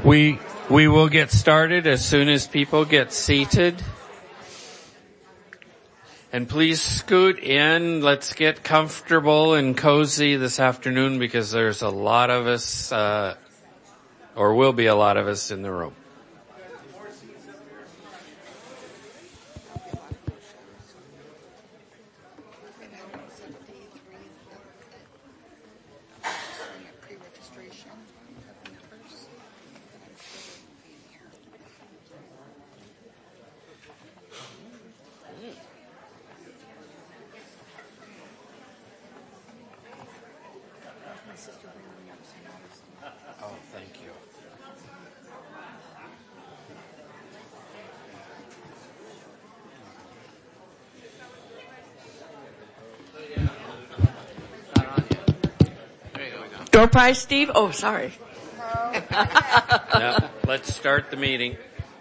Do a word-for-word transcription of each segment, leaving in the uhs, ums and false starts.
We we will get started as soon as people get seated. And please scoot in. Let's get comfortable and cozy this afternoon because there's a lot of us, uh, or will be a lot of us in the room. Door prize, Steve? Oh, sorry. No, let's start the meeting.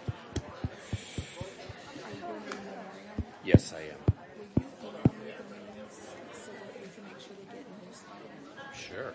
Yes, I am. Sure.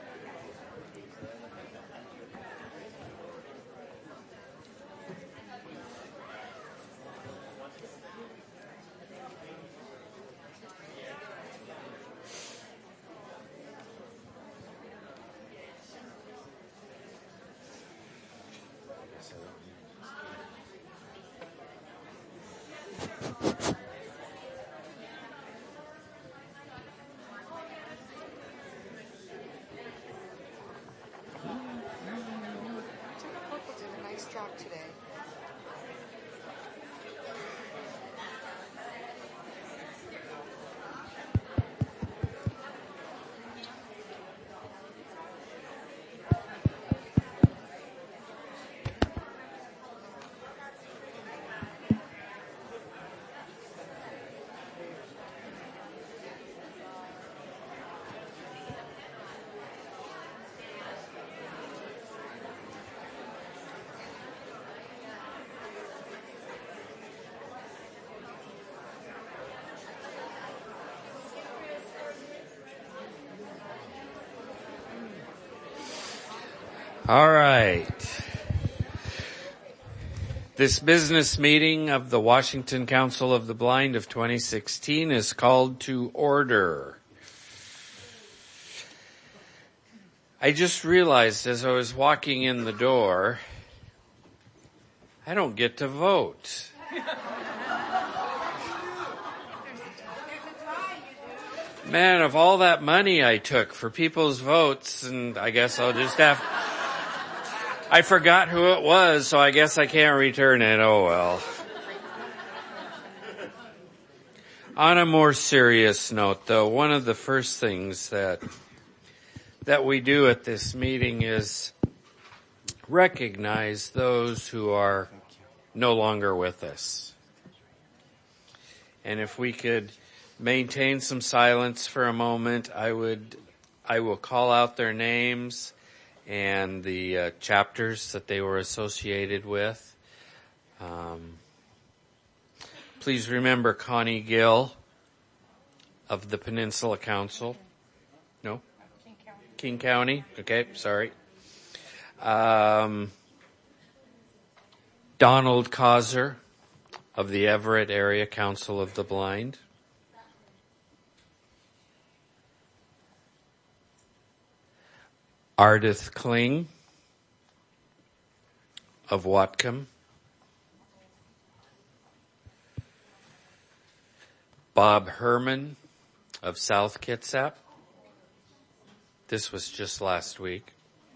All right. This business meeting of the Washington Council of the Blind of twenty sixteen is called to order. I just realized as I was walking in the door, I don't get to vote. Man, of all that money I took for people's votes, and I guess I'll just have... I forgot who it was, so I guess I can't return it. Oh well. On a more serious note, though, one of the first things that that we do at this meeting is recognize those who are no longer with us. And if we could maintain some silence for a moment, I would, I will call out their names and the uh, chapters that they were associated with. Um, please remember Connie Gill of the Peninsula Council. No? King County. King County. Okay, sorry. Um, Donald Causer of the Everett Area Council of the Blind. Ardith Kling of Whatcom. Bob Herman of South Kitsap. This was just last week.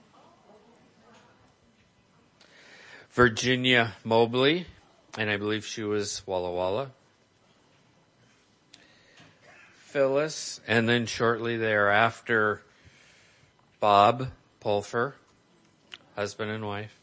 Virginia Mobley, and I believe she was Walla Walla. Phyllis, and then shortly thereafter, Bob Pulfer, husband and wife,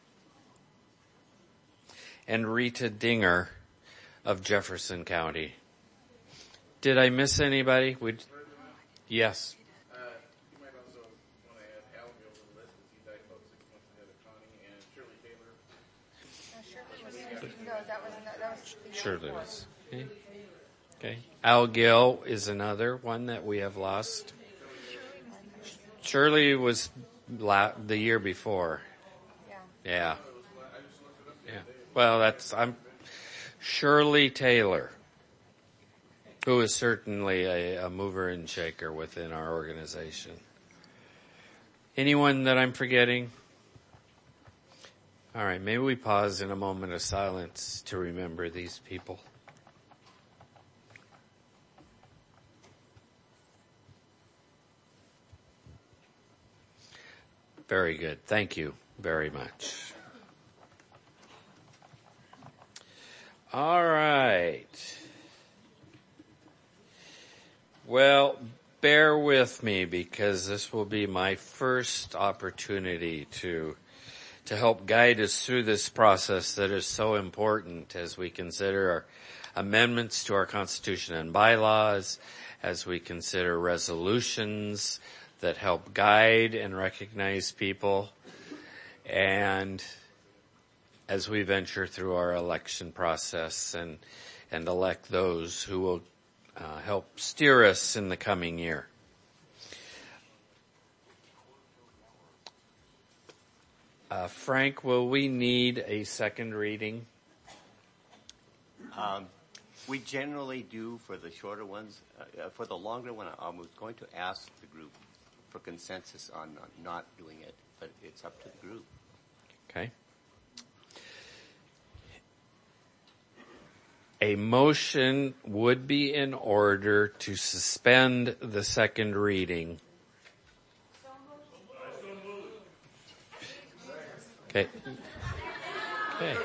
and Rita Dinger of Jefferson County. Did I miss anybody? Would yes. Uh, you might also want to add Al Gill to the list because he died about six months ahead of Connie and Shirley Taylor. Uh, Shirley was, no, that was not, that was the Shirley was. Okay. Okay. Al Gill is another one that we have lost. Shirley was la- the year before. Yeah. Yeah. Yeah. Well, that's, I'm Shirley Taylor, who is certainly a, a mover and shaker within our organization. Anyone that I'm forgetting? All right, maybe we pause in a moment of silence to remember these people. Very good. Thank you very much. All right. Well, bear with me because this will be my first opportunity to to help guide us through this process that is so important as we consider our amendments to our Constitution and bylaws, as we consider resolutions that help guide and recognize people, and as we venture through our election process and and elect those who will uh, help steer us in the coming year. Uh, Frank, will we need a second reading? Um, we generally do for the shorter ones. Uh, for the longer one, I was going to ask the group for consensus on uh, not doing it, but it's up to the group. Okay. A motion would be in order to suspend the second reading. Okay. Okay.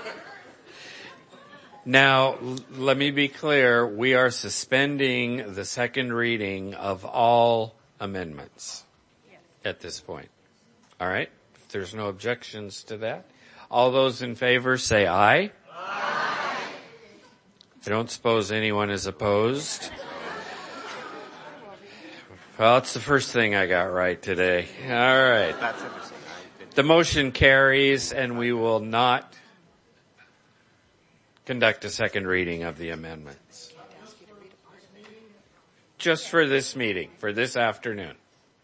Now, l- let me be clear. We are suspending the second reading of all amendments at this point. All right? If there's no objections to that, all those in favor say aye. Aye. I don't suppose anyone is opposed. Well, it's the first thing I got right today. All right. That's interesting. The motion carries, and we will not conduct a second reading of the amendments. Just for this meeting, for this afternoon.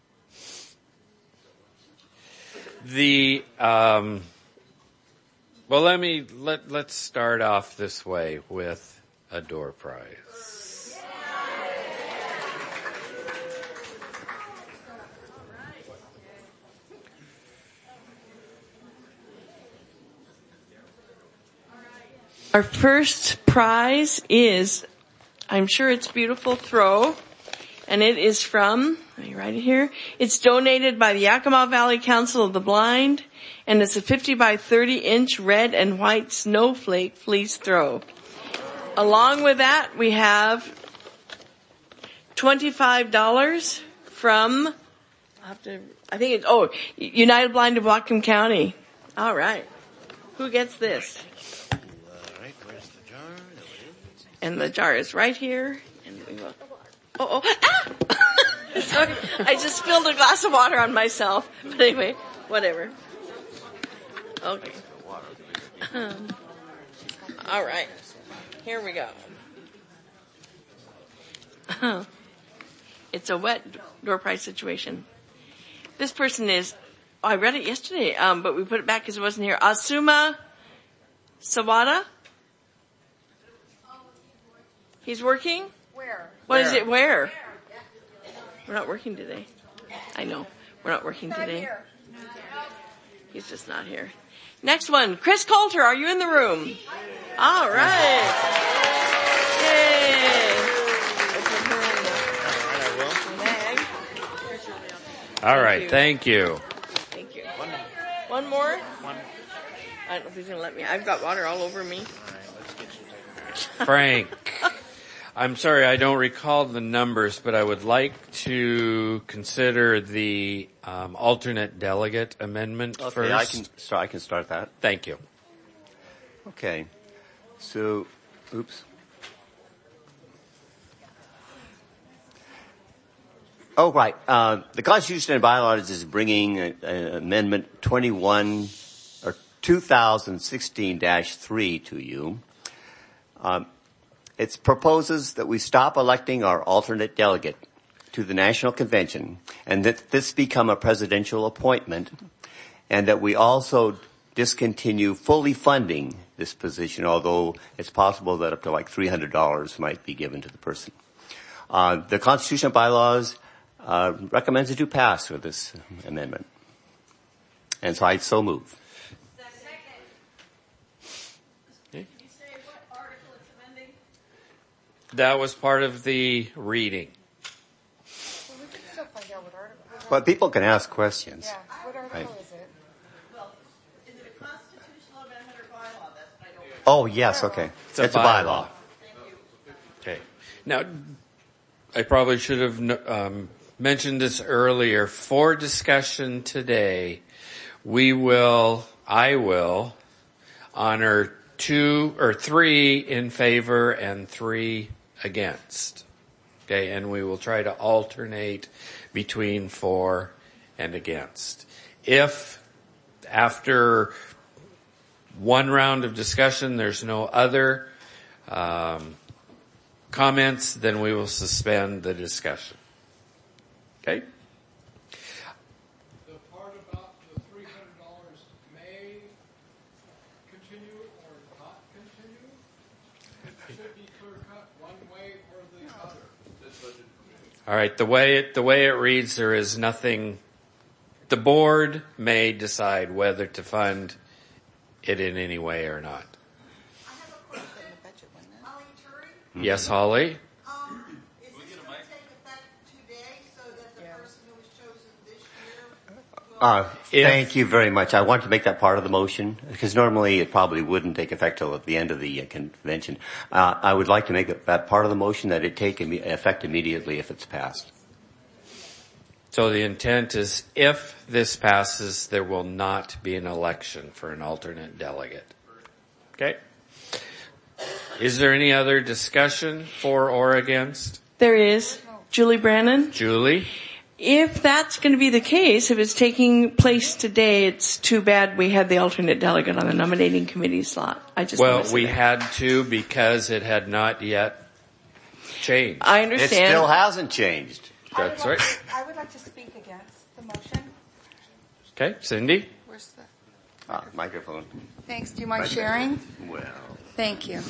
The, um, well, let me, let, let's start off this way with a door prize. Our first prize is, I'm sure it's beautiful throw, and it is from, let me write it here, it's donated by the Yakima Valley Council of the Blind, and it's a fifty by thirty inch red and white snowflake fleece throw. Along with that, we have twenty-five dollars from, I'll have to, I think it's, oh, United Blind of Whatcom County. All right. Who gets this? And the jar is right here. And we will, oh, oh, ah! Sorry, I just spilled a glass of water on myself. But anyway, whatever. Okay. Um, all right. Here we go. Uh, it's a wet door prize situation. This person is, oh, I read it yesterday, um, but we put it back because it wasn't here. Asuma Sawada. He's working? Where? What is it? Where? We're not working today. I know. We're not working Not today. here. He's just not here. Next one. Chris Coulter, are you in the room? All right. Yay. All right. you. Thank you. Thank you. One more? One. I don't know if he's going to let me. I've got water all over me. Frank. I'm sorry, I don't recall the numbers, but I would like to consider the um, alternate delegate amendment Okay, first. I can start. I can start that. Thank you. Okay. So, oops. Oh, right. Uh, the Constitution and Bylaws is bringing a, a Amendment twenty-one or two thousand sixteen dash three to you. Um, It proposes that we stop electing our alternate delegate to the National Convention and that this become a presidential appointment, and that we also discontinue fully funding this position, although it's possible that up to like three hundred dollars might be given to the person. Uh, the Constitutional Bylaws uh, recommends it to pass with this amendment. And so I so move. That was part of the reading. Well, we can still find out what article. But people can ask questions. Yeah, what article Right. is it? Well, is it a constitutional amendment or bylaw? That's what I don't. Oh, yes, okay. It's a It's a bylaw. Thank you. Okay. Now, I probably should have um, mentioned this earlier. For discussion today, we will, I will, honor two or three in favor and three against. Okay, and we will try to alternate between for and against. If after one round of discussion there's no other um, comments, then we will suspend the discussion. Okay? The part about the three hundred dollars may continue or not continue, it should be clear cut one way or the other. All right, the way it, the way it reads, there is nothing, the board may decide whether to fund it in any way or not. I have a question. Holly Turi? Yes, Holly? Um, is this going to take effect today so that the person who was chosen this year will... Uh, If- thank you very much. I want to make that part of the motion because normally it probably wouldn't take effect till at the end of the uh, convention. Uh, I would like to make it, that part of the motion that it take imme- effect immediately if it's passed. So the intent is if this passes, there will not be an election for an alternate delegate. Okay? Is there any other discussion for or against? There is. Julie Brannon. Julie? If that's going to be the case, if it's taking place today, it's too bad we had the alternate delegate on the nominating committee slot. I just Well, want to say we that. had to because it had not yet changed. I It understand. still hasn't changed. That's I would like right. to- I would like to speak against the motion. Okay, Cindy? Where's the, Ah, microphone. thanks, do you mind sharing? Well, Thank you.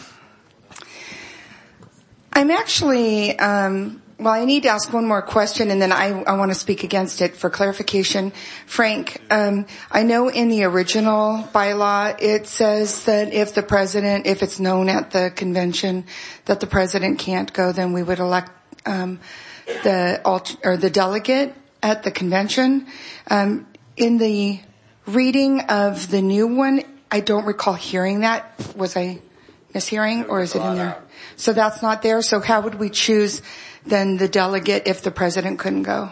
I'm actually, um, well, I need to ask one more question, and then I, I want to speak against it for clarification. Frank, um, I know in the original bylaw it says that if the president, if it's known at the convention that the president can't go, then we would elect um, the alt- or the delegate at the convention. Um, in the reading of the new one, I don't recall hearing that. Was I mishearing, or is it in there? So that's not there. So how would we choose then the delegate if the president couldn't go?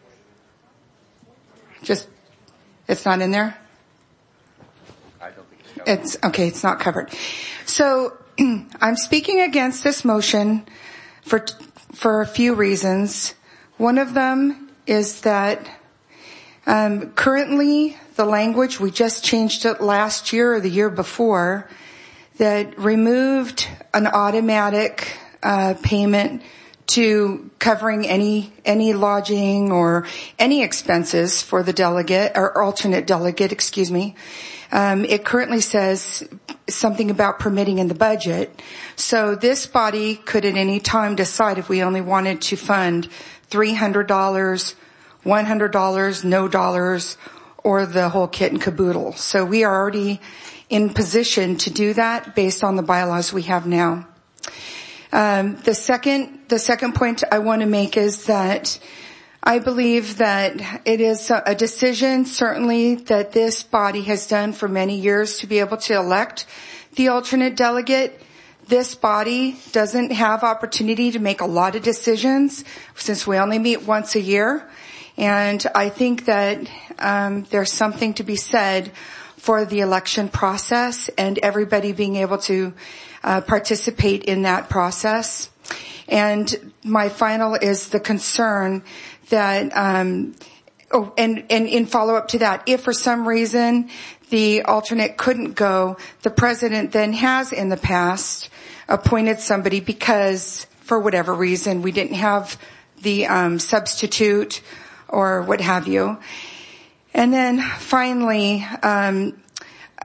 Just, it's not in there? I don't think it's covered. It's, okay, it's not covered. So I'm speaking against this motion for, for a few reasons. One of them is that um, currently the language, we just changed it last year or the year before, that removed an automatic uh, payment to covering any any lodging or any expenses for the delegate or alternate delegate, excuse me. Um, it currently says something about permitting in the budget. So this body could at any time decide if we only wanted to fund three hundred dollars, one hundred dollars, no dollars, or the whole kit and caboodle. So we are already in position to do that based on the bylaws we have now. Um, the second, the second point I want to make is that I believe that it is a decision certainly that this body has done for many years to be able to elect the alternate delegate. This body doesn't have opportunity to make a lot of decisions since we only meet once a year. And I think that um, there's something to be said for the election process and everybody being able to uh, participate in that process. And my final is the concern that, um, oh, and, and in follow-up to that, if for some reason the alternate couldn't go, the president then has in the past appointed somebody because for whatever reason we didn't have the um, substitute or what have you. And then finally, um,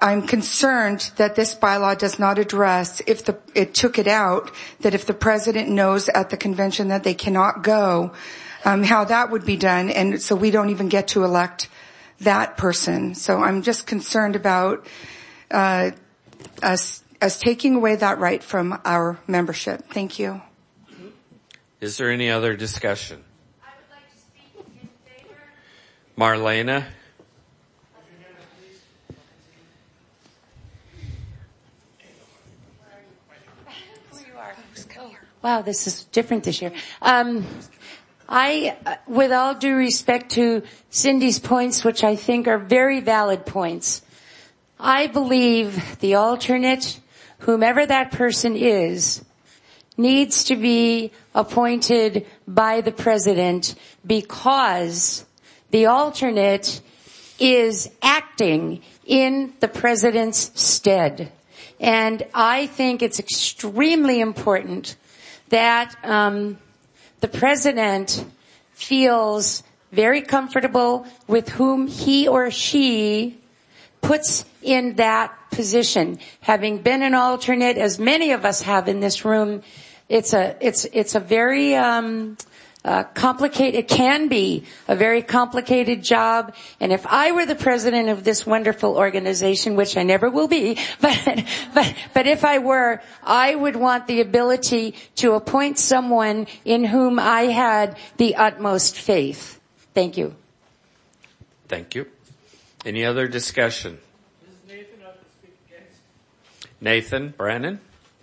I'm concerned that this bylaw does not address, if the, it took it out, that if the president knows at the convention that they cannot go, um, how that would be done, and so we don't even get to elect that person. So I'm just concerned about uh, us us taking away that right from our membership. Thank you. Is there any other discussion? I would like to speak in favor. Marlena? Wow, this is different this year. Um, I, uh, with all due respect to Cindy's points, which I think are very valid points, I believe the alternate, whomever that person is, needs to be appointed by the president because the alternate is acting in the president's stead. And I think it's extremely important that um, the president feels very comfortable with whom he or she puts in that position. Having been an alternate, as many of us have in this room, it's a it's it's a very um uh complicated it can be a very complicated job. And if I were the president of this wonderful organization, which I never will be, but but but if I were, I would want the ability to appoint someone in whom I had the utmost faith. Thank you. Thank you. Any other discussion? This is Nathan, I have to speak against. Nathan, Brannon?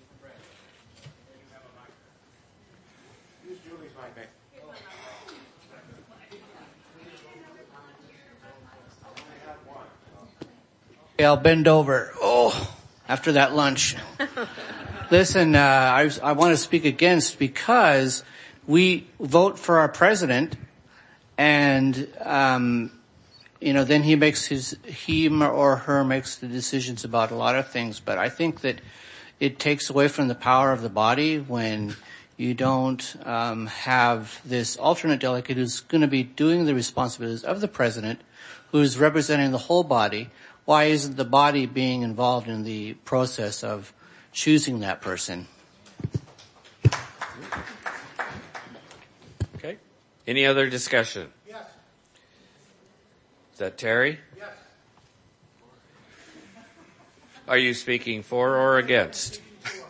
I'll bend over. Oh, after that lunch. Listen, uh, I, I want to speak against because we vote for our president, and um, you know, then he makes his he or her makes the decisions about a lot of things. But I think that it takes away from the power of the body when you don't um, have this alternate delegate who's going to be doing the responsibilities of the president, who's representing the whole body. Why isn't the body being involved in the process of choosing that person? Okay. Any other discussion? Yes. Is that Terry? Yes. Are you speaking for or against?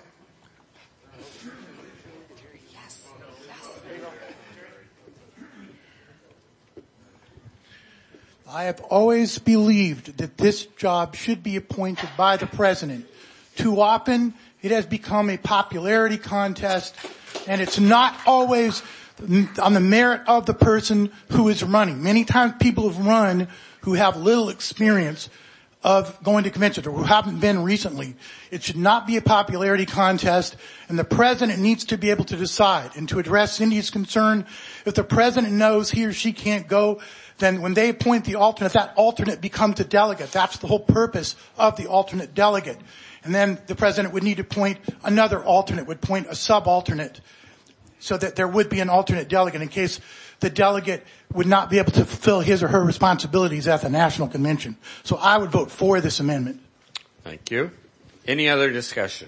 I have always believed that this job should be appointed by the president. Too often, it has become a popularity contest, and it's not always on the merit of the person who is running. Many times people have run who have little experience of going to conventions or who haven't been recently. It should not be a popularity contest, and the president needs to be able to decide. And to address Cindy's concern, if the president knows he or she can't go, then when they appoint the alternate, that alternate becomes a delegate. That's the whole purpose of the alternate delegate. And then the president would need to appoint another alternate, would appoint a subalternate, so that there would be an alternate delegate in case the delegate would not be able to fulfill his or her responsibilities at the national convention. So I would vote for this amendment. Thank you. Any other discussion?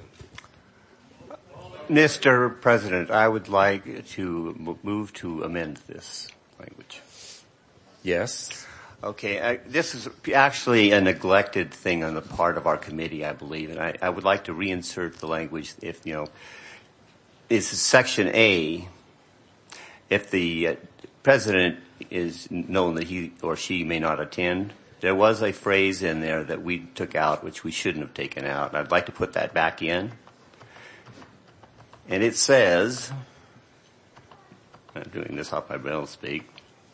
Mister President, I would like to move to amend this language. Yes. Okay, I, this is actually a neglected thing on the part of our committee, I believe, and I, I would like to reinsert the language if, you know, this is section A. If the uh, president is known that he or she may not attend, there was a phrase in there that we took out, which we shouldn't have taken out, and I'd like to put that back in. And it says, I'm doing this off my braille speak.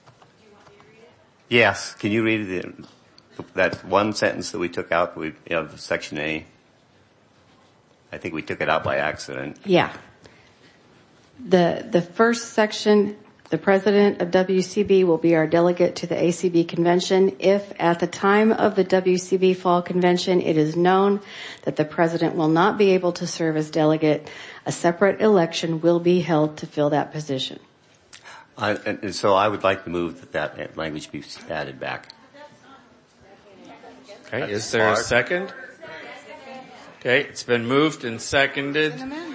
Yes, can you read the, that one sentence that we took out we, of section A? I think we took it out by accident. Yeah. The, the first section, the president of W C B will be our delegate to the A C B convention if at the time of the W C B fall convention it is known that the president will not be able to serve as delegate, a separate election will be held to fill that position. Uh, and, and so I would like to move that that language be added back. Okay, That's is there a hard. second? Okay, it's been moved and seconded.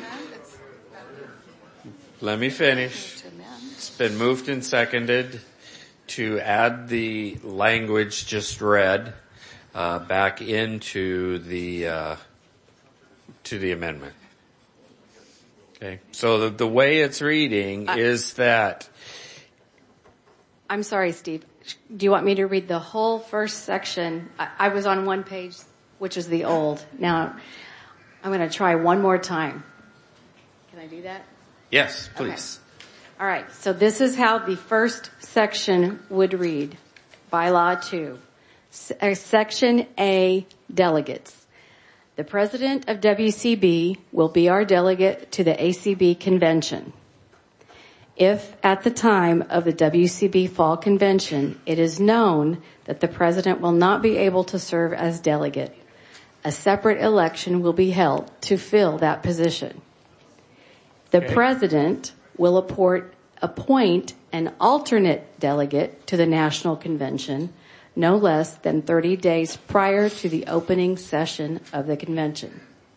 Let me finish. It's been moved and seconded to add the language just read uh, back into the uh, to the amendment. Okay, so the, the way it's reading Uh, is that. I'm sorry, Steve. Do you want me to read the whole first section? I, I was on one page, which is the old. Now, I'm going to try one more time. Can I do that? Yes, please. Okay. All right. So this is how the first section would read. Bylaw two. S- uh, Section A, delegates. The president of W C B will be our delegate to the A C B convention. If at the time of the W C B Fall Convention it is known that the president will not be able to serve as delegate, a separate election will be held to fill that position. The Okay. president will appoint, appoint an alternate delegate to the National Convention no less than thirty days prior to the opening session of the convention.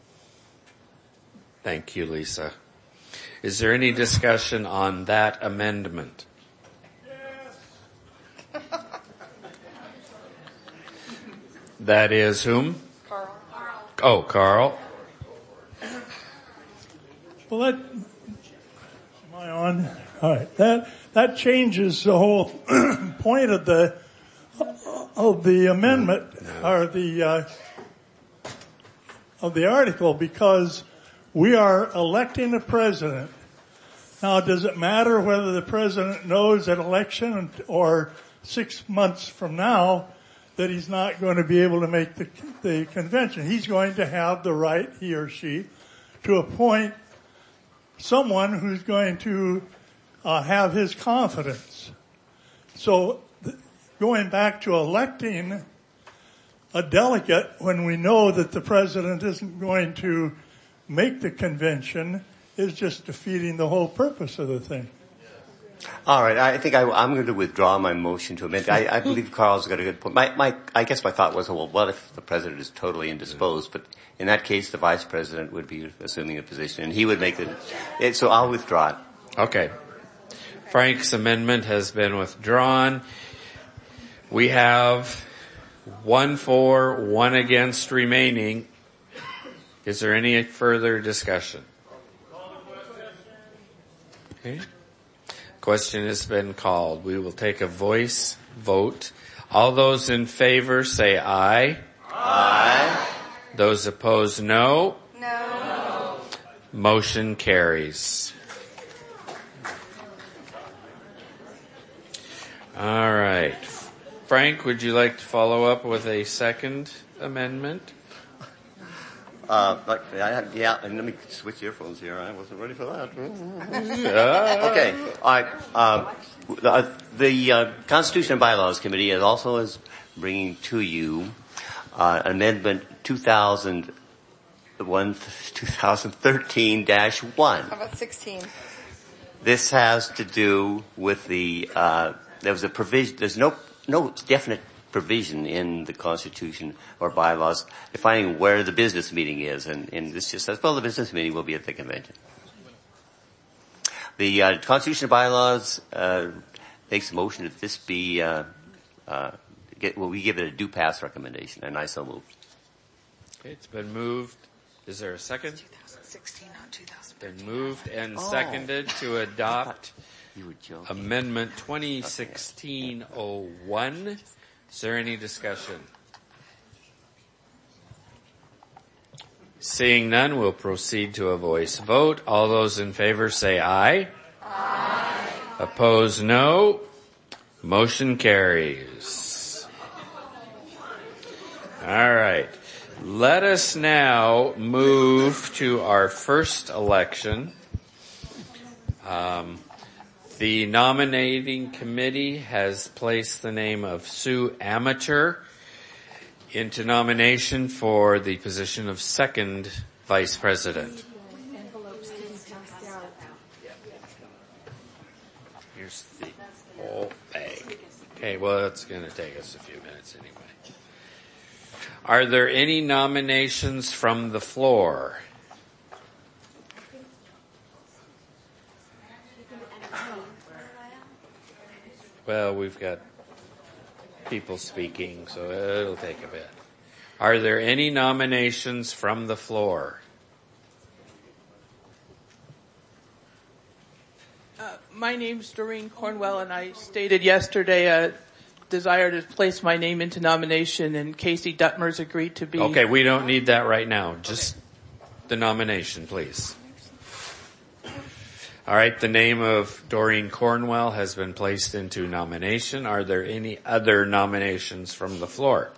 Thank you, Lisa. Is there any discussion on that amendment? Yes. That is whom? Carl. Oh, Carl. Well, that, am I on? All right. That, that changes the whole point of the, of the amendment, or the, uh, of the article, because we are electing a president. Now, does it matter whether the president knows at election or six months from now that he's not going to be able to make the, the convention? He's going to have the right, he or she, to appoint someone who's going to uh, have his confidence. So th- going back to electing a delegate when we know that the president isn't going to make the convention is just defeating the whole purpose of the thing. All right, I think I, I'm going to withdraw my motion to amend. I, I believe Carl's got a good point. My, my, I guess my thought was, well, what if the president is totally indisposed? But in that case, the vice president would be assuming a position, and he would make the. It, so I'll withdraw it. Okay. Frank's amendment has been withdrawn. We have one for, one against remaining. Is there any further discussion? Okay. Question has been called. We will take a voice vote. All those in favor say aye. Aye. Those opposed, no. No. Motion carries. All right. Frank, would you like to follow up with a second amendment? Uh, but, yeah, and let me switch earphones here. I wasn't ready for that. Uh, Okay. All right. Uh, the the uh, Constitution and Bylaws Committee is also is bringing to you uh, Amendment two thousand one, twenty thirteen dash one. How about sixteen? This has to do with the, uh, there was a provision, there's no, no definite provision in the Constitution or bylaws defining where the business meeting is, and, and this just says, well, the business meeting will be at the convention. The uh, Constitution and bylaws uh, makes a motion that this be, uh, uh, get, well, we give it a do pass recommendation, and I so move. Okay, it's been moved. Is there a second? twenty sixteen, not two thousand. Been moved and Oh. seconded to adopt You were joking. Amendment twenty sixteen oh one. Is there any discussion? Seeing none, we'll proceed to a voice vote. All those in favor say aye. Aye. Opposed, no. Motion carries. All right. Let us now move to our first election. Um, the nominating committee has placed the name of Sue Amateur into nomination for the position of second vice president. Here's the whole bag. Okay, well, that's going to take us a few minutes anyway. Are there any nominations from the floor? Well, we've got people speaking, so it'll take a bit. Are there any nominations from the floor? Uh, my name's Doreen Cornwell, and I stated yesterday a desire to place my name into nomination, and Casey Duttmer's agreed to be. Okay, we don't need that right now. Just the nomination, please. All right, the name of Doreen Cornwell has been placed into nomination. Are there any other nominations from the floor?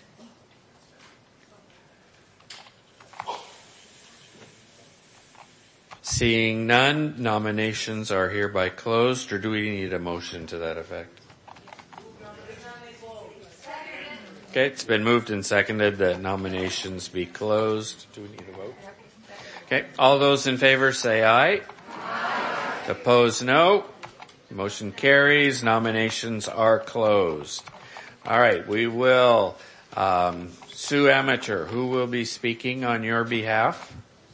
Seeing none, nominations are hereby closed, or do we need a motion to that effect? Okay, it's been moved and seconded that nominations be closed. Do we need a vote? Okay, all those in favor say aye. Aye. Opposed, no. Motion carries. Nominations are closed. All right, we will, um, Sue Amateur, who will be speaking on your behalf?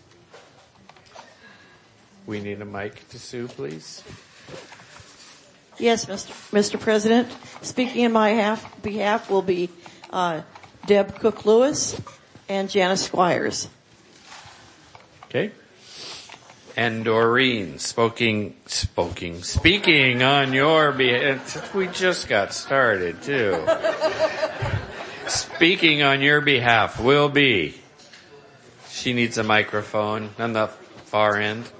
We need a mic to Sue, please. Yes, Mister Mister President. Speaking on my half, behalf will be uh, Deb Cook-Lewis and Janice Squires. Okay. And Doreen, spoking, spoking, speaking on your behalf. We just got started, too. Speaking on your behalf will be, she needs a microphone on the far end.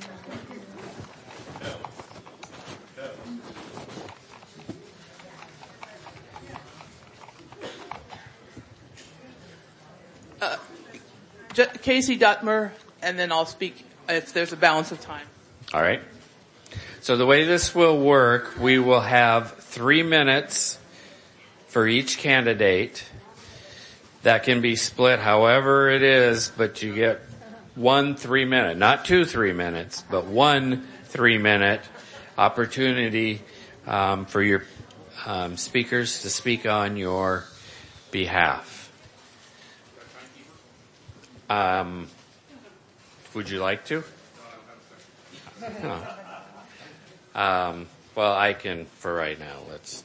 Uh, Casey Duttmer, and then I'll speak if there's a balance of time. All right. So the way this will work, we will have three minutes for each candidate. That can be split however it is, but you get one three minute, not two three minutes, but one three minute opportunity um, for your um, speakers to speak on your behalf. Um, would you like to? No. Um, well, I can for right now. Let's.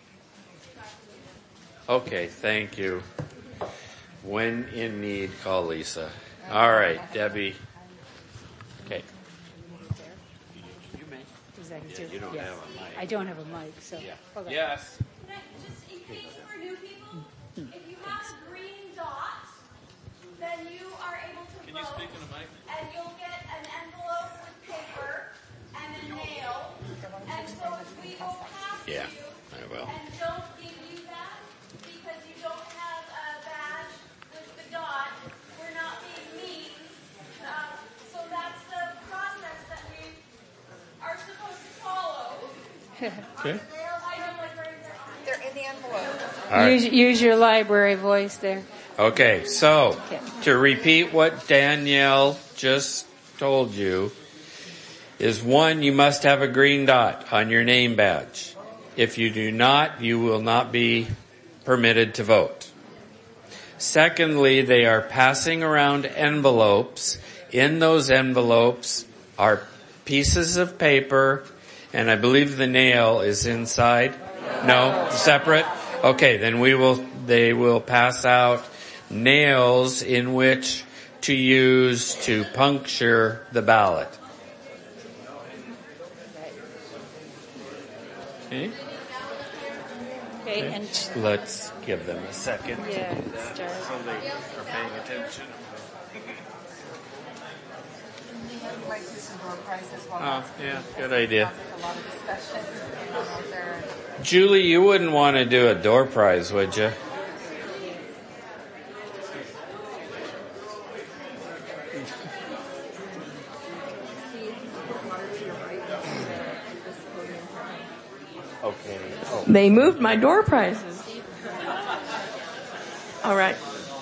Okay, thank you. When in need, call Lisa. All right, Debbie. Okay. You may. Is that Yeah, you don't yes. have a mic. I don't have a mic, so. Yeah. Hold on. Yes. Can I just, in case for new people, if you have a green dot, then you are able to Can vote. you speak in the mic? And you'll get an envelope with paper and a nail. And so if we go past Yeah, you I will. and don't give you that because you don't have a badge with the dot, we're not being mean. Uh, so that's the process that we are supposed to follow. Okay. They're in the envelope. All right. Use, use your library voice there. Okay, so to repeat what Danielle just told you is one, you must have a green dot on your name badge. If you do not, you will not be permitted to vote. Secondly, they are passing around envelopes. In those envelopes are pieces of paper, and I believe the nail is inside. No, separate? Okay, then we will, they will pass out nails in which to use to puncture the ballot. Okay. Okay, and Let's give them a second Yeah, to do that start. so they are paying attention. Might do some door prizes while Oh, that's- yeah, good idea. A lot of discussion. I don't know if they're- Julie, you wouldn't want to do a door prize, would you? Okay. Oh. They moved my door prizes. All right.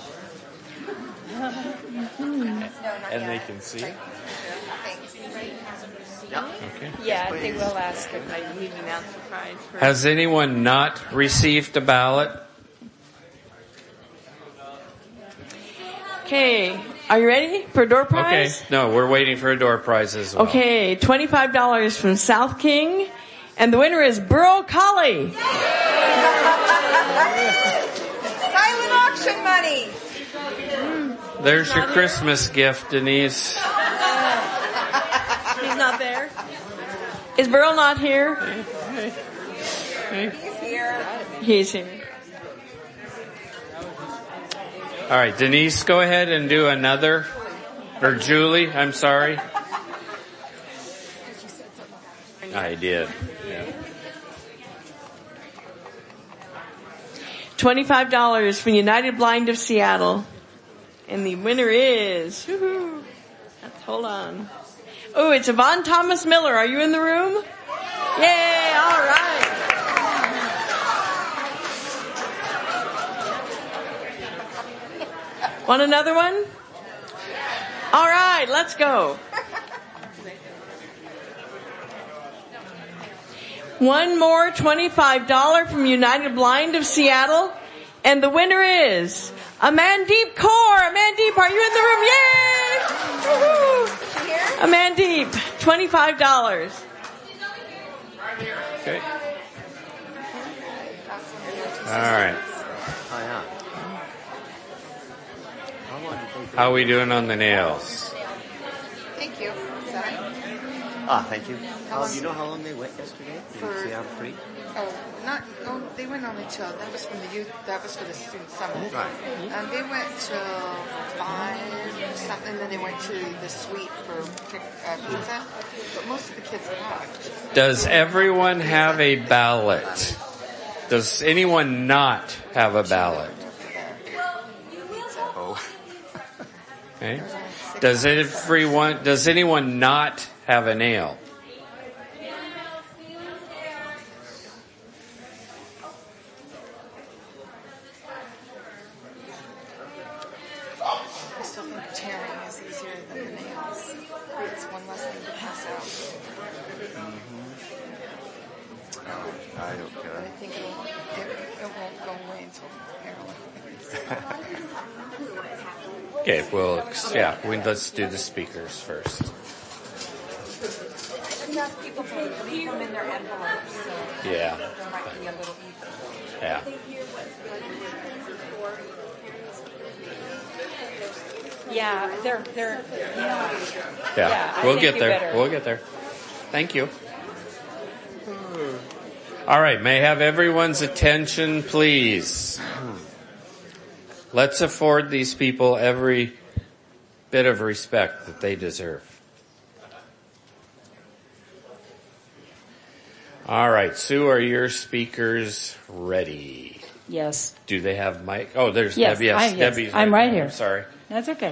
And they can see it? Okay. Yeah, I think we'll ask if they leave an out the prize. Has anyone not received a ballot? Okay, are you ready for a door prize? Okay, no, we're waiting for a door prize as well. Okay, twenty-five dollars from South King, and the winner is Burl Collie. Silent auction money. There's your Christmas gift, Denise. He's not there. Is Burl not here? He's here. He's here. All right, Denise, go ahead and do another. Or Julie, I'm sorry. I did. Yeah. twenty-five dollars from United Blind of Seattle. And the winner is, woo-hoo, hold on. Oh, it's Yvonne Thomas Miller. Are you in the room? Yay, all right. Want another one? All right, let's go. One more twenty-five dollars from United Blind of Seattle. And the winner is Amandeep Kaur. Amandeep, are you in the room? Yay! Woo-hoo. Amandeep, twenty-five dollars. Okay. All right. Oh, yeah. How are we doing on the nails? Thank you. Sorry. Ah, thank you. Uh, you know how long they went yesterday? Did you For- see how free? Oh, not, oh, they went only till, that was from the youth, that was for the student summit. Right. And they went till five or something, and then they went to the suite for pic- uh, pizza. But most of the kids left. Does everyone have a ballot? Does anyone not have a ballot? Oh. Okay. Does everyone, does anyone not have a nail? I still think tearing is easier than the nails. It's one less thing to pass out. Oh, I don't But I care. think it'll, it, it won't go away until heroin. Okay, well, yeah, we, let's do the speakers first. Just ask people to leave them in their envelopes. So Yeah. there might be a little easier. Yeah. Yeah, they're, they're, yeah. Yeah, Yeah, I we'll think get you there. better. We'll get there. Thank you. All right, may I have everyone's attention, please? Let's afford these people every bit of respect that they deserve. All right, Sue, are your speakers ready? Yes. Do they have mic? Oh, there's Yes, Debbie. Yes, I- yes, Debbie's I'm right here. I'm sorry. That's okay.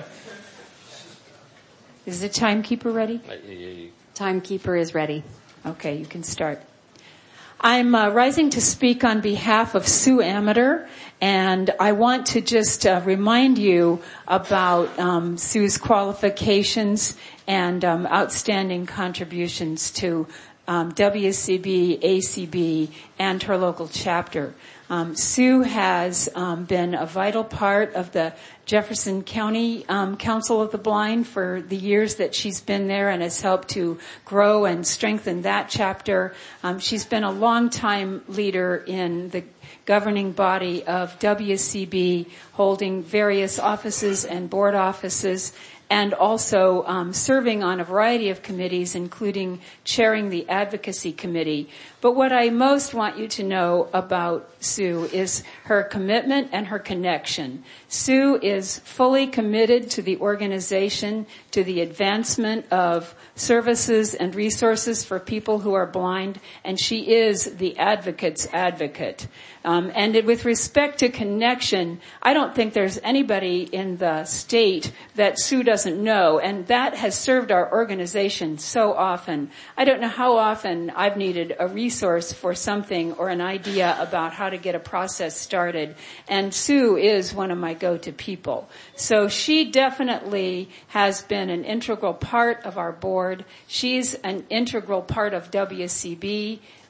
Is the timekeeper ready? Timekeeper is ready. Okay, you can start. I'm uh, rising to speak on behalf of Sue Amater, and I want to just uh, remind you about um, Sue's qualifications and um, outstanding contributions to um, W C B, A C B, and her local chapter. Um, Sue has um, been a vital part of the Jefferson County um, Council of the Blind for the years that she's been there, and has helped to grow and strengthen that chapter. Um, she's been a longtime leader in the governing body of W C B, holding various offices and board offices, and also um, serving on a variety of committees, including chairing the advocacy committee. But what I most want you to know about Sue is her commitment and her connection. Sue is fully committed to the organization, to the advancement of services and resources for people who are blind, and she is the advocate's advocate. Um, and with respect to connection, I don't think there's anybody in the state that Sue doesn't know, and that has served our organization so often. I don't know how often I've needed a resource for something or an idea about how to get a process started, and Sue is one of my go-to people. So she definitely has been an integral part of our board. She's an integral part of W C B.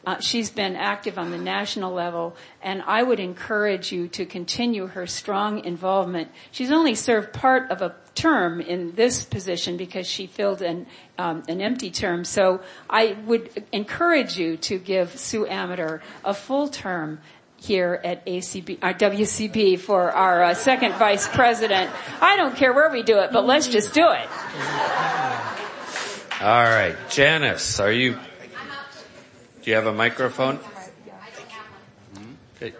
Uh, she's been active on the national level, and I would encourage you to continue her strong involvement. She's only served part of a term in this position because she filled an, um, an empty term. So I would encourage you to give Sue Ameter a full term here at A C B, our W C B for our uh, second vice president. I don't care where we do it, but let's just do it. All right. Janice, are you, do you have a microphone? Okay.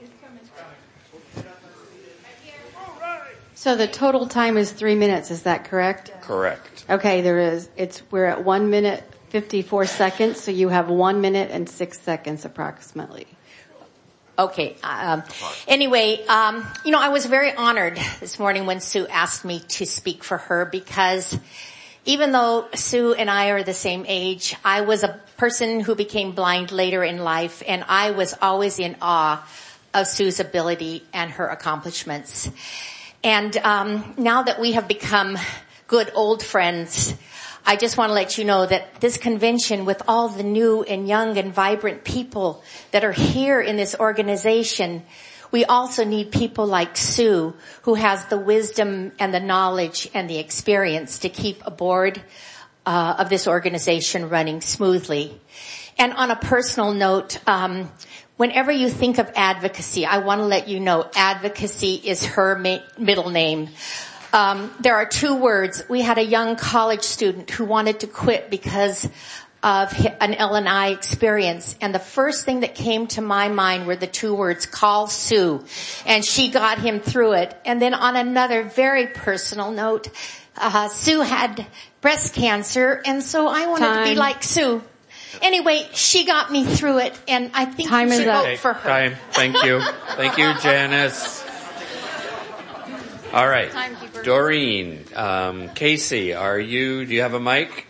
So the total time is three minutes, is that correct? Correct. Okay, there is, it's, we're at one minute, fifty-four seconds, so you have one minute and six seconds approximately. Okay. Um, anyway, um, you know, I was very honored this morning when Sue asked me to speak for her because even though Sue and I are the same age, I was a person who became blind later in life, and I was always in awe of Sue's ability and her accomplishments. And um, now that we have become good old friends, I just want to let you know that this convention, with all the new and young and vibrant people that are here in this organization, we also need people like Sue, who has the wisdom and the knowledge and the experience to keep a board uh, of this organization running smoothly. And on a personal note, um, whenever you think of advocacy, I want to let you know advocacy is her ma- middle name. Um, there are two words. We had a young college student who wanted to quit because of an L and I experience, and the first thing that came to my mind were the two words, call Sue, and she got him through it. And then on another very personal note, uh, Sue had breast cancer, and so I wanted Time. to be like Sue. Anyway, she got me through it, and I think Time you should is up. vote for her. Time. Thank you. Thank you, Janice. All right. Doreen, um, Casey, are you, do you have a mic?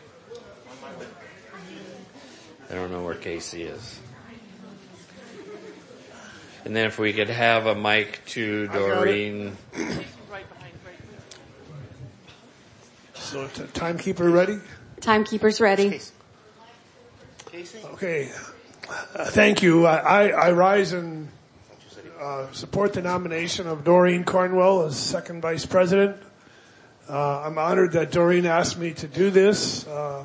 I don't know where Casey is. And then if we could have a mic to Doreen. So, t- timekeeper ready? Timekeeper's ready. Okay. Uh, thank you. I, I, I rise and uh, support the nomination of Doreen Cornwell as second vice president. Uh, I'm honored that Doreen asked me to do this. Uh,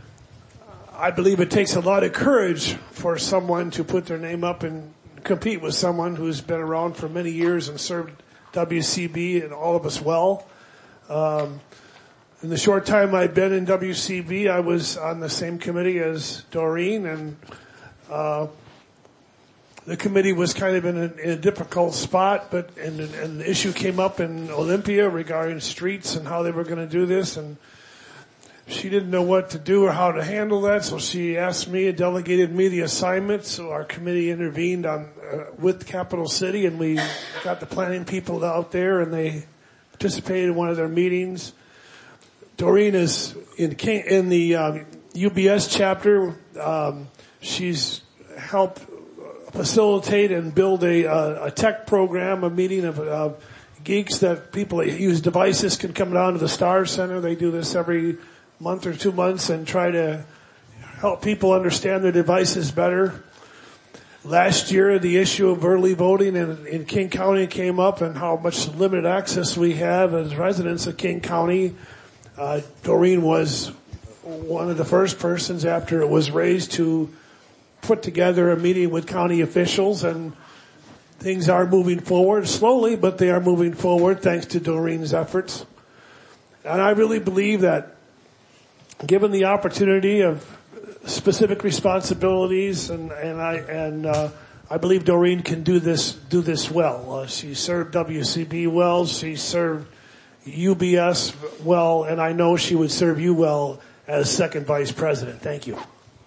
I believe it takes a lot of courage for someone to put their name up and compete with someone who's been around for many years and served W C B and all of us well. Um, in the short time I've been in W C B, I was on the same committee as Doreen, and uh, the committee was kind of in a, in a difficult spot, but and, and the issue came up in Olympia regarding streets and how they were going to do this, and she didn't know what to do or how to handle that, so she asked me, delegated me the assignment. So our committee intervened on uh, with Capital City, and we got the planning people out there, and they participated in one of their meetings. Doreen is in in the um, U B S chapter. Um, she's helped facilitate and build a, a, a tech program, a meeting of uh, geeks that people that use devices can come down to the Star Center. They do this every month or two months and try to help people understand their devices better. Last year, the issue of early voting in, in King County came up, and how much limited access we have as residents of King County. Uh, Doreen was one of the first persons after it was raised to put together a meeting with county officials, and things are moving forward slowly, but they are moving forward thanks to Doreen's efforts. And I really believe that given the opportunity of specific responsibilities, and, and I, and, uh, I believe Doreen can do this, do this well. Uh, she served W C B well, she served U B S well, and I know she would serve you well as second vice president. Thank you.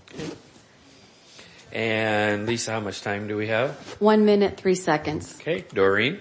And Lisa, how much time do we have? One minute, three seconds. Okay, Doreen.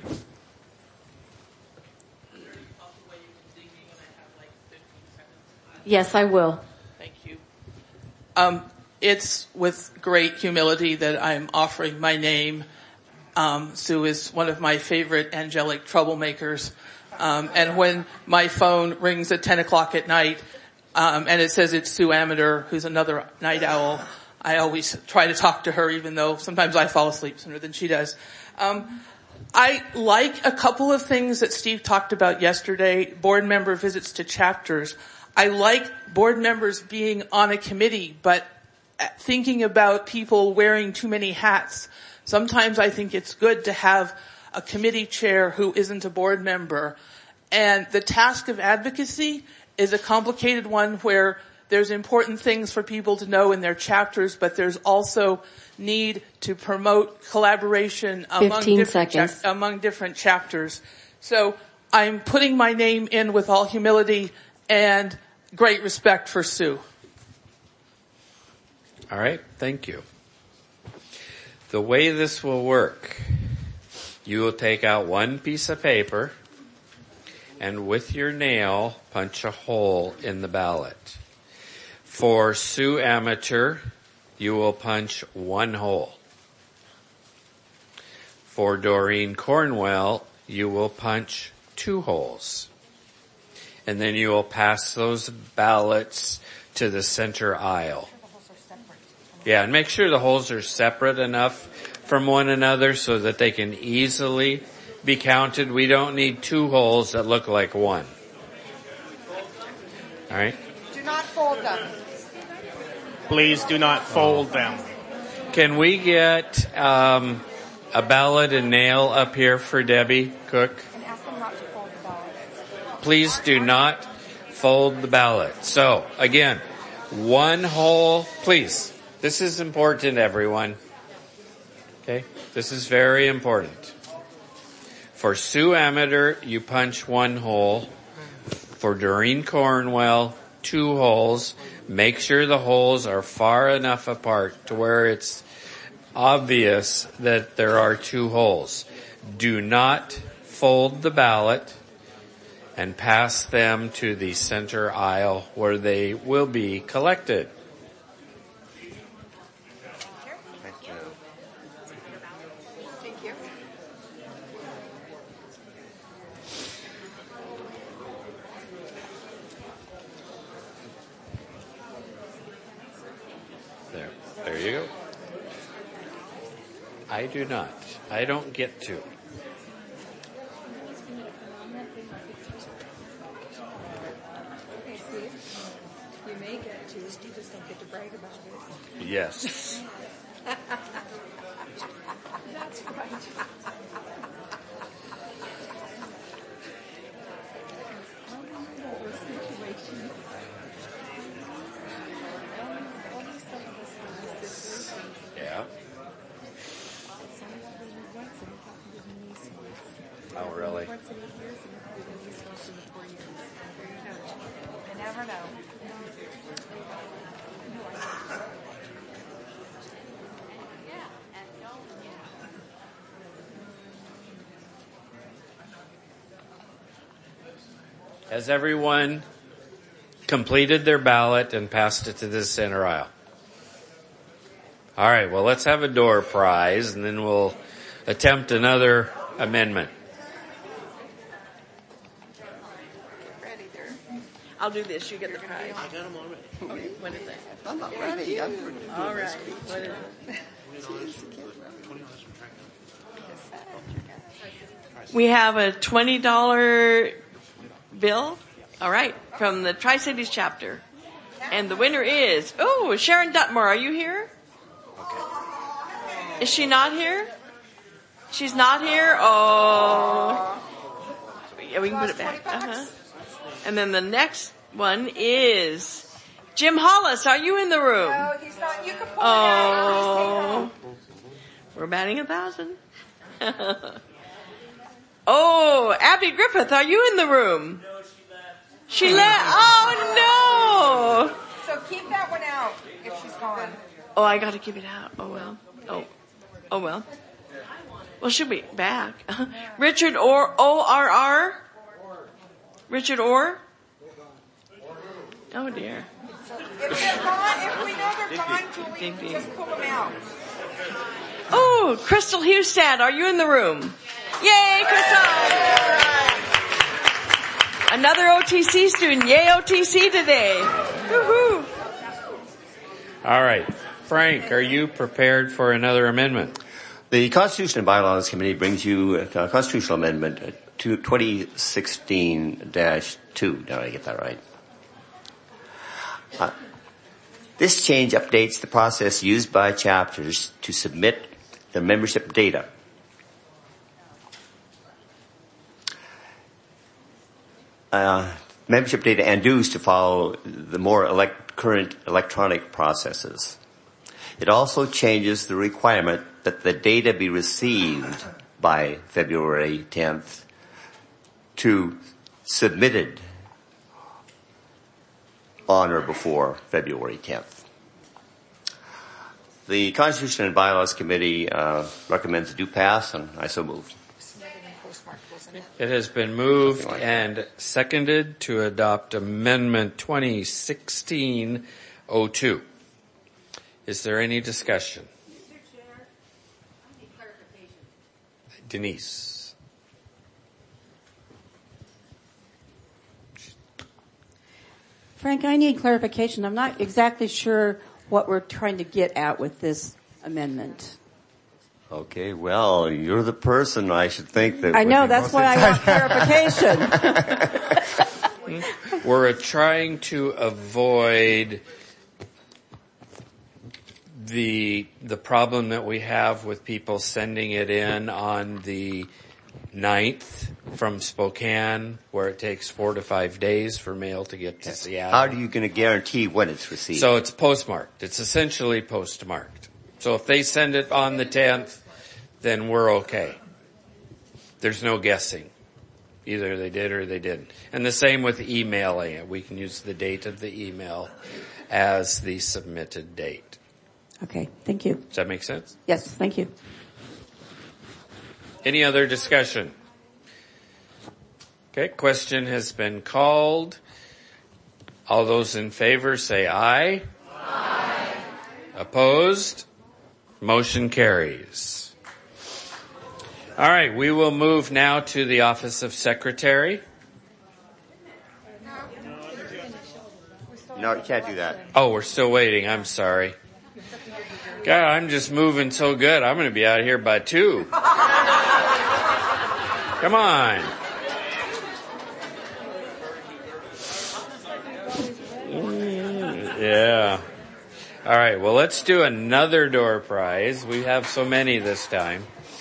Yes, I will. Thank you. Um, it's with great humility that I'm offering my name. Um, Sue is one of my favorite angelic troublemakers. Um, and when my phone rings at ten o'clock at night, um, and it says it's Sue Ameter, who's another night owl, I always try to talk to her, even though sometimes I fall asleep sooner than she does. Um, I like a couple of things that Steve talked about yesterday, board member visits to chapters. I like board members being on a committee, but thinking about people wearing too many hats. Sometimes I think it's good to have a committee chair who isn't a board member. And the task of advocacy is a complicated one where there's important things for people to know in their chapters, but there's also need to promote collaboration among different, cha- among different chapters. So I'm putting my name in with all humility and great respect for Sue. All right, thank you. The way this will work, you will take out one piece of paper and with your nail punch a hole in the ballot. For Sue Amateur, you will punch one hole. For Doreen Cornwell, you will punch two holes. And then you will pass those ballots to the center aisle. Yeah, and make sure the holes are separate enough from one another so that they can easily be counted. We don't need two holes that look like one. All right? Do not fold them. Please do not fold them. Can we get um, a ballot and nail up here for Debbie Cook? And ask them not to fold the ballot. Please do not fold the ballot. So, again, one hole, please. This is important, everyone. Okay? This is very important. For Sue Amateur, you punch one hole. For Doreen Cornwell, two holes. Make sure the holes are far enough apart to where it's obvious that there are two holes. Do not fold the ballot and pass them to the center aisle where they will be collected. Thank you. There, there you go. I do not. I don't get to. Okay, Steve. You may get to. You just don't get to brag about it. Yes. That's right. Yeah. Oh, really? You never know. Has everyone completed their ballot and passed it to the center aisle? All right, well, let's have a door prize, and then we'll attempt another amendment. I'll do this. You get the prize. I got them already. Okay, what is it? I'm not ready. I'm pretty good. All right. What is it? We have a twenty dollar bill. All right. From the Tri-Cities chapter. And the winner is, oh, Sharon Dutmore. Are you here? Is she not here? She's not here? Oh. Yeah, we can put it back. Uh-huh. And then the next one is Jim Hollis. Are you in the room? No, he's not. You can pull Oh. We're batting a thousand. Oh, Abby Griffith, are you in the room? No, she left. She left. Oh, no. So keep that one out if she's gone. Oh, I got to keep it out. Oh, well. Oh, oh, well. Well, she'll be back. Richard Orr, O R R? Richard Orr? Oh, dear. If they're gone, if we know they're gone, Julie, just pull them out. Oh, Crystal Hustad, are you in the room? Yay, Crystal! Another O T C student. Yay, O T C today. Woohoo! All right. Frank, are you prepared for another amendment? The Constitution and Bylaws Committee brings you a constitutional amendment to twenty sixteen dash two. Did I get that right? Uh, this change updates the process used by chapters to submit their membership data. Uh, membership data and dues to follow the more elect- current electronic processes. It also changes the requirement that the data be received by February tenth to submitted on or before February tenth. The Constitution and Bylaws Committee uh, recommends it do pass, and I so move. It has been moved and seconded to adopt Amendment twenty sixteen oh two. Is there any discussion? Denise. Frank, I need clarification. I'm not exactly sure what we're trying to get at with this amendment. Okay, well, you're the person I should think that. I would know, be that's most why I want excited. clarification. We're trying to avoid the the problem that we have with people sending it in on the ninth from Spokane, where it takes four to five days for mail to get to Seattle. How are you going to guarantee when it's received? So it's postmarked. It's essentially postmarked. So if they send it on the tenth, then we're okay. There's no guessing. Either they did or they didn't. And the same with emailing it. We can use the date of the email as the submitted date. Okay, thank you. Does that make sense? Yes, thank you. Any other discussion? Okay, question has been called. All those in favor say aye. Aye. Opposed? Motion carries. All right, we will move now to the Office of Secretary. No, you can't do that. Oh, we're still waiting. I'm sorry. God, I'm just moving so good. I'm going to be out of here by two. Come on. Yeah. All right, well, let's do another door prize. We have so many this time.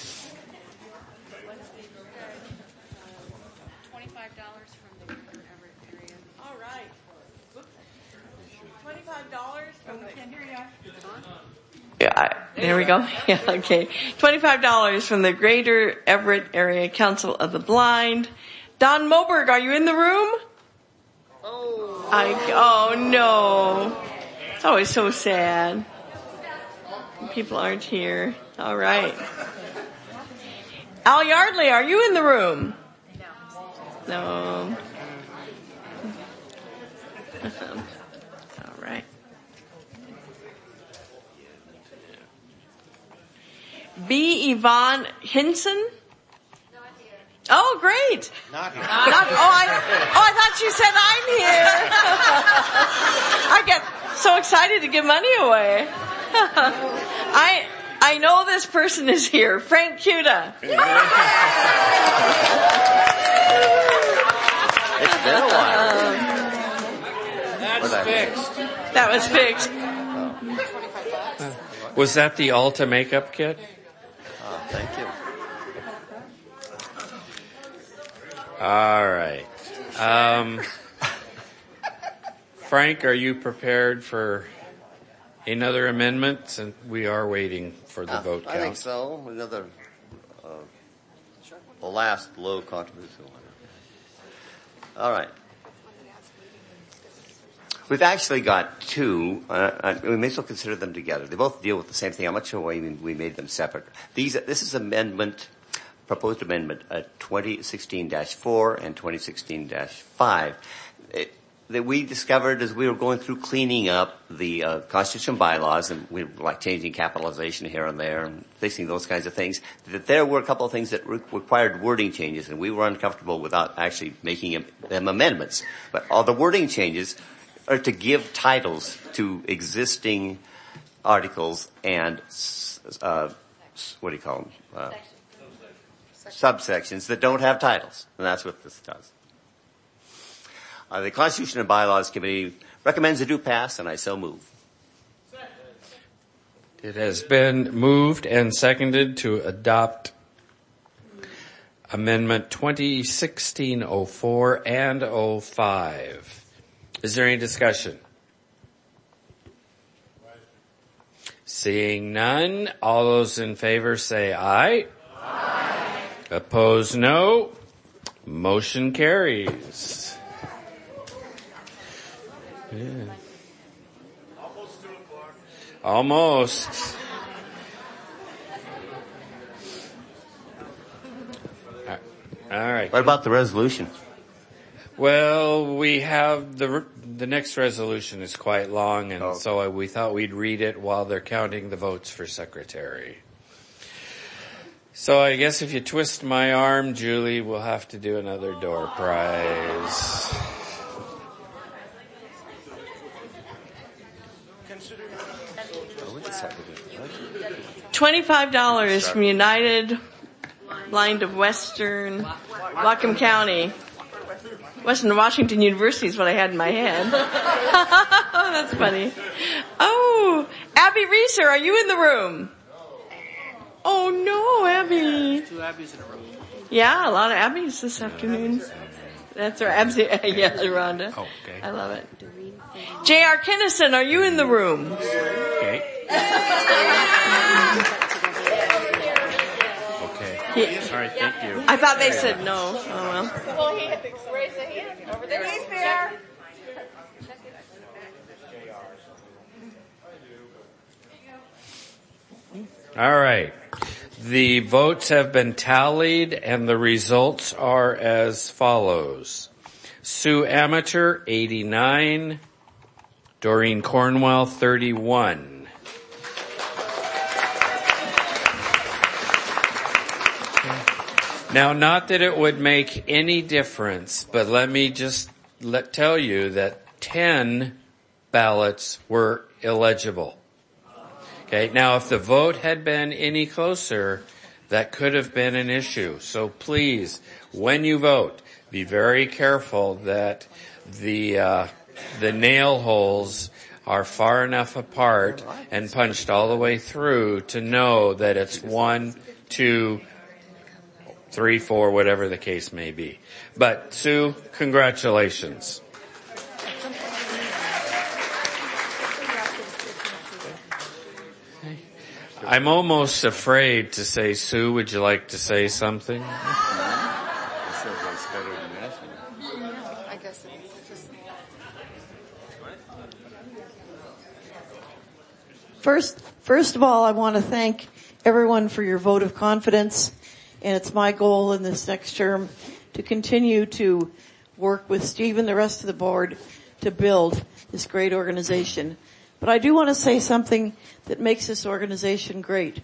twenty-five dollars from the Greater Everett area. All right. twenty-five dollars from the... Can't hear you. Yeah, I, There we go. Yeah, okay. twenty-five dollars from the Greater Everett Area Council of the Blind. Don Moberg, are you in the room? Oh. I, oh no. It's always so sad. People aren't here. All right. Al Yardley, are you in the room? No. All right. B. Yvonne Hinson? Oh, great. Not here. Not, oh, I, oh, I thought you said I'm here. I get so excited to give money away. I, I know this person is here. Frank Cuda. It's been a while. That's fixed. That was fixed. Was that the Ulta makeup kit? Oh, thank you. All right. Um, Frank, are you prepared for another amendment? Since we are waiting for the Uh, vote count. I think so. Another, uh, the last low controversial one. All right. We've actually got two. Uh, uh, we may as well consider them together. They both deal with the same thing. I'm not sure why we made them separate. These, this is amendment, proposed amendment uh, twenty sixteen dash four and twenty sixteen dash five. That we discovered as we were going through cleaning up the uh, Constitution bylaws, and we were like changing capitalization here and there and fixing those kinds of things, that there were a couple of things that re- required wording changes, and we were uncomfortable without actually making them amendments. But all the wording changes are to give titles to existing articles and uh, what do you call them? Uh, subsections that don't have titles, and that's what this does. Uh, the Constitution and Bylaws Committee recommends it do pass, and I so move. It has been moved and seconded to adopt Amendment twenty sixteen oh four and oh five. Is there any discussion? Seeing none, all those in favor say aye. Aye. Opposed, no. Motion carries. Yeah. Almost. All right. What about the resolution? Well, we have the the next resolution is quite long, and oh. so we thought we'd read it while they're counting the votes for secretary. So I guess if you twist my arm, Julie, we'll have to do another door prize. twenty-five dollars from United Blind of Western Whatcom County. Western Washington University is what I had in my head. That's funny. Oh, Abby Reeser, are you in the room? Oh no, Abby. Two Abby's in a room. Yeah, a lot of Abby's this afternoon. That's right. Abby, yeah, Rhonda. Oh, okay. I love it. J R. Kinnison, are you in the room? Okay. Okay. All right, thank you. I thought they said no. Oh well. Well, he had to raise a hand over there. He's there. All right. The votes have been tallied and the results are as follows. Sue Amateur, eighty-nine. Doreen Cornwell, thirty-one. Now, not that it would make any difference, but let me just let, tell you that ten ballots were illegible. Okay, now if the vote had been any closer, that could have been an issue. So please, when you vote, be very careful that the uh, the nail holes are far enough apart and punched all the way through to know that it's one, two, three, four, whatever the case may be. But Sue, congratulations. I'm almost afraid to say, Sue, would you like to say something? I guess it's just... First, first of all, I want to thank everyone for your vote of confidence. And it's my goal in this next term to continue to work with Steve and the rest of the board to build this great organization. But I do want to say something that makes this organization great.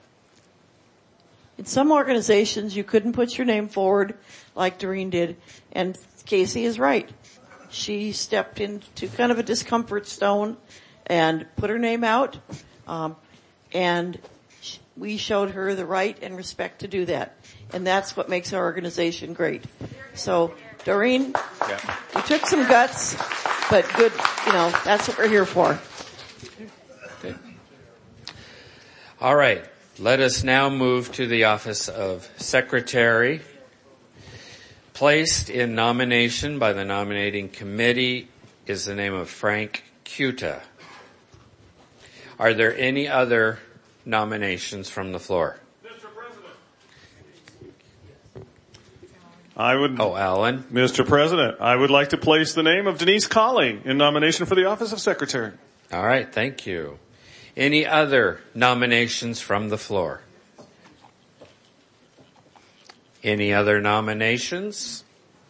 In some organizations, you couldn't put your name forward like Doreen did, and Casey is right. She stepped into kind of a discomfort zone and put her name out, um, and we showed her the right and respect to do that. And that's what makes our organization great. So, Doreen, yeah. You took some guts, but good, you know, that's what we're here for. Okay. All right. Let us now move to the office of Secretary. Placed in nomination by the nominating committee is the name of Frank Cuta. Are there any other nominations from the floor? Mister President. I would. Oh, Alan. Mister President, I would like to place the name of Denise Colling in nomination for the office of Secretary. All right, thank you. Any other nominations from the floor? Any other nominations?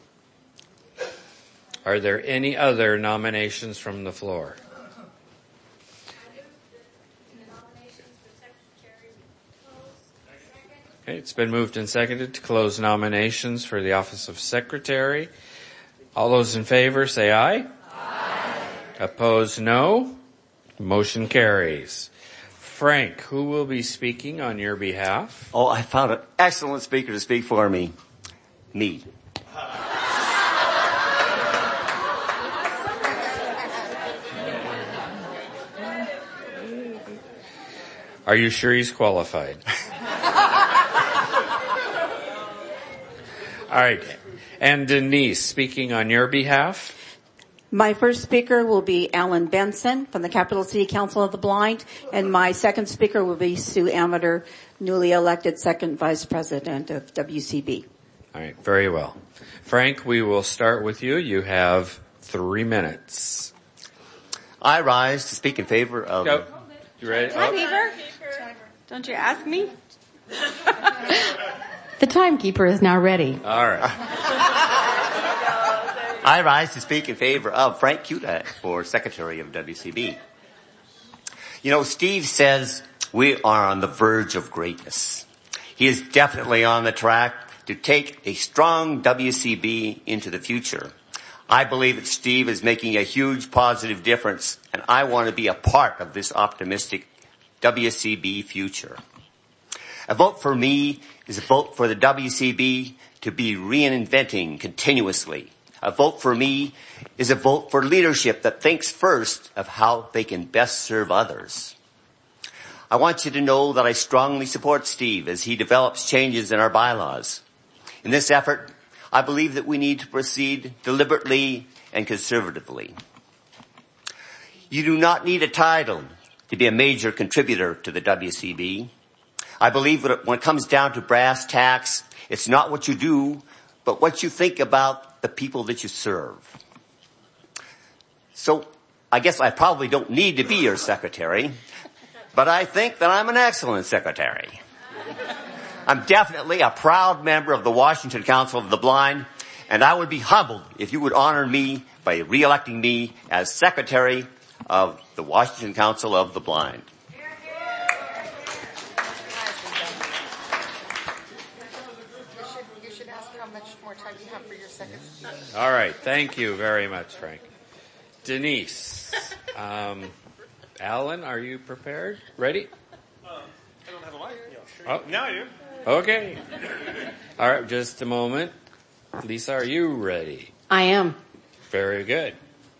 Are there any other nominations from the floor? Okay, it's been moved and seconded to close nominations for the office of Secretary. All those in favor say aye. Aye. Opposed, no. Motion carries. Frank, who will be speaking on your behalf? Oh, I found an excellent speaker to speak for me. Me. Are you sure he's qualified? All right. And Denise, speaking on your behalf? My first speaker will be Alan Benson from the Capital City Council of the Blind, and my second speaker will be Sue Amater, newly elected second vice president of W C B. All right, very well. Frank, we will start with you. You have three minutes. I rise to speak in favor of... Go. You ready? Timekeeper? Don't you ask me? The timekeeper is now ready. All right. I rise to speak in favor of Frank Kuta for Secretary of W C B. You know, Steve says we are on the verge of greatness. He is definitely on the track to take a strong W C B into the future. I believe that Steve is making a huge positive difference, and I want to be a part of this optimistic W C B future. A vote for me is a vote for the W C B to be reinventing continuously. A vote for me is a vote for leadership that thinks first of how they can best serve others. I want you to know that I strongly support Steve as he develops changes in our bylaws. In this effort, I believe that we need to proceed deliberately and conservatively. You do not need a title to be a major contributor to the W C B. I believe that when it comes down to brass tacks, it's not what you do, but what you think about the people that you serve. So I guess I probably don't need to be your secretary, but I think that I'm an excellent secretary. I'm definitely a proud member of the Washington Council of the Blind, and I would be humbled if you would honor me by re-electing me as secretary of the Washington Council of the Blind. All right. Thank you very much, Frank. Denise. Um, Alan, are you prepared? Ready? Uh, I don't have a mic. Yeah, sure. Oh. Now you. Okay. All right. Just a moment. Lisa, are you ready? I am. Very good.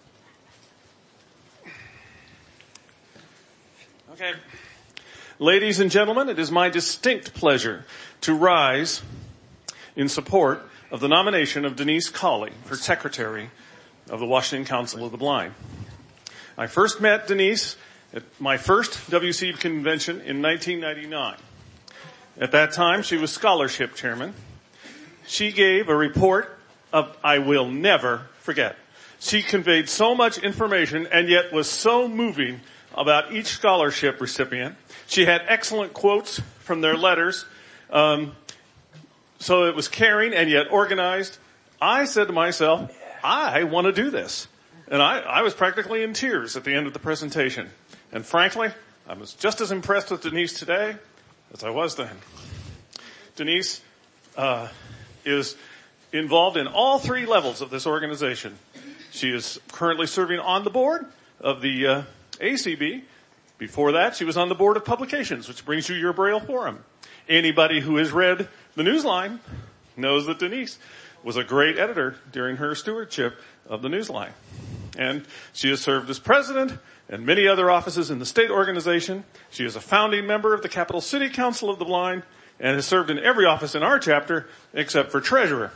Okay. Ladies and gentlemen, it is my distinct pleasure to rise in support of the nomination of Denise Colley for Secretary of the Washington Council of the Blind. I first met Denise at my first W C B convention in nineteen ninety-nine. At that time, she was scholarship chairman. She gave a report of I will never forget. She conveyed so much information and yet was so moving about each scholarship recipient. She had excellent quotes from their letters. Um, So it was caring and yet organized. I said to myself, I want to do this. And I, I was practically in tears at the end of the presentation. And frankly, I was just as impressed with Denise today as I was then. Denise uh, is involved in all three levels of this organization. She is currently serving on the board of the uh, A C B. Before that, she was on the board of publications, which brings you your Braille Forum. Anybody who has read the Newsline knows that Denise was a great editor during her stewardship of the Newsline. And she has served as president and many other offices in the state organization. She is a founding member of the Capital City Council of the Blind and has served in every office in our chapter except for treasurer.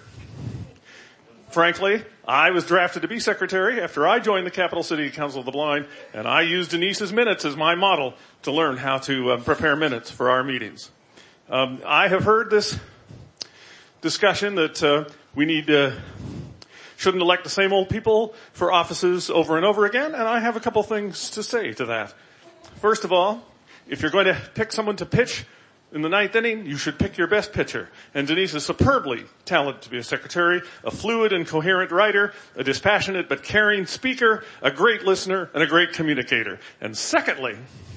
Frankly, I was drafted to be secretary after I joined the Capital City Council of the Blind, and I used Denise's minutes as my model to learn how to uh, prepare minutes for our meetings. Um, I have heard this discussion that uh, we need uh, shouldn't elect the same old people for offices over and over again, and I have a couple things to say to that. First of all, if you're going to pick someone to pitch in the ninth inning, you should pick your best pitcher. And Denise is superbly talented to be a secretary, a fluid and coherent writer, a dispassionate but caring speaker, a great listener, and a great communicator. And secondly,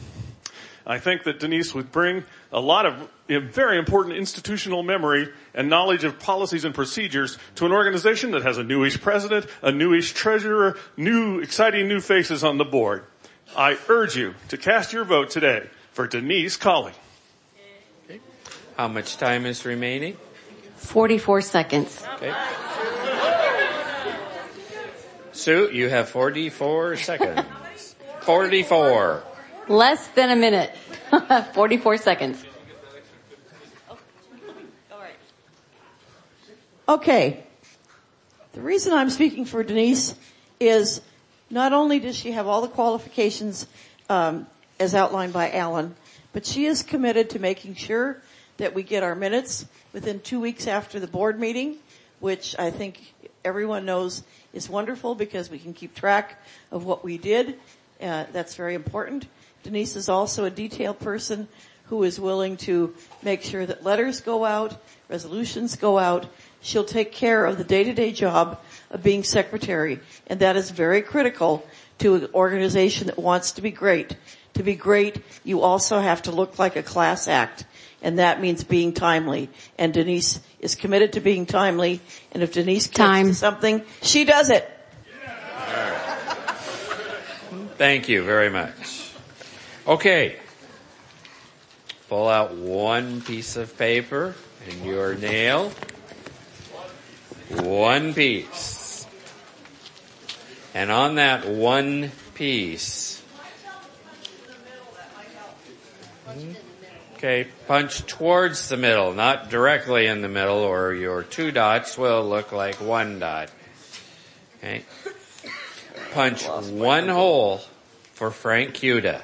I think that Denise would bring a lot of very important institutional memory and knowledge of policies and procedures to an organization that has a newish president, a newish treasurer, new, exciting new faces on the board. I urge you to cast your vote today for Denise Colley. Okay. How much time is remaining? forty-four seconds. Okay. Sue, you have forty-four seconds. forty-four. Less than a minute. forty-four seconds. Okay. The reason I'm speaking for Denise is not only does she have all the qualifications um, as outlined by Alan, but she is committed to making sure that we get our minutes within two weeks after the board meeting, which I think everyone knows is wonderful because we can keep track of what we did. Uh, that's very important. Denise is also a detailed person who is willing to make sure that letters go out, resolutions go out. She'll take care of the day-to-day job of being secretary, and that is very critical to an organization that wants to be great. To be great, you also have to look like a class act, and that means being timely. And Denise is committed to being timely, and if Denise comes to something, she does it. Thank you very much. Okay. Pull out one piece of paper and your nail. One piece. And on that one piece, okay, punch towards the middle, not directly in the middle, or your two dots will look like one dot. Okay. Punch one hole for Frank Cuda.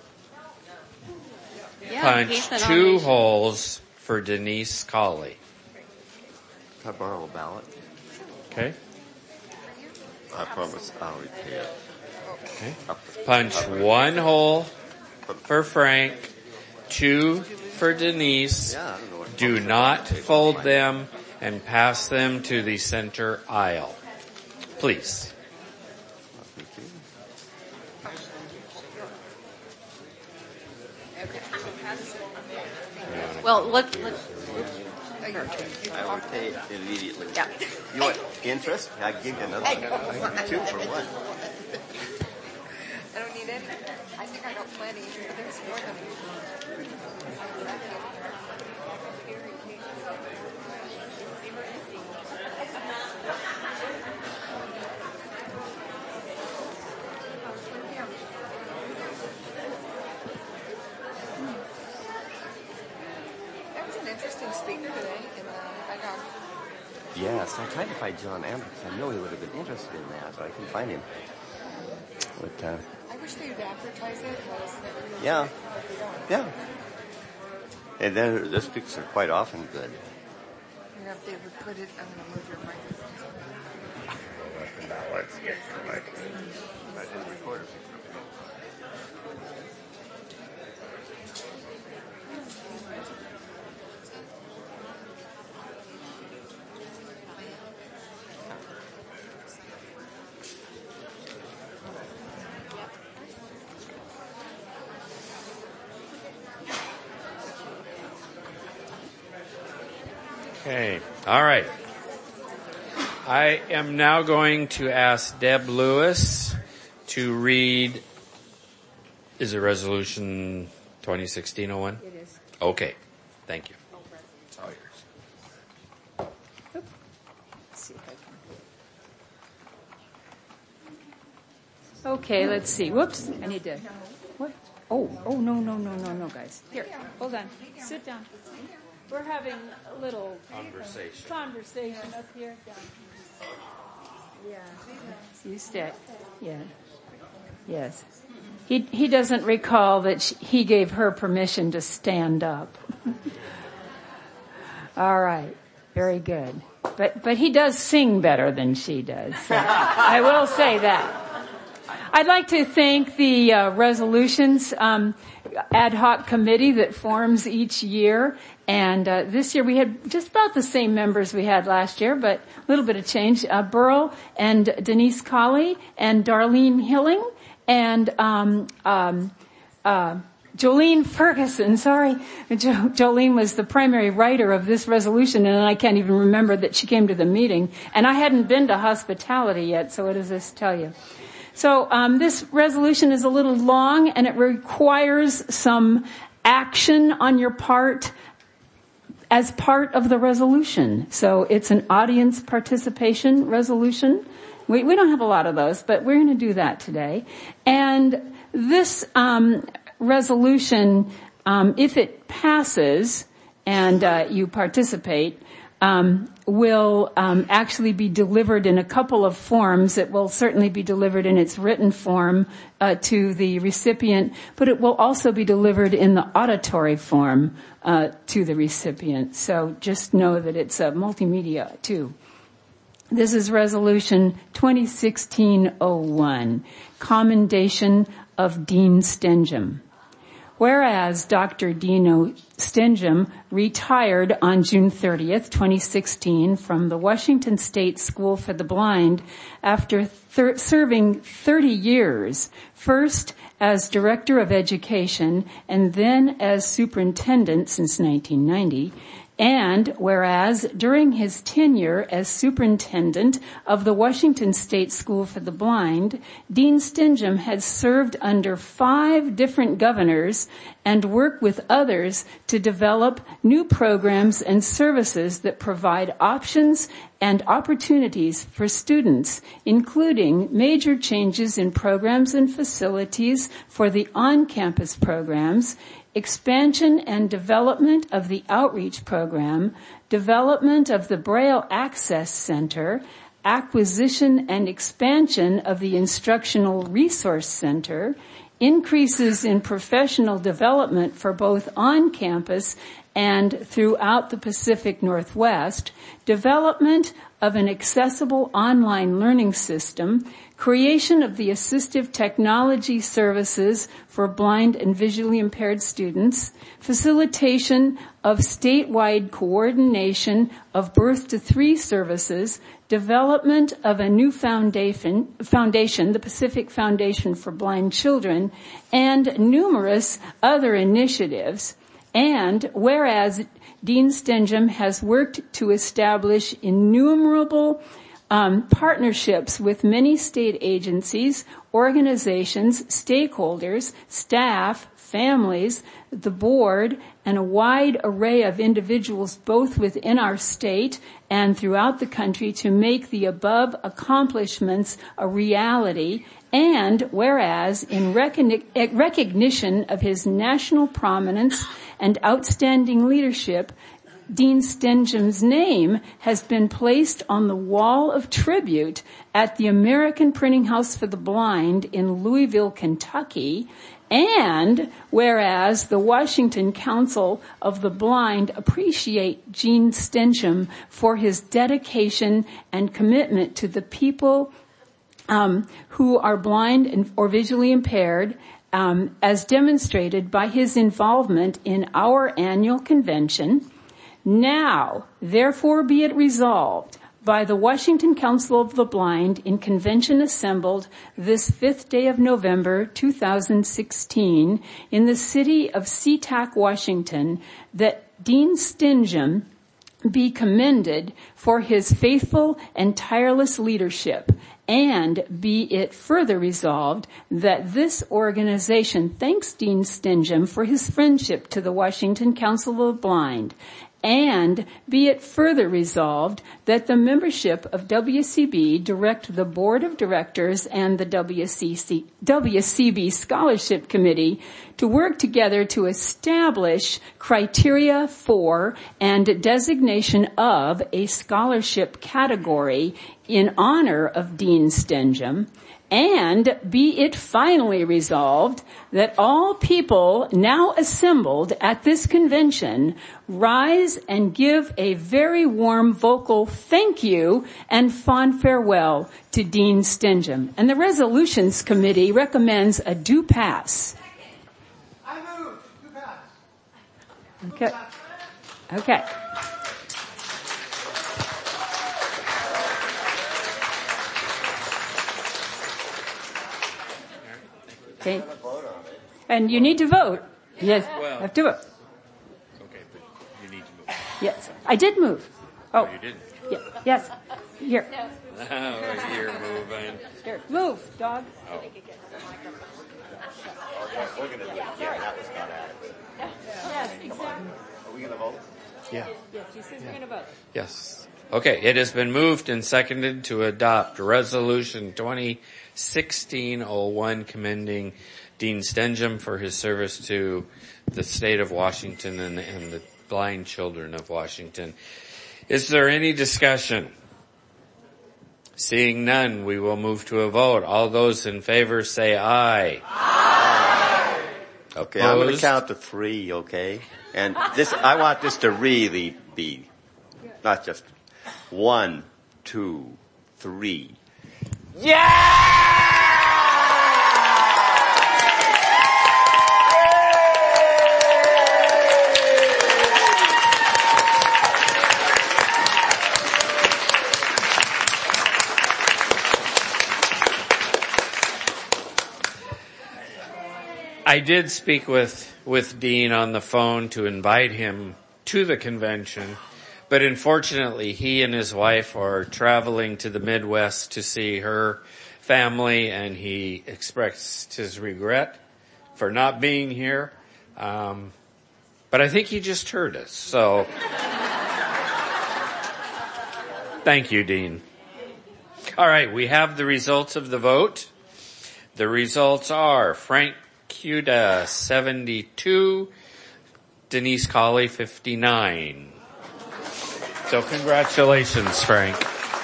Yeah, Punch two holes for Denise Colley. Can I borrow a ballot? Okay. I promise I'll repay it. Okay. Punch one hole for Frank, two for Denise. Do not fold them and pass them to the center aisle. Please. Well, let's, let's, I will pay it immediately. Yeah. You want interest? I can give you another one. I can two for one. I don't need any. I think I got plenty. There's more than There was an interesting speaker today in the I got Yes, I tried to find John Amber because I know he would have been interested in that, but I couldn't find him. But, uh, I wish they'd advertise it. Was that really yeah, but they don't. yeah. And then the speakers are quite often good. You know, if they would put it, I'm going to move your microphone. I didn't record it. Okay. All right. I am now going to ask Deb Lewis to read, is it resolution twenty sixteen oh one? It is. Okay. Thank you. It's all yours. Let's see if I can. Okay, let's see. Whoops. I need to. What? Oh, oh, no, no, no, no, no, guys. Here, hold on. Sit down. We're having a little conversation. Conversation up here. Down here. Yeah. You stay. Yeah. Yes. He he doesn't recall that she, he gave her permission to stand up. All right. Very good. But but he does sing better than she does. So I will say that. I'd like to thank the uh, resolutions um, ad hoc committee that forms each year. And uh, this year we had just about the same members we had last year, but a little bit of change. Uh, Burl and Denise Colley and Darlene Hilling and um, um, uh, Jolene Ferguson. Sorry, jo- Jolene was the primary writer of this resolution, and I can't even remember that she came to the meeting. And I hadn't been to hospitality yet, so what does this tell you? So um, this resolution is a little long, and it requires some action on your part as part of the resolution. So it's an audience participation resolution. We, we don't have a lot of those, but we're going to do that today. And this um, resolution, um, if it passes and uh, you participate, um, will um, actually be delivered in a couple of forms. It will certainly be delivered in its written form uh, to the recipient, but it will also be delivered in the auditory form uh, to the recipient. So just know that it's a multimedia too. This is Resolution twenty sixteen oh one, Commendation of Dean Stenjum. Whereas Doctor Dino Stenjum retired on June thirtieth, twenty sixteen from the Washington State School for the Blind after thir- serving thirty years, first as Director of Education and then as Superintendent since nineteen ninety, and whereas during his tenure as Superintendent of the Washington State School for the Blind, Dean Stenjum had served under five different governors and worked with others to develop new programs and services that provide options and opportunities for students, including major changes in programs and facilities for the on-campus programs, expansion and development of the outreach program, development of the Braille Access Center, acquisition and expansion of the Instructional Resource Center, increases in professional development for both on-campus and throughout the Pacific Northwest, development of an accessible online learning system, creation of the assistive technology services for blind and visually impaired students, facilitation of statewide coordination of birth to three services, development of a new foundation, foundation, the Pacific Foundation for Blind Children, and numerous other initiatives. And whereas Dean Stenjum has worked to establish innumerable Um, partnerships with many state agencies, organizations, stakeholders, staff, families, the board, and a wide array of individuals both within our state and throughout the country to make the above accomplishments a reality. And whereas in recogni- recognition of his national prominence and outstanding leadership, Dean Stenjum's name has been placed on the wall of tribute at the American Printing House for the Blind in Louisville, Kentucky, and whereas the Washington Council of the Blind appreciate Dean Stenjum for his dedication and commitment to the people um, who are blind and, or visually impaired, um, as demonstrated by his involvement in our annual convention. Now, therefore be it resolved by the Washington Council of the Blind in convention assembled this fifth day of November, two thousand sixteen, in the city of SeaTac, Washington, that Dean Stenjum be commended for his faithful and tireless leadership, and be it further resolved that this organization thanks Dean Stenjum for his friendship to the Washington Council of the Blind. And be it further resolved that the membership of W C B direct the Board of Directors and the W C C, W C B Scholarship Committee to work together to establish criteria for and designation of a scholarship category in honor of Dean Stenjum. And be it finally resolved that all people now assembled at this convention rise and give a very warm vocal thank you and fond farewell to Dean Stenjum. And the Resolutions Committee recommends a do pass. I move do pass. Okay. Okay. Okay. And you need to vote. Yes, Well- have to vote. Okay, but you need to move. Yes, I did move. Oh, No, you didn't. yeah, yes. Here. Oh, you're moving. Here, move, dog. Oh. We're going to do it. Yeah, that was not adequate. Yes, exactly. Are we going to vote? Yeah. Yes, he says we're going to vote. Yes. Okay, it has been moved and seconded to adopt Resolution twenty sixteen oh one commending Dean Stenjum for his service to the state of Washington and, and the blind children of Washington. Is there any discussion? Seeing none, we will move to a vote. All those in favor say aye. Aye. Okay, I'm going to Opposed? count to three, okay? And this, I want this to really be, not just one, two, three. I did speak with, with Dean on the phone to invite him to the convention, but unfortunately he and his wife are traveling to the Midwest to see her family, and he expressed his regret for not being here. Um, but I think he just heard us, so thank you, Dean. All right, we have the results of the vote. The results are Frank Cuda, seventy-two, Denise Colley, fifty-nine. So congratulations, Frank.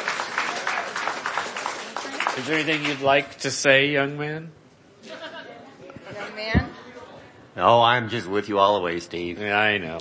Is there anything you'd like to say, young man? Young man? No, I'm just with you all the way, Steve. Yeah, I know.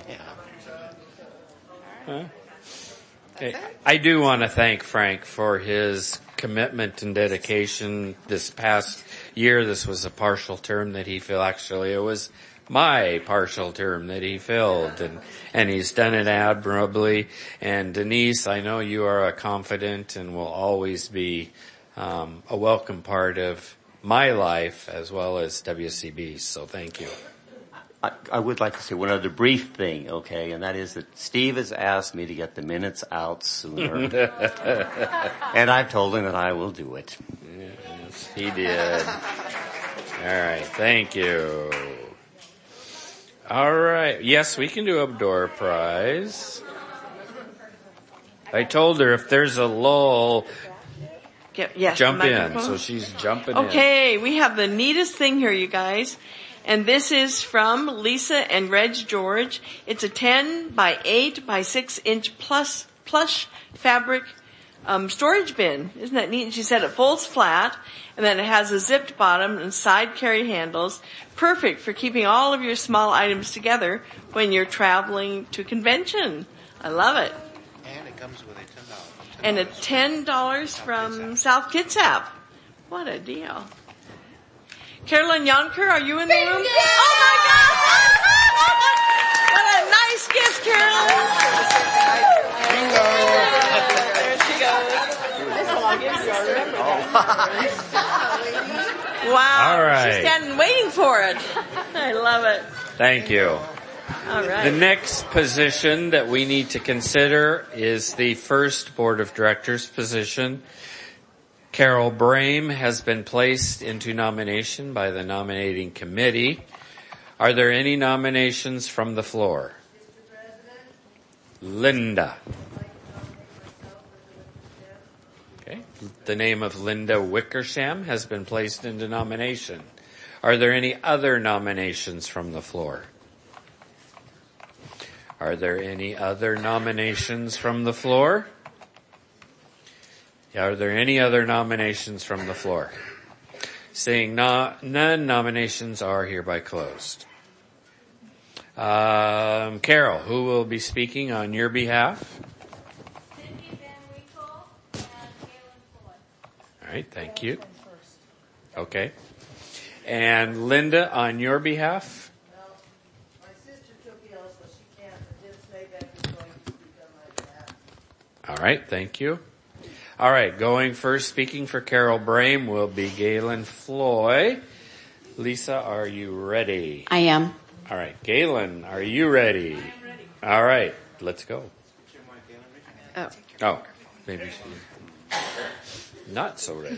Huh? Okay. I do want to thank Frank for his commitment and dedication this past year. This was a partial term that he filled. Actually, it was my partial term that he filled, and, and he's done it admirably. And Denise, I know you are a confident and will always be um, a welcome part of my life as well as W C B. So thank you. I, I would like to say one other brief thing, okay, and that is that Steve has asked me to get the minutes out sooner. And I've told him that I will do it. Yes, he did. All right, thank you. All right, yes, we can do a door prize. I told her if there's a lull, Get, yes, jump the in, microphone. so she's jumping in. Okay, we have the neatest thing here, you guys. And this is from Lisa and Reg George. It's a ten by eight by six inch plus plush fabric um, storage bin. Isn't that neat? And she said it folds flat, and then it has a zipped bottom and side carry handles. Perfect for keeping all of your small items together when you're traveling to convention. I love it. And it comes with a ten dollars. And a ten dollars from South Kitsap. What a deal. Carolyn Yonker, are you in the room? Oh my God! What a nice gift, Carolyn! There she goes. Wow. All right. She's standing waiting for it. I love it. Thank you. All right. The next position that we need to consider is the first Board of Directors position. Carol Brame has been placed into nomination by the nominating committee. Are there any nominations from the floor? Linda. Okay. The name of Linda Wickersham has been placed into nomination. Are there any other nominations from the floor? Are there any other nominations from the floor? Are there any other nominations from the floor? Seeing no, none, nominations are hereby closed. Um, Carol, who will be speaking on your behalf? All right, thank you. Okay. And Linda, on your behalf? All right, thank you. All right, going first, speaking for Carol Brame will be Galen Floy. Lisa, are you ready? I am. All right, Galen, are you ready? I'm ready. All right, let's go. Oh. Oh, maybe she... Not so ready.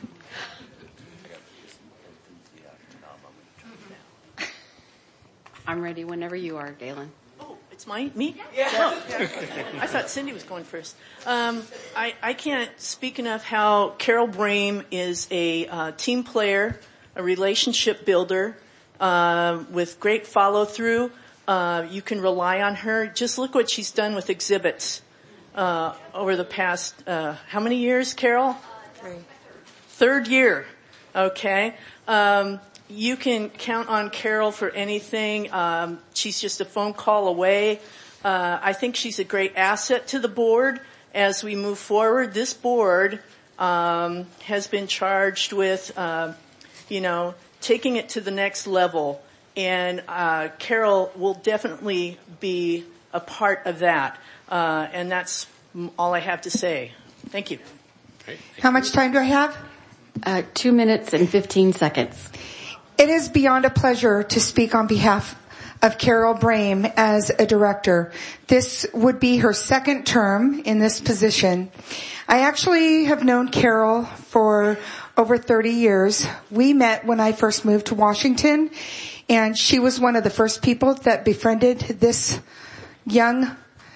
I'm ready whenever you are, Galen. Oh, it's my me? Yeah. Oh. I thought Cindy was going first. Um, I, I can't speak enough how Carol Brame is a uh, team player, a relationship builder, uh, with great follow through. Uh, you can rely on her. Just look what she's done with exhibits uh, over the past uh, how many years, Carol? Three. Third year. Okay. Um, you can count on Carol for anything. Um, she's just a phone call away. Uh, I think she's a great asset to the board as we move forward. This board um, has been charged with, uh, you know, taking it to the next level. And uh, Carol will definitely be a part of that. Uh, and that's all I have to say. Thank you. How much time do I have? Uh, two minutes and fifteen seconds. It is beyond a pleasure to speak on behalf of Carol Brame as a director. This would be her second term in this position. I actually have known Carol for over thirty years. We met when I first moved to Washington, and she was one of the first people that befriended this young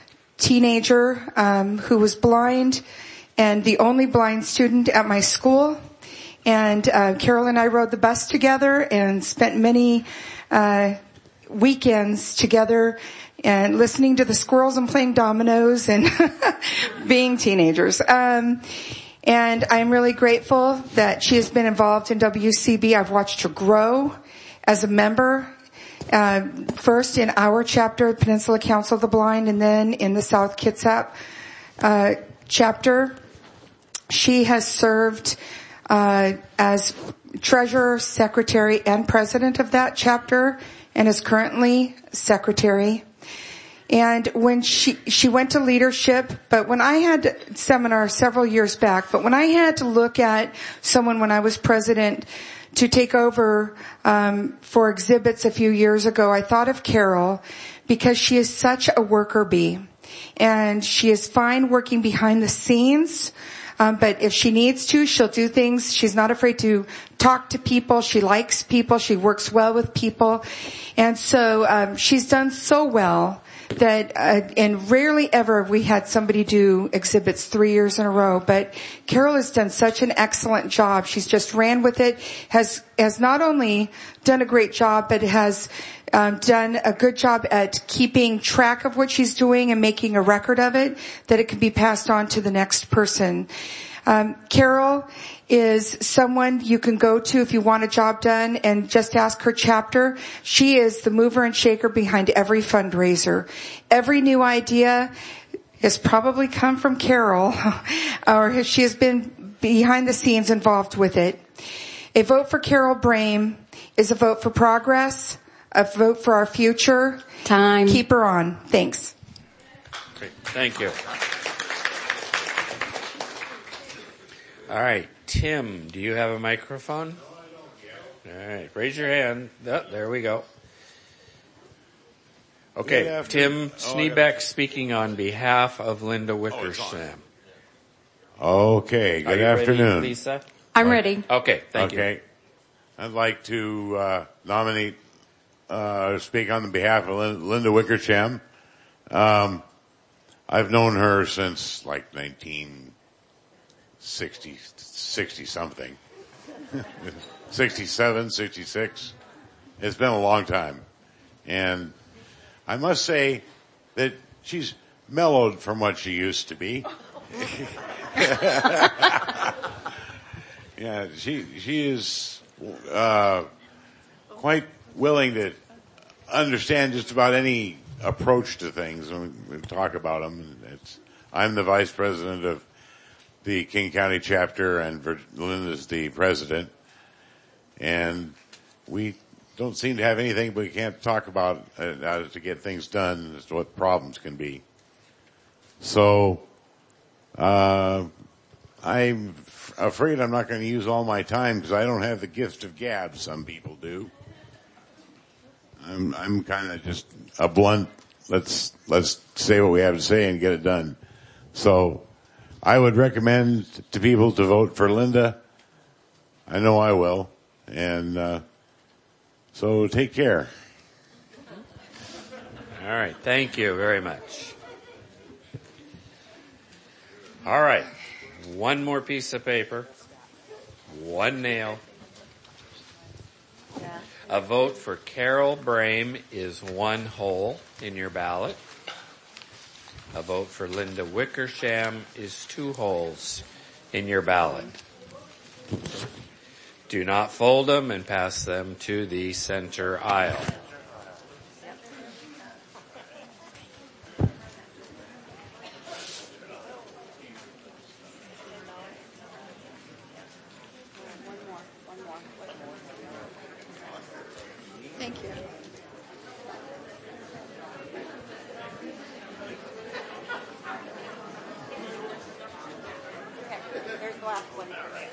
teenager um, who was blind and the only blind student at my school. And uh, Carol and I rode the bus together and spent many uh weekends together and listening to the squirrels and playing dominoes and being teenagers. Um and I'm really grateful that she has been involved in W C B. I've watched her grow as a member, uh first in our chapter, Peninsula Council of the Blind, and then in the South Kitsap uh chapter. She has served uh as treasurer, secretary, and president of that chapter, and is currently secretary. And when she, she went to leadership, but when I had seminar several years back, but when I had to look at someone when I was president to take over, um, for exhibits a few years ago, I thought of Carol because she is such a worker bee. And she is fine working behind the scenes. Um, but if she needs to, she'll do things. She's not afraid to talk to people. She likes people. She works well with people. And so, um, she's done so well that, uh, and rarely ever have we had somebody do exhibits three years in a row. But Carol has done such an excellent job. She's just ran with it, has, has not only done a great job, but has, Um, done a good job at keeping track of what she's doing and making a record of it, that it can be passed on to the next person. Um, Carol is someone you can go to if you want a job done and just ask her chapter. She is the mover and shaker behind every fundraiser. Every new idea has probably come from Carol, or she has been behind the scenes involved with it. A vote for Carol Brame is a vote for progress, a vote for our future. Time. Keep her on. Thanks. Great. Thank you. All right. Tim, do you have a microphone? All right. Raise your hand. Oh, there we go. Okay. Tim Sneebeck speaking on behalf of Linda Wickersham. Okay. Good afternoon. Ready, Lisa? I'm ready. Okay. Thank you. Okay. I'd like to uh, nominate Uh, speak on behalf of Linda Wickersham. Um, I've known her since like nineteen sixty, sixty something. sixty-seven, sixty-six. It's been a long time. And I must say that she's mellowed from what she used to be. Yeah, she, she is, uh, quite willing to understand just about any approach to things when we talk about them. It's, I'm the vice president of the King County chapter and Linda's the president, and we don't seem to have anything but we can't talk about uh, how to get things done as to what problems can be. So, uh, I'm f- afraid I'm not going to use all my time because I don't have the gift of gab. Some people do. I'm, I'm kind of just a blunt, let's, let's say what we have to say and get it done. So, I would recommend to people to vote for Linda. I know I will. And, uh, so take care. All right. Thank you very much. All right. One more piece of paper. One nail. A vote for Carol Brame is one hole in your ballot. A vote for Linda Wickersham is two holes in your ballot. Do not fold them and pass them to the center aisle. Thank you. There's the last one.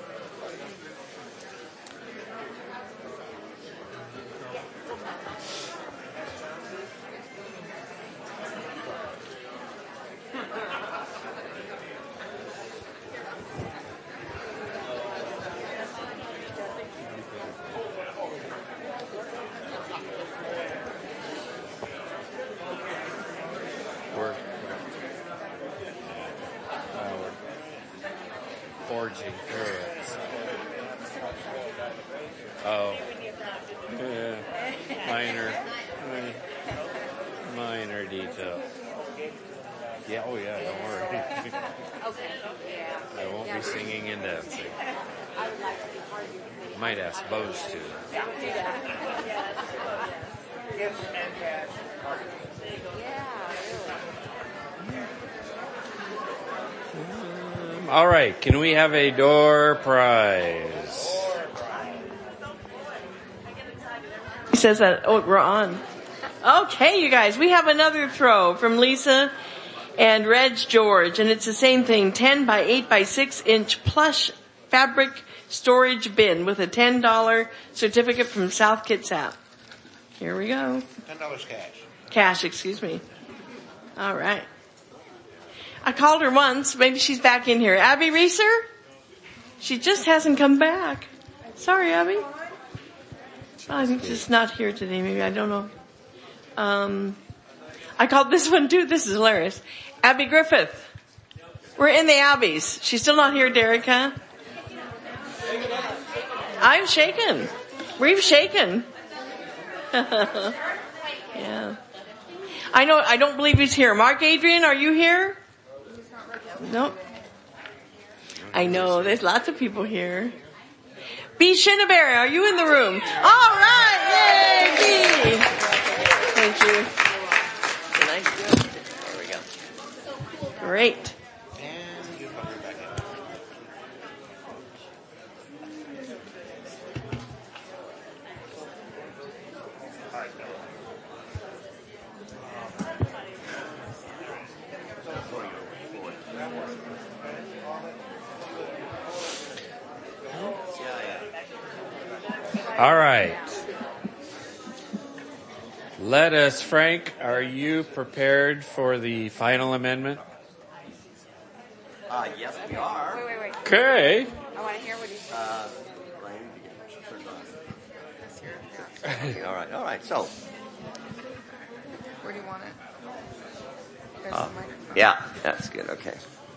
We're, uh, we're forging through it. Oh. Yeah. Minor, minor detail. Yeah, oh yeah, don't worry. Okay. Yeah. I won't be singing and dancing. I would like to be part of your Might ask Bose to. Yeah. Gifts and cash. Um, all right, can we have a door prize? He says that, oh, we're on. Okay, you guys, we have another throw from Lisa and Reg George, and it's the same thing, ten by eight by six inch plush fabric storage bin with a ten dollar certificate from South Kitsap. Here we go. Ten dollars cash. Cash, excuse me. All right. I called her once. Maybe she's back in here. Abby Reeser? She just hasn't come back. Sorry, Abby. I'm just not here today. Maybe I don't know. Um, I called this one too. This is hilarious. Abby Griffith. We're in the Abbeys. She's still not here, Derica. I'm shaken. We've shaken. Yeah. I know, I don't believe he's here. Mark Adrian, are you here? Nope. I know, there's lots of people here. B. Shinneberry, are you in the room? All right, yay, B. Thank you. There we go. Great. All right. Let us, Frank, are you prepared for the final amendment? Uh, yes, we are. Wait, wait, wait. Okay. I want to hear what he said. Uh, okay, all right, all right. So, Where do you want it? There's uh, the microphone. yeah, that's good. Okay.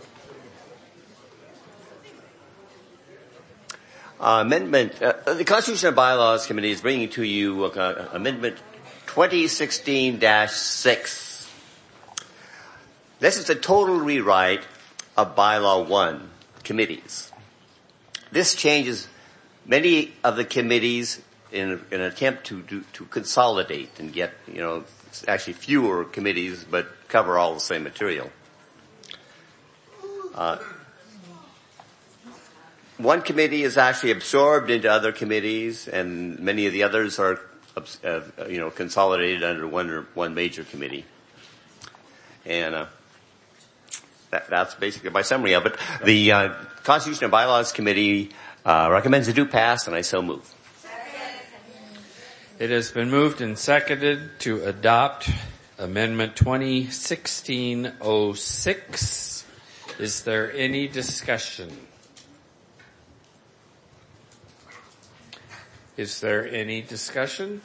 Uh, amendment, uh, the Constitution and Bylaws Committee is bringing to you uh, Amendment twenty sixteen dash six. This is a total rewrite of Bylaw one committees. This changes many of the committees in, in an attempt to, to, to consolidate and get, you know, actually fewer committees but cover all the same material. Uh, One committee is actually absorbed into other committees, and many of the others are, uh, you know, consolidated under one or one major committee. And uh, that, that's basically my summary of it. The uh, Constitution and Bylaws Committee uh, recommends it do pass, and I so move. It has been moved and seconded to adopt Amendment twenty sixteen oh six. Is there any discussion? Is there any discussion?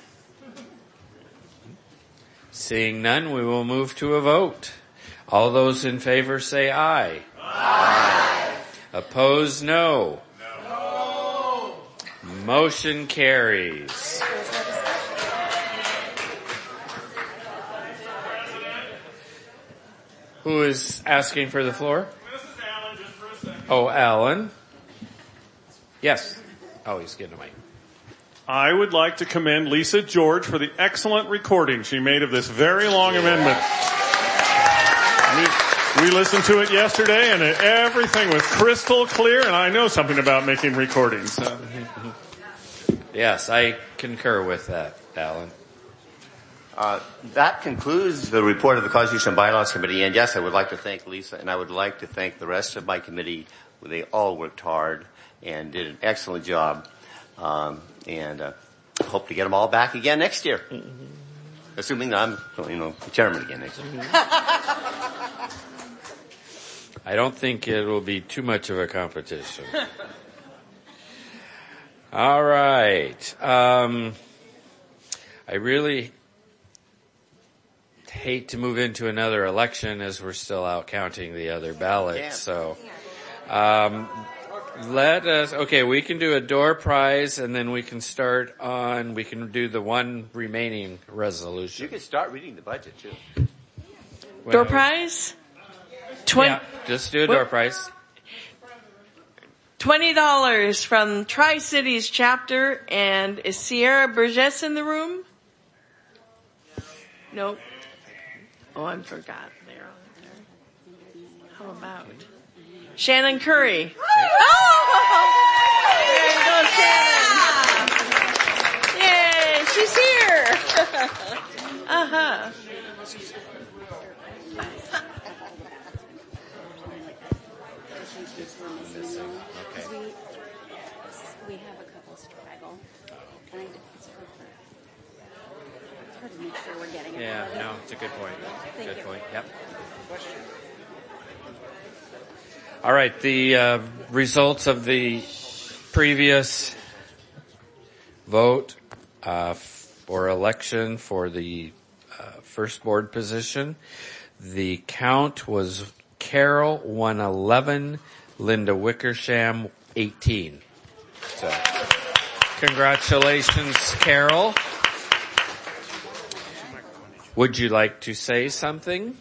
Seeing none, we will move to a vote. All those in favor say aye. Aye. Opposed, no. No. Motion carries. Who is asking for the floor? This is Alan, just for a second. Oh, Alan. Yes. Oh, he's getting a mic. I would like to commend Lisa George for the excellent recording she made of this very long amendment. We, we listened to it yesterday and it, everything was crystal clear, and I know something about making recordings. So. Yes, I concur with that, Alan. Uh, that concludes the report of the Constitution and Bylaws Committee. And yes, I would like to thank Lisa, and I would like to thank the rest of my committee. They all worked hard and did an excellent job. Um, and uh, hope to get them all back again next year, mm-hmm. assuming I'm, you know, chairman again next year. I don't think it will be too much of a competition. All right. Um, I really hate to move into another election as we're still out counting the other ballots. Yeah. So, um, let us, okay, we can do a door prize and then we can start on, we can do the one remaining resolution. You can start reading the budget too. Well, door prize? Twenty. Yeah, just do a door prize. Twenty dollars from Tri-Cities chapter, and is Sierra Burgess in the room? Nope. Oh, I forgot. They're on there. How about Shannon Curry? Oh! There you go, Shannon. Yay, she's here. uh-huh. Okay. We, we have a couple straggle. And it's hard to make sure we're getting it. Yeah, no, it's a good point. Thank good you. point. Yep. All right, the uh, results of the previous vote uh, for election for the uh, first board position, the count was Carol one eleven, Linda Wickersham eighteen. So, congratulations, Carol. Would you like to say something?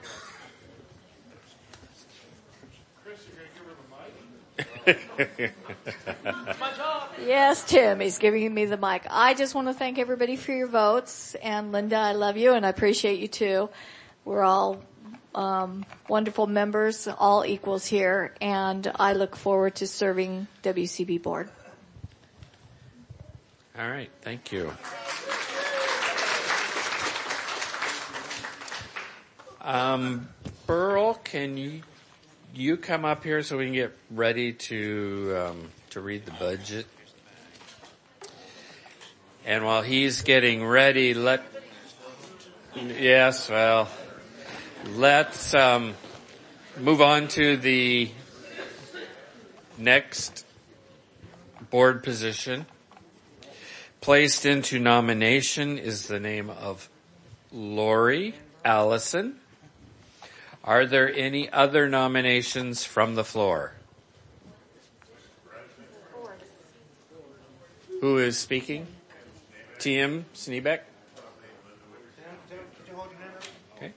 Yes, Tim, he's giving me the mic. I just want to thank everybody for your votes. And Linda, I love you and I appreciate you too. We're all um, wonderful members, all equals here, and I look forward to serving W C B board. All right, thank you. Um, Burl, can you you come up here so we can get ready to um, to read the budget? And while he's getting ready, let yes, well, let's um, move on to the next board position. Placed into nomination is the name of Lori Allison. Are there any other nominations from the floor? Who is speaking? Tim Sneebeck? Okay.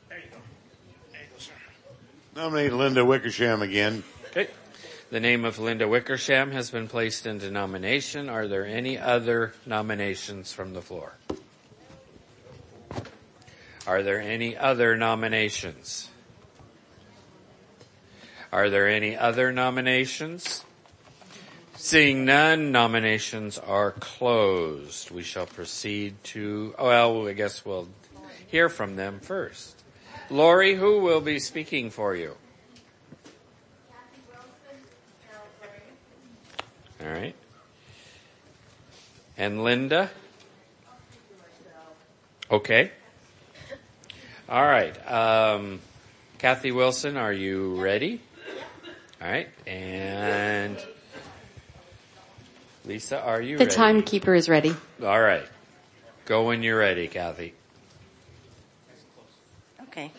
Nominate Linda Wickersham again. Okay. The name of Linda Wickersham has been placed into nomination. Are there any other nominations from the floor? Are there any other nominations? Are there any other nominations? Seeing none, nominations are closed. We shall proceed to, well, I guess we'll hear from them first. Lori, who will be speaking for you? All right. And Linda? Okay. All right. Um, Kathy Wilson, are you ready? All right. And Lisa, are you The ready? timekeeper is ready. All right. Go when you're ready, Kathy. Okay.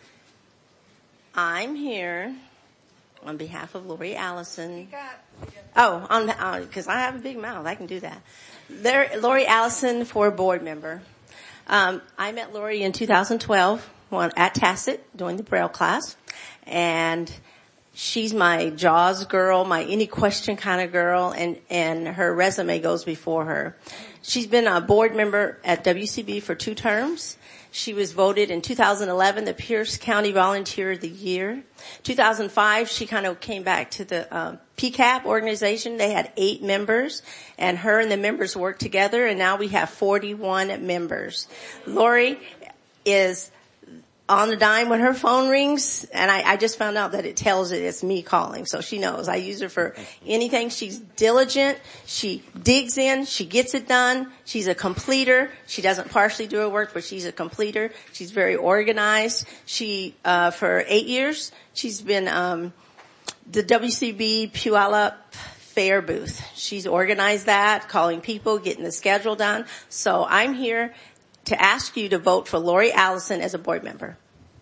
I'm here on behalf of Lori Allison. Oh, on because uh, I have a big mouth, I can do that. There, Lori Allison for board member. Um, I met Lori in two thousand twelve when, at Tacit doing the Braille class, and she's my JAWS girl, my any question kind of girl, and and her resume goes before her. She's been a board member at W C B for two terms. She was voted in two thousand eleven the Pierce County Volunteer of the Year. two thousand five, she kind of came back to the uh, P CAP organization. They had eight members, and her and the members worked together, and now we have forty-one members. Lori is on the dime when her phone rings, and I, I just found out that it tells it it's me calling, so she knows. I use her for anything. She's diligent. She digs in. She gets it done. She's a completer. She doesn't partially do her work, but she's a completer. She's very organized. She, uh, for eight years, she's been, um, the W C B Puyallup Fair booth. She's organized that, calling people, getting the schedule done. So I'm here to ask you to vote for Lori Allison as a board member.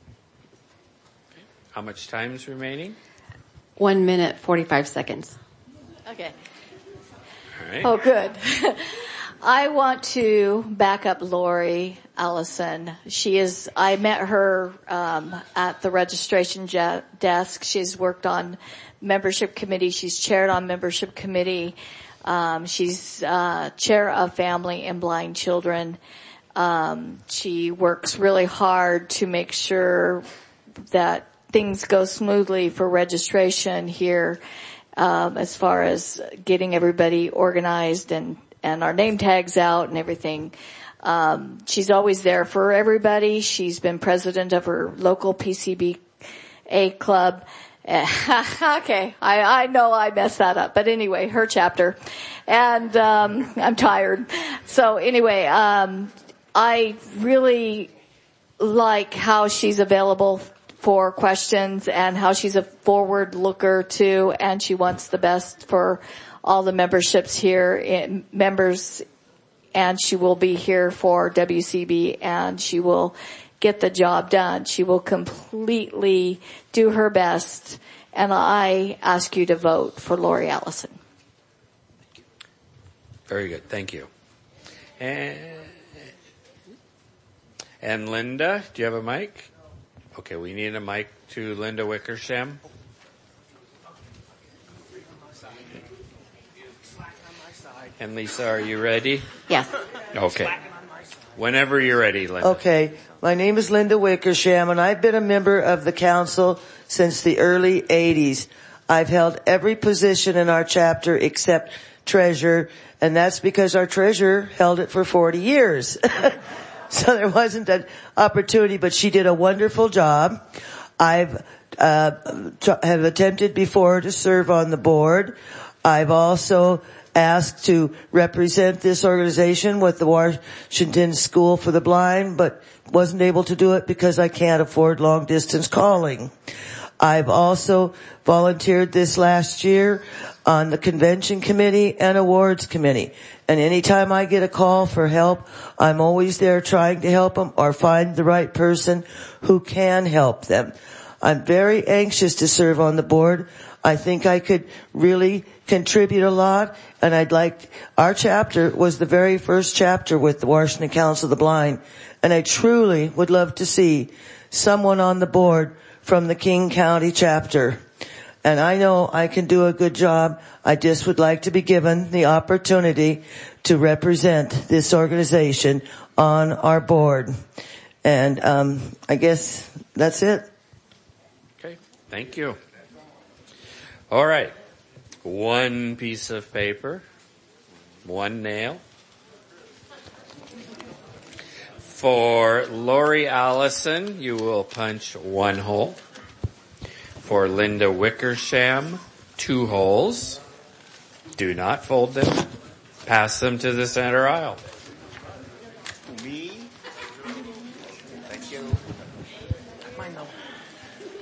How much time is remaining? One minute, forty-five seconds. Okay. All right. Oh, good. I want to back up Lori Allison. She is, I met her um, at the registration je- desk. She's worked on membership committee. She's chaired on membership committee. Um, she's uh, chair of family and blind children. Um, she works really hard to make sure that things go smoothly for registration here, um, as far as getting everybody organized and, and our name tags out and everything. Um, she's always there for everybody. She's been president of her local P C B A club. Okay, I, I know I messed that up, but anyway, her chapter. And, um, I'm tired. So anyway, um, I really like how she's available for questions and how she's a forward looker too, and she wants the best for all the memberships here, in, members, and she will be here for W C B, and she will get the job done. She will completely do her best, and I ask you to vote for Lori Allison. Very good. Thank you. And, and Linda, do you have a mic? Okay, we need a mic to Linda Wickersham. And Lisa, are you ready? Yes. Okay. Whenever you're ready, Linda. Okay. My name is Linda Wickersham, and I've been a member of the council since the early eighties. I've held every position in our chapter except treasurer, and that's because our treasurer held it for forty years. So there wasn't an opportunity, but she did a wonderful job. I've uh t- have attempted before to serve on the board. I've also asked to represent this organization with the Washington School for the Blind, but wasn't able to do it because I can't afford long distance calling. I've also volunteered this last year on the convention committee and awards committee. And anytime I get a call for help, I'm always there trying to help them or find the right person who can help them. I'm very anxious to serve on the board. I think I could really contribute a lot, and I'd like, our chapter was the very first chapter with the Washington Council of the Blind, and I truly would love to see someone on the board from the King County chapter. And I know I can do a good job. I just would like to be given the opportunity to represent this organization on our board. And um I guess that's it. Okay, thank you. All right. One piece of paper, one nail. For Lori Allison, you will punch one hole. For Linda Wickersham, two holes. Do not fold them. Pass them to the center aisle. Me? Thank you. Mine though.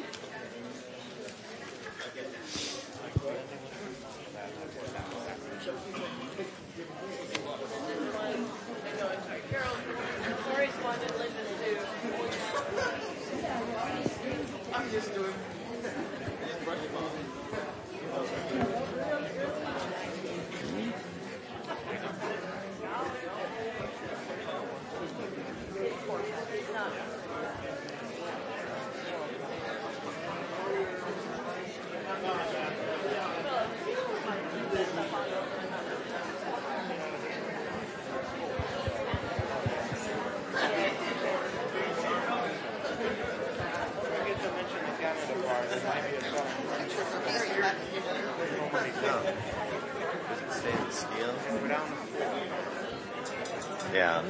Yeah.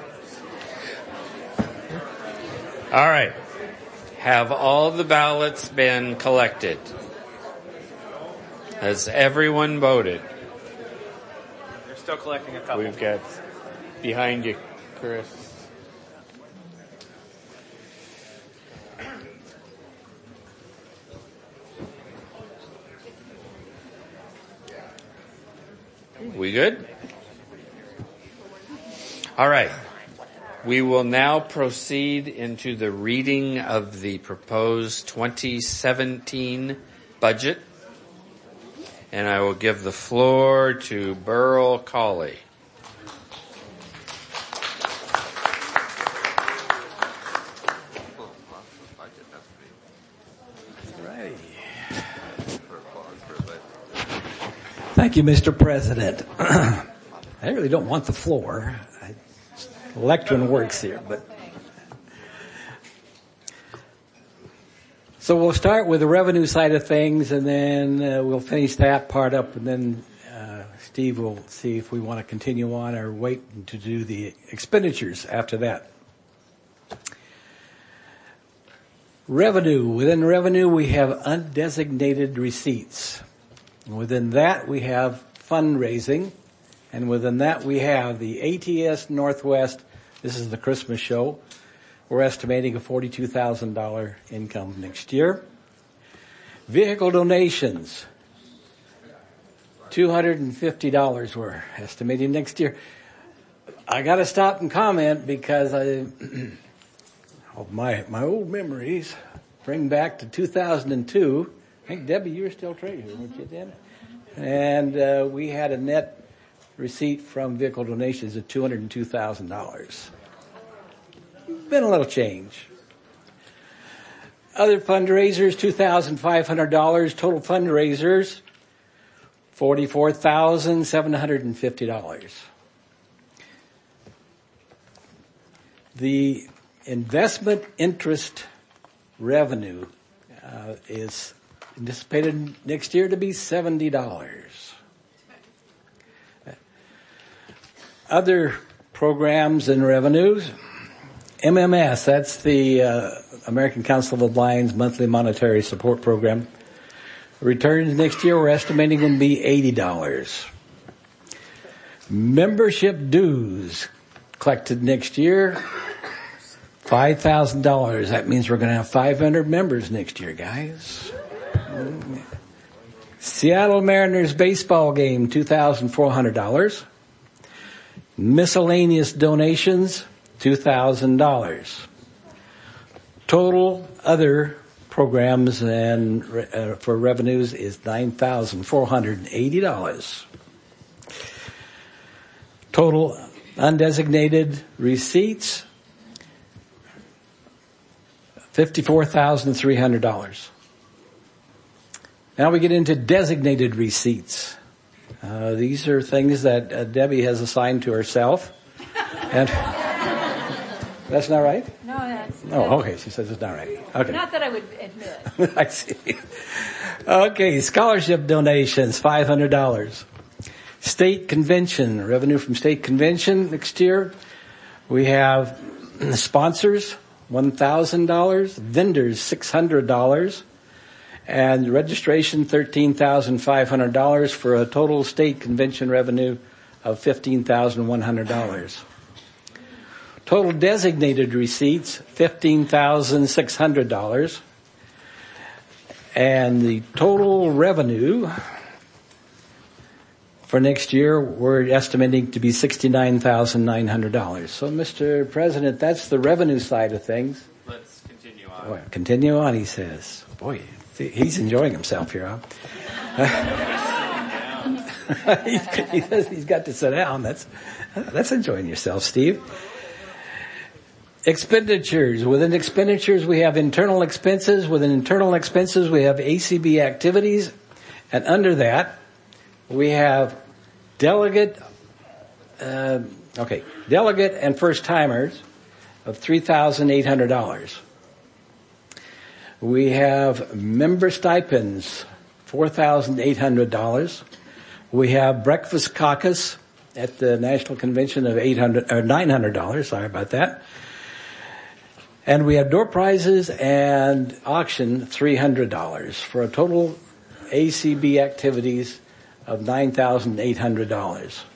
All right. Have all the ballots been collected? Has everyone voted? They're still collecting a couple. We've got behind you, Chris. We good? All right. We will now proceed into the reading of the proposed twenty seventeen budget. And I will give the floor to Burl Colley. Thank you, Mister President. I really don't want the floor. I, lectern works here, but so we'll start with the revenue side of things, and then uh, we'll finish that part up, and then uh, Steve will see if we want to continue on or wait to do the expenditures after that. Revenue. Within revenue, we have undesignated receipts. Within that, we have fundraising, and within that, we have the A T S Northwest. This is the Christmas show. We're estimating a forty-two thousand dollars income next year. Vehicle donations, two hundred fifty dollars we're estimating next year. I got to stop and comment because I, oh, my my old memories bring back to two thousand two. I think, Debbie, you were still treasurer, weren't you then? And uh, we had a net receipt from vehicle donations of two hundred two thousand dollars. Been a little change. Other fundraisers, two thousand five hundred dollars. Total fundraisers, forty-four thousand seven hundred fifty dollars. The investment interest revenue uh, is anticipated next year to be seventy dollars. Other programs and revenues, M M S, that's the uh, American Council of the Blind's monthly monetary support program. Returns next year we're estimating them to be eighty dollars. Membership dues collected next year, five thousand dollars. That means we're going to have five hundred members next year, guys. Seattle Mariners baseball game, two thousand four hundred dollars. Miscellaneous donations, two thousand dollars. Total other programs and uh, for revenues is nine thousand four hundred eighty dollars. Total undesignated receipts, fifty-four thousand three hundred dollars. Now we get into designated receipts. Uh, these are things that uh, Debbie has assigned to herself. And that's not right? No, that's... Oh, okay. She says it's not right. Okay. Not that I would admit. I see. Okay. Scholarship donations, five hundred dollars. State convention, revenue from state convention next year. We have sponsors, one thousand dollars. Vendors, six hundred dollars. And registration, thirteen thousand five hundred dollars for a total state convention revenue of fifteen thousand one hundred dollars. Total designated receipts, fifteen thousand six hundred dollars. And the total revenue for next year, we're estimating to be sixty-nine thousand nine hundred dollars. So, Mister President, that's the revenue side of things. Let's continue on. Well, continue on, he says. Boy, he's enjoying himself here, huh? he says he's got to sit down. That's, that's enjoying yourself, Steve. Expenditures. Within expenditures, we have internal expenses. Within internal expenses, we have A C B activities. And under that, we have delegate, uh, okay, delegate and first timers of three thousand eight hundred dollars. We have member stipends, four thousand eight hundred dollars. We have breakfast caucus, at the National Convention of eight hundred or nine hundred dollars. Sorry about that. And we have door prizes and auction three hundred dollars for a total A C B activities of nine thousand eight hundred dollars.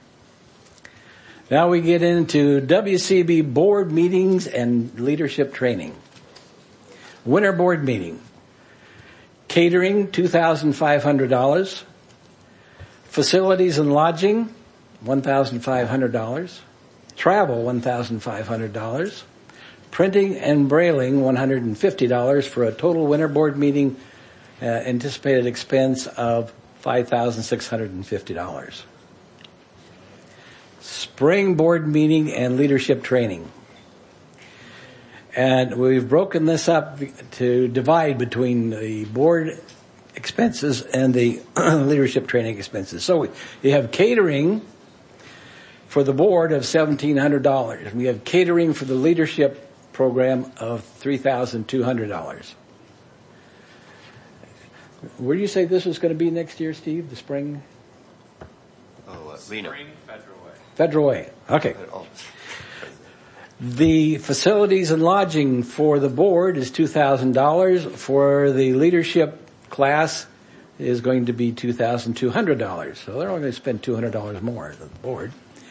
Now we get into W C B board meetings and leadership training. Winter board meeting. Catering, two thousand five hundred dollars. Facilities and lodging, one thousand five hundred dollars. Travel, one thousand five hundred dollars. Printing and brailing, one hundred fifty dollars for a total winter board meeting uh, anticipated expense of five thousand six hundred fifty dollars. Spring board meeting and leadership training. And we've broken this up to divide between the board expenses and the leadership training expenses. So we, you have catering for the board of seventeen hundred dollars. We have catering for the leadership program of three thousand two hundred dollars. Where do you say this is going to be next year, Steve? The spring? Oh, uh, Reno. Spring Federal Way. Federal Way. Okay. The facilities and lodging for the board is two thousand dollars. For the leadership class is going to be two thousand two hundred dollars. So they're only going to spend two hundred dollars more than the board.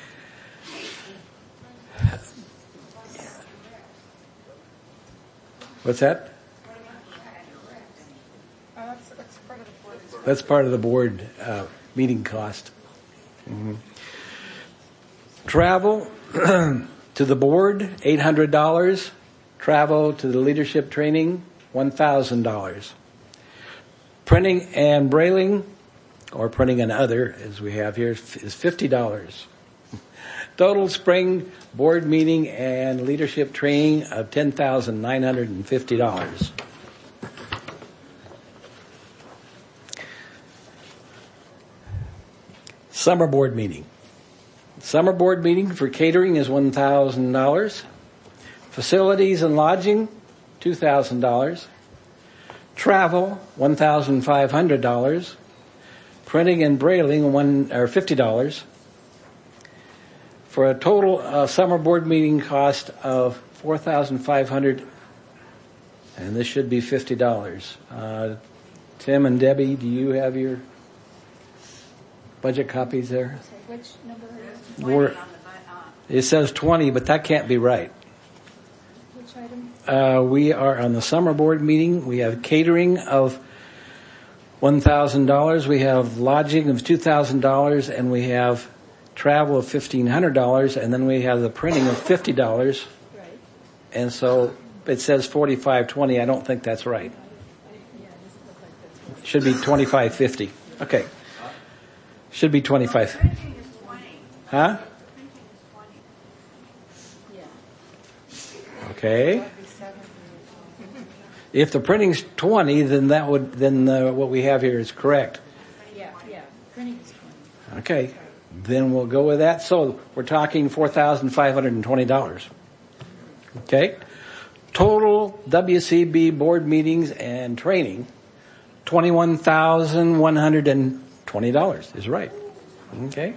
What's that? That's part of the board uh, meeting cost. Mm-hmm. Travel to the board, eight hundred dollars. Travel to the leadership training, one thousand dollars. Printing and brailing, or printing and other, as we have here, is fifty dollars. Total spring board meeting and leadership training of ten thousand nine hundred fifty dollars. Summer board meeting. Summer board meeting for catering is one thousand dollars. Facilities and lodging, two thousand dollars. Travel, one thousand five hundred dollars. Printing and brailing, one or fifty dollars. For a total uh, summer board meeting cost of four thousand five hundred dollars, and this should be fifty dollars. Uh, Tim and Debbie, do you have your budget copies there? Which number is it? We're, it says twenty, but that can't be right. Which item? Uh, we are on the summer board meeting. We have catering of one thousand dollars. We have lodging of two thousand dollars, and we have travel of fifteen hundred dollars, and then we have the printing of fifty dollars. Right. And so it says forty-five twenty. I don't think that's right. It should be twenty-five fifty. Okay. Should be twenty-five. Huh? Okay. If the printing's twenty, then that would, then uh, what we have here is correct. Yeah, yeah. Printing is twenty. Okay. Then we'll go with that. So we're talking four thousand five hundred twenty dollars. Okay. Total W C B board meetings and training, twenty-one thousand one hundred twenty dollars is right. Okay.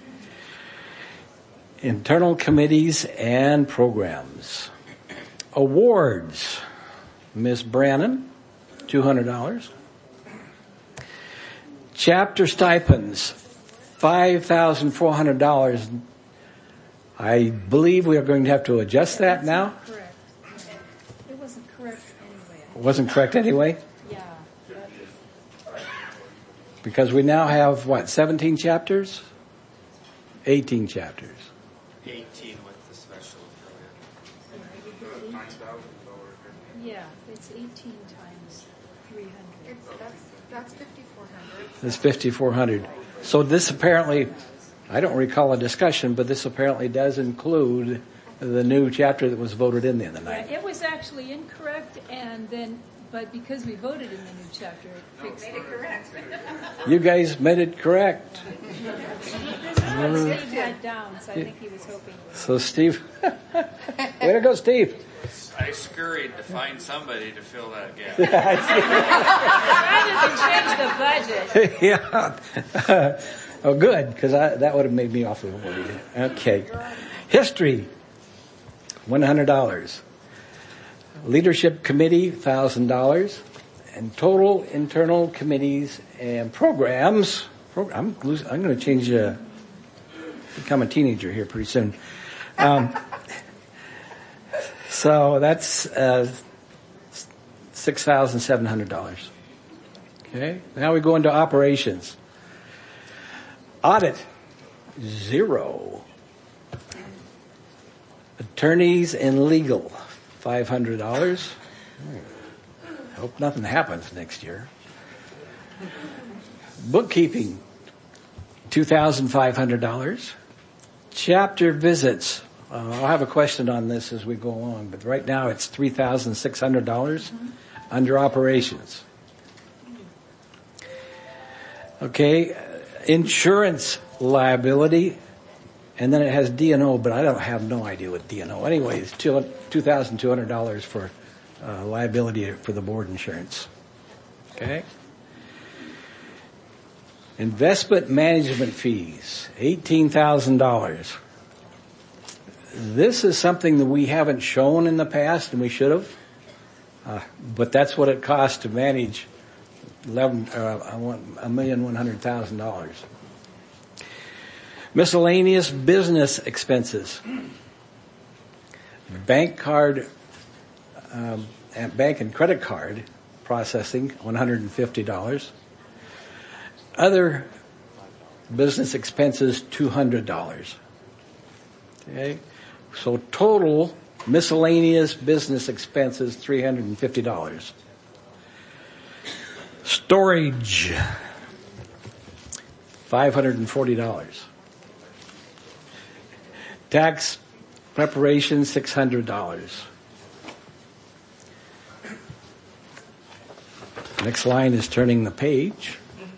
Internal committees and programs. Awards. Miss Brannon, two hundred dollars. Chapter stipends, five thousand four hundred dollars. I believe we are going to have to adjust that now. Correct. It wasn't correct anyway. It wasn't correct anyway? Yeah. Because we now have, what, seventeen chapters? eighteen chapters. eighteen with the special affiliate. nine thousand lower. Yeah, it's eighteen times three hundred. It's, that's, that's fifty-four hundred. It's fifty-four hundred. So this apparently, I don't recall a discussion, but this apparently does include the new chapter that was voted in the other night. Yeah, it was actually incorrect, and then, but because we voted in the new chapter, it fixed it. correct. You guys made it correct. This is what Steve had down, so I think he was hoping. So Steve, way to go, Steve. I scurried to find somebody to fill that gap. That doesn't change the budget. Yeah. Oh, good, because that would have made me awfully worried. Okay. History, one hundred dollars. Leadership committee, one thousand dollars. And total internal committees and programs. I'm, I'm going to change, uh, become a teenager here pretty soon. Um, so that's uh, six thousand seven hundred dollars. Okay. Now we go into operations. Audit, zero. Attorneys and legal, five hundred dollars. Hope nothing happens next year. Bookkeeping, two thousand five hundred dollars. Chapter visits, uh, I'll have a question on this as we go along, but right now it's three thousand six hundred dollars under operations. Okay, insurance liability, and then it has D and O, but I don't have no idea what D and O. Anyway, it's two thousand two hundred dollars for uh, liability for the board insurance. Okay. Investment management fees, eighteen thousand dollars. This is something that we haven't shown in the past, and we should have. Uh, but that's what it costs to manage eleven, uh, a million one hundred thousand dollars. Miscellaneous business expenses. Bank card, um, and bank and credit card processing, one hundred fifty dollars. Other business expenses, two hundred dollars. Okay. So total miscellaneous business expenses, three hundred fifty dollars. Storage, five hundred forty dollars. Tax preparation, six hundred dollars. Next line is turning the page.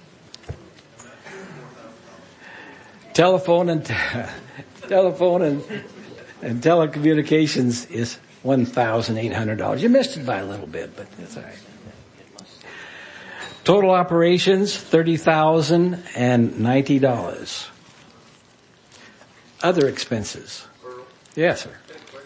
Telephone and telephone and, and telecommunications is one thousand eight hundred dollars. You missed it by a little bit, but that's all right. Total operations, thirty thousand ninety dollars. Other expenses. Yes, sir.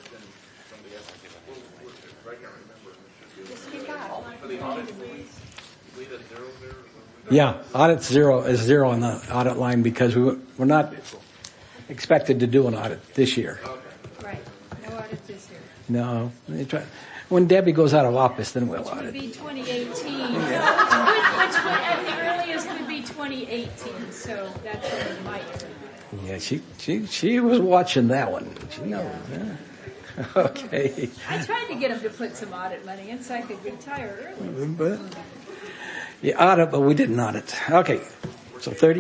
Yeah, audit zero is zero on the audit line because we, we're not expected to do an audit this year. Right. No audit this year. No. They try, when Debbie goes out of office, then we'll audit. Which would be twenty eighteen. Which would, at the earliest, would be twenty eighteen. So that's when we might. Yeah, she she she was watching that one. She knows. Yeah. Okay. I tried to get him to put some audit money in so I could retire early. But, yeah, audit, but we didn't audit. Okay, so thirty.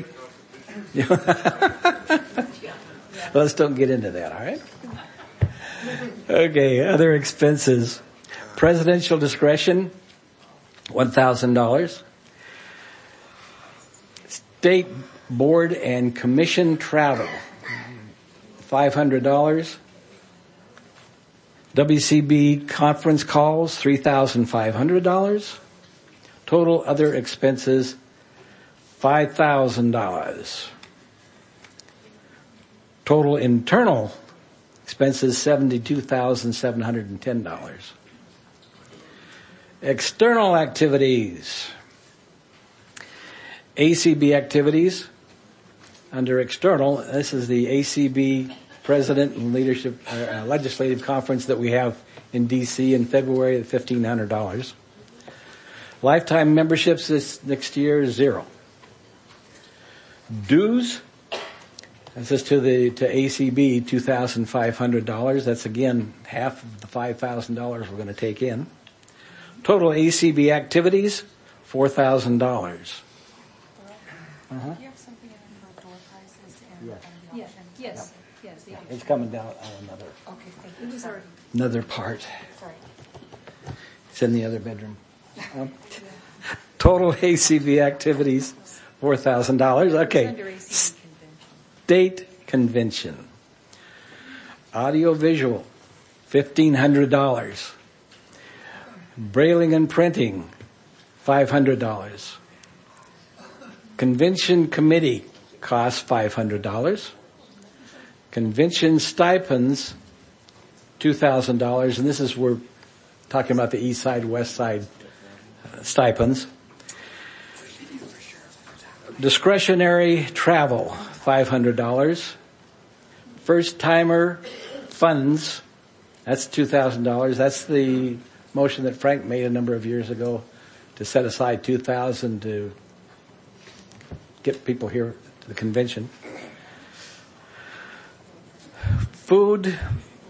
Let's don't get into that, all right? Okay, other expenses. Presidential discretion, one thousand dollars. State board and commission travel, five hundred dollars. W C B conference calls, three thousand five hundred dollars. Total other expenses, five thousand dollars. Total internal expenses, seventy-two thousand seven hundred ten dollars. External activities. A C B activities. Under external, this is the A C B President and Leadership uh, Legislative Conference that we have in D C in February at fifteen hundred dollars. Lifetime memberships this next year is zero. Dues, this is to the to A C B, two thousand five hundred dollars. That's again half of the five thousand dollars we're going to take in. Total A C B activities, four thousand dollars. Uh-huh. Do you have something in for door prizes and Yes. the Yeah. auction? Yes. Yes. They do. It's coming down on another Okay, thank It you. was already. another part. Sorry. It's in the other bedroom. Um, total A C B activities, four thousand dollars. Okay. Under A C B State convention. Audio visual, fifteen hundred dollars. Brailing and printing, five hundred dollars. Convention committee costs five hundred dollars. Convention stipends, two thousand dollars, and this is, we're talking about the east side, west side uh, stipends. Discretionary travel, five hundred dollars. First timer funds, that's two thousand dollars. That's the motion that Frank made a number of years ago to set aside two thousand dollars to get people here to the convention. Food,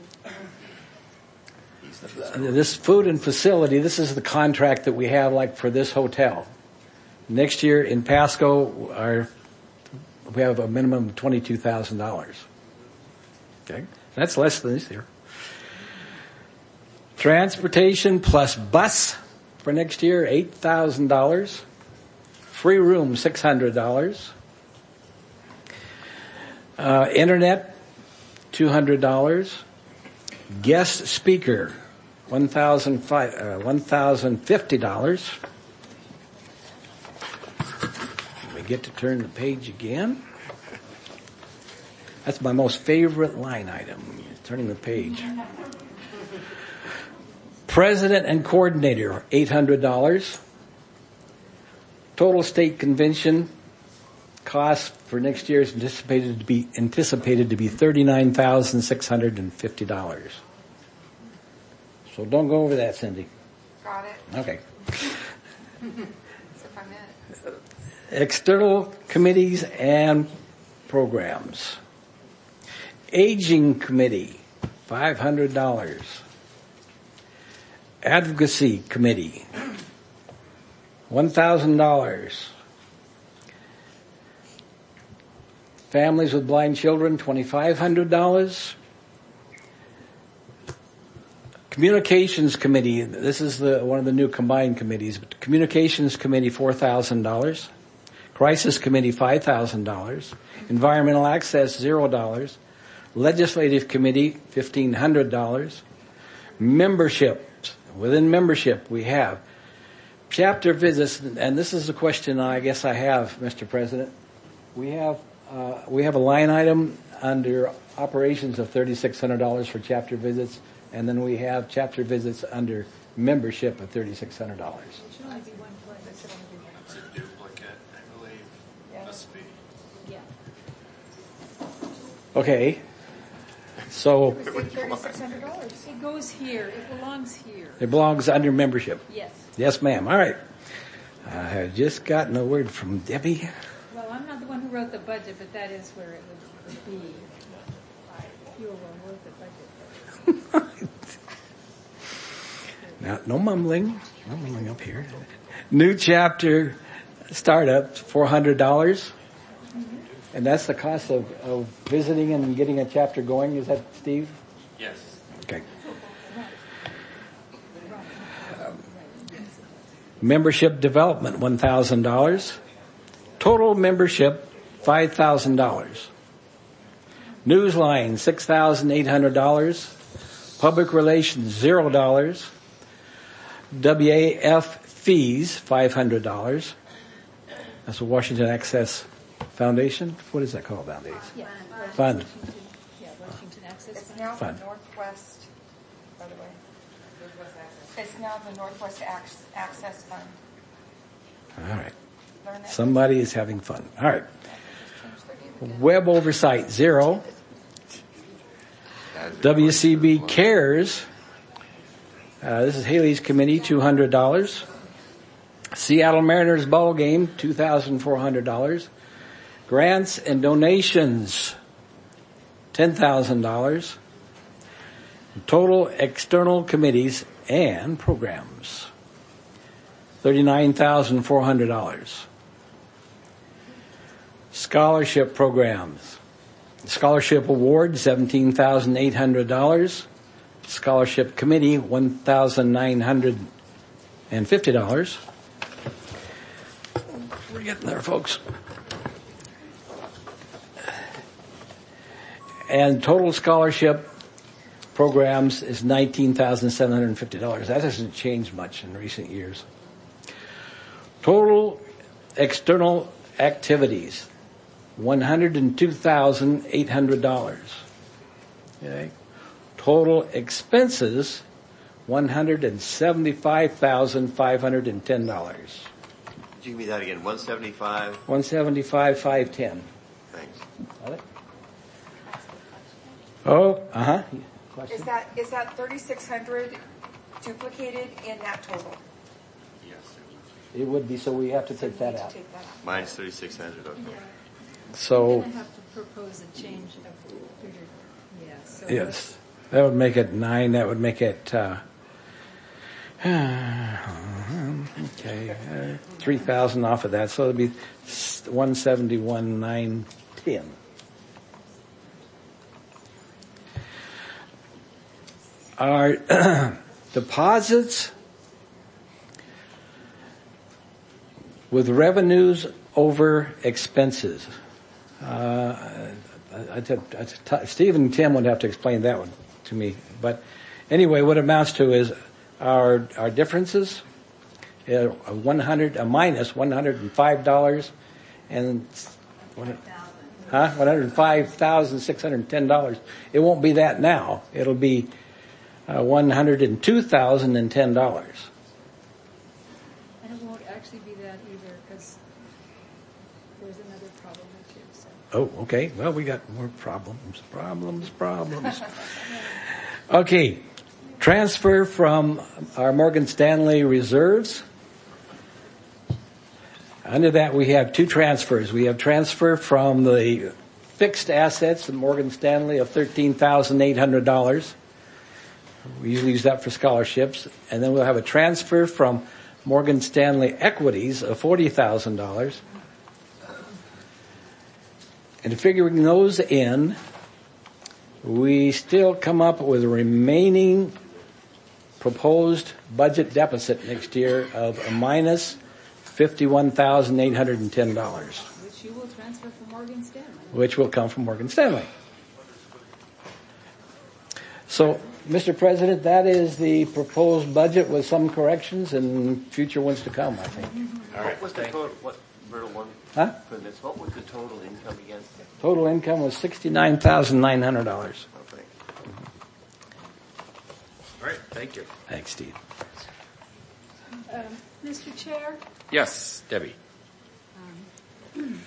this food and facility, this is the contract that we have like for this hotel. Next year in Pasco, our, we have a minimum of twenty-two thousand dollars. Okay, that's less than this year. Transportation plus bus for next year, eight thousand dollars. Free room, six hundred dollars. Uh, internet, two hundred dollars. Guest speaker, one thousand fifty dollars. We get to turn the page again. That's my most favorite line item, turning the page. President and coordinator, eight hundred dollars. Total state convention cost for next year is anticipated to be anticipated to be thirty-nine thousand six hundred fifty dollars. So don't go over that, Cindy. Got it. Okay. If I meant. External committees and programs. Aging committee, five hundred dollars. Advocacy committee, one thousand dollars. Families with blind children, twenty-five hundred dollars. Communications committee, this is the one of the new combined committees. But Communications committee, four thousand dollars. Crisis committee, five thousand dollars. Environmental access, zero dollars. Legislative committee, fifteen hundred dollars. Membership, within membership we have chapter visits, and this is a question I guess I have, Mister President. We have uh, we have a line item under operations of thirty-six hundred dollars for chapter visits, and then we have chapter visits under membership of thirty-six hundred dollars. It should only be one place. It's a duplicate, I believe. Yeah. Must be. Yeah. Okay, so thirty-six hundred dollars. It goes here. It belongs here. it belongs under membership. Yes. Yes, ma'am. All right. I have just gotten a word from Debbie. Well, I'm not the one who wrote the budget, but that is where it would, would be. You were one who wrote the budget. Now, no mumbling. No mumbling up here. New chapter startup, four hundred dollars. And that's the cost of, of visiting and getting a chapter going. Is that, Steve? Yes. Okay. Um, membership development, one thousand dollars. Total membership, five thousand dollars. Newsline, six thousand eight hundred dollars. Public relations, zero dollars. W A F fees, five hundred dollars. That's the Washington Access Foundation. What is that called nowadays? Yeah. Fund. Yeah, Washington Access It's Fund. now the Fund. Northwest, by the way. It's now the Northwest Ac- Access Fund. All right. Learn that. Somebody is having fun. All right. Web oversight, zero. W C B Cares. Uh, this is Haley's committee, two hundred dollars. Seattle Mariners ball game, two thousand four hundred dollars. Grants and donations, ten thousand dollars. Total external committees and programs, thirty-nine thousand four hundred dollars. Scholarship programs. Scholarship award, seventeen thousand eight hundred dollars. Scholarship committee, one thousand nine hundred fifty dollars. We're getting there, folks. And total scholarship programs is nineteen thousand seven hundred fifty dollars. That hasn't changed much in recent years. Total external activities, one hundred two thousand eight hundred dollars. Okay. Total expenses, one hundred seventy-five thousand five hundred ten dollars. Did you give me that again? one seventy-five? one seventy-five thousand five hundred ten. Thanks. Got it? Oh, uh-huh. Is that, is that thirty-six hundred duplicated in that total? It would be, so we have to take that out. Mine's thirty-six hundred, okay. So, We're going to have to propose a change of figure. Yeah, so yes, that would make it nine. That would make it, uh, okay, uh, three thousand off of that. So it would be one seventy-one nine ten. Our deposits with revenues over expenses. Uh, I, I, I, Steve and Tim would have to explain that one to me. But anyway, what it amounts to is our our differences, uh, one hundred, a minus one hundred five dollars and huh, one hundred five thousand six hundred ten dollars. It won't be that now. It'll be uh, one hundred two thousand ten dollars. And it won't actually be that either because there's another problem too. So. Oh, okay. Well, we got more problems, problems, problems. Okay. Transfer from our Morgan Stanley reserves. Under that, we have two transfers. We have transfer from the fixed assets of Morgan Stanley of thirteen thousand eight hundred dollars. We usually use that for scholarships. And then we'll have a transfer from Morgan Stanley equities of forty thousand dollars. And figuring those in, we still come up with a remaining proposed budget deficit next year of a minus fifty-one thousand eight hundred ten dollars. Which you will transfer from Morgan Stanley. Which will come from Morgan Stanley. So, Mister President, that is the proposed budget with some corrections and future ones to come, I think. All right. What was the total, what, Myrtle, one? Huh? For this, what was the total income again? Total income was sixty-nine thousand nine hundred dollars. Okay. All right, thank you. Thanks, Steve. Um, Mister Chair? Yes, Debbie. Um,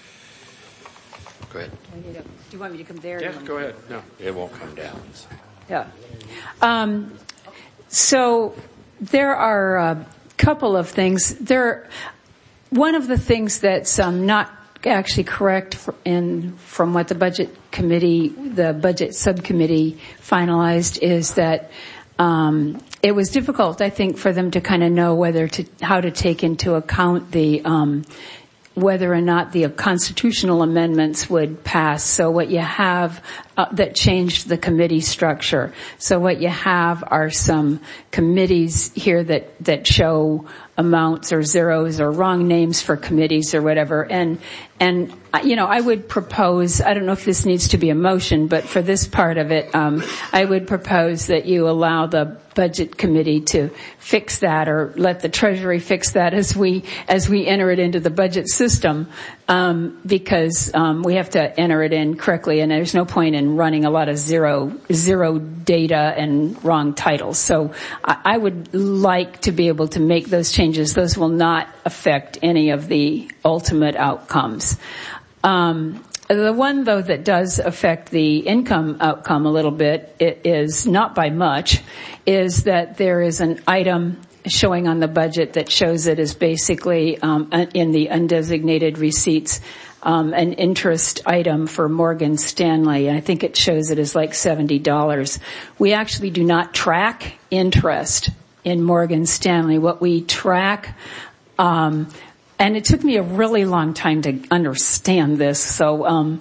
Go ahead. Do you want me to come there? Yeah, go ahead. No, it won't come down. So. Yeah. Um, so there are a couple of things. There, one of the things that's um, not actually correct in from what the budget committee, the budget subcommittee finalized is that um, it was difficult, I think, for them to kind of know whether to how to take into account the um, whether or not the constitutional amendments would pass. So what you have uh, that changed the committee structure. So what you have are some committees here that, that show amounts or zeros or wrong names for committees or whatever. And, and, you know, I would propose, I don't know if this needs to be a motion, but for this part of it, um, I would propose that you allow the budget committee to fix that or let the treasury fix that as we, as we enter it into the budget system, um, because, um, we have to enter it in correctly and there's no point in running a lot of zero, zero data and wrong titles. So I, I would like to be able to make those changes. Those will not affect any of the ultimate outcomes. Um, the one though that does affect the income outcome a little bit, it is not by much, is that there is an item showing on the budget that shows it as basically um, in the undesignated receipts, um, an interest item for Morgan Stanley. I think it shows it as like seventy dollars. We actually do not track interest in Morgan Stanley. What we track, um, and it took me a really long time to understand this. So, um,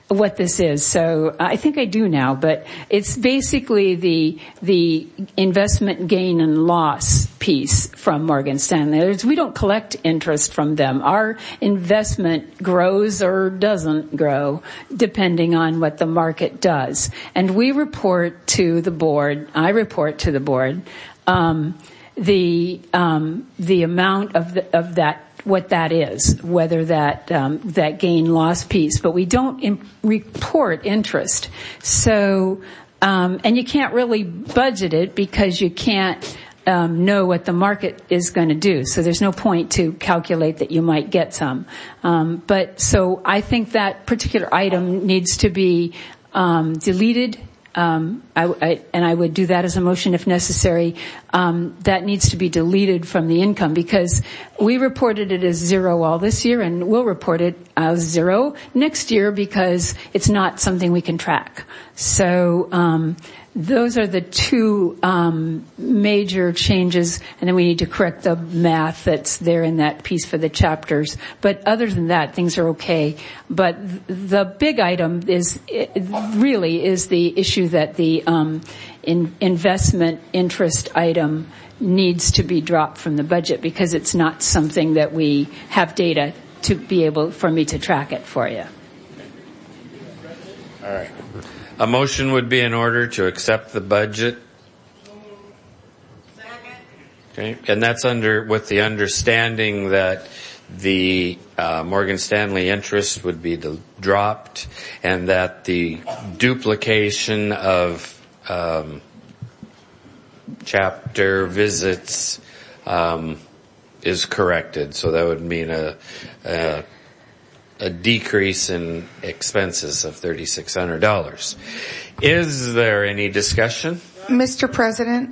what this is. So I think I do now, but it's basically the the investment gain and loss piece from Morgan Stanley. There's, we don't collect interest from them. Our investment grows or doesn't grow depending on what the market does. And we report to the board, I report to the board, um, the um, the amount of the, of that, what that is, whether that um, that gain loss piece, but we don't in- report interest. So, um, and you can't really budget it because you can't um, know what the market is going to do. So there's no point to calculate that you might get some. Um, but so I think that particular item needs to be um, deleted. Um, I, I, and I would do that as a motion if necessary. Um, that needs to be deleted from the income because we reported it as zero all this year, and we'll report it as zero next year because it's not something we can track. So um, those are the two um, major changes, and then we need to correct the math that's there in that piece for the chapters. But other than that, things are okay. But th- the big item is it really is the issue that the um, in investment interest item needs to be dropped from the budget because it's not something that we have data to be able for me to track it for you. All right. A motion would be in order to accept the budget. Okay, and that's under with the understanding that the uh, Morgan Stanley interest would be the, dropped, and that the duplication of um, chapter visits um, is corrected. So that would mean a. a a decrease in expenses of three thousand six hundred dollars. Is there any discussion? Mister President?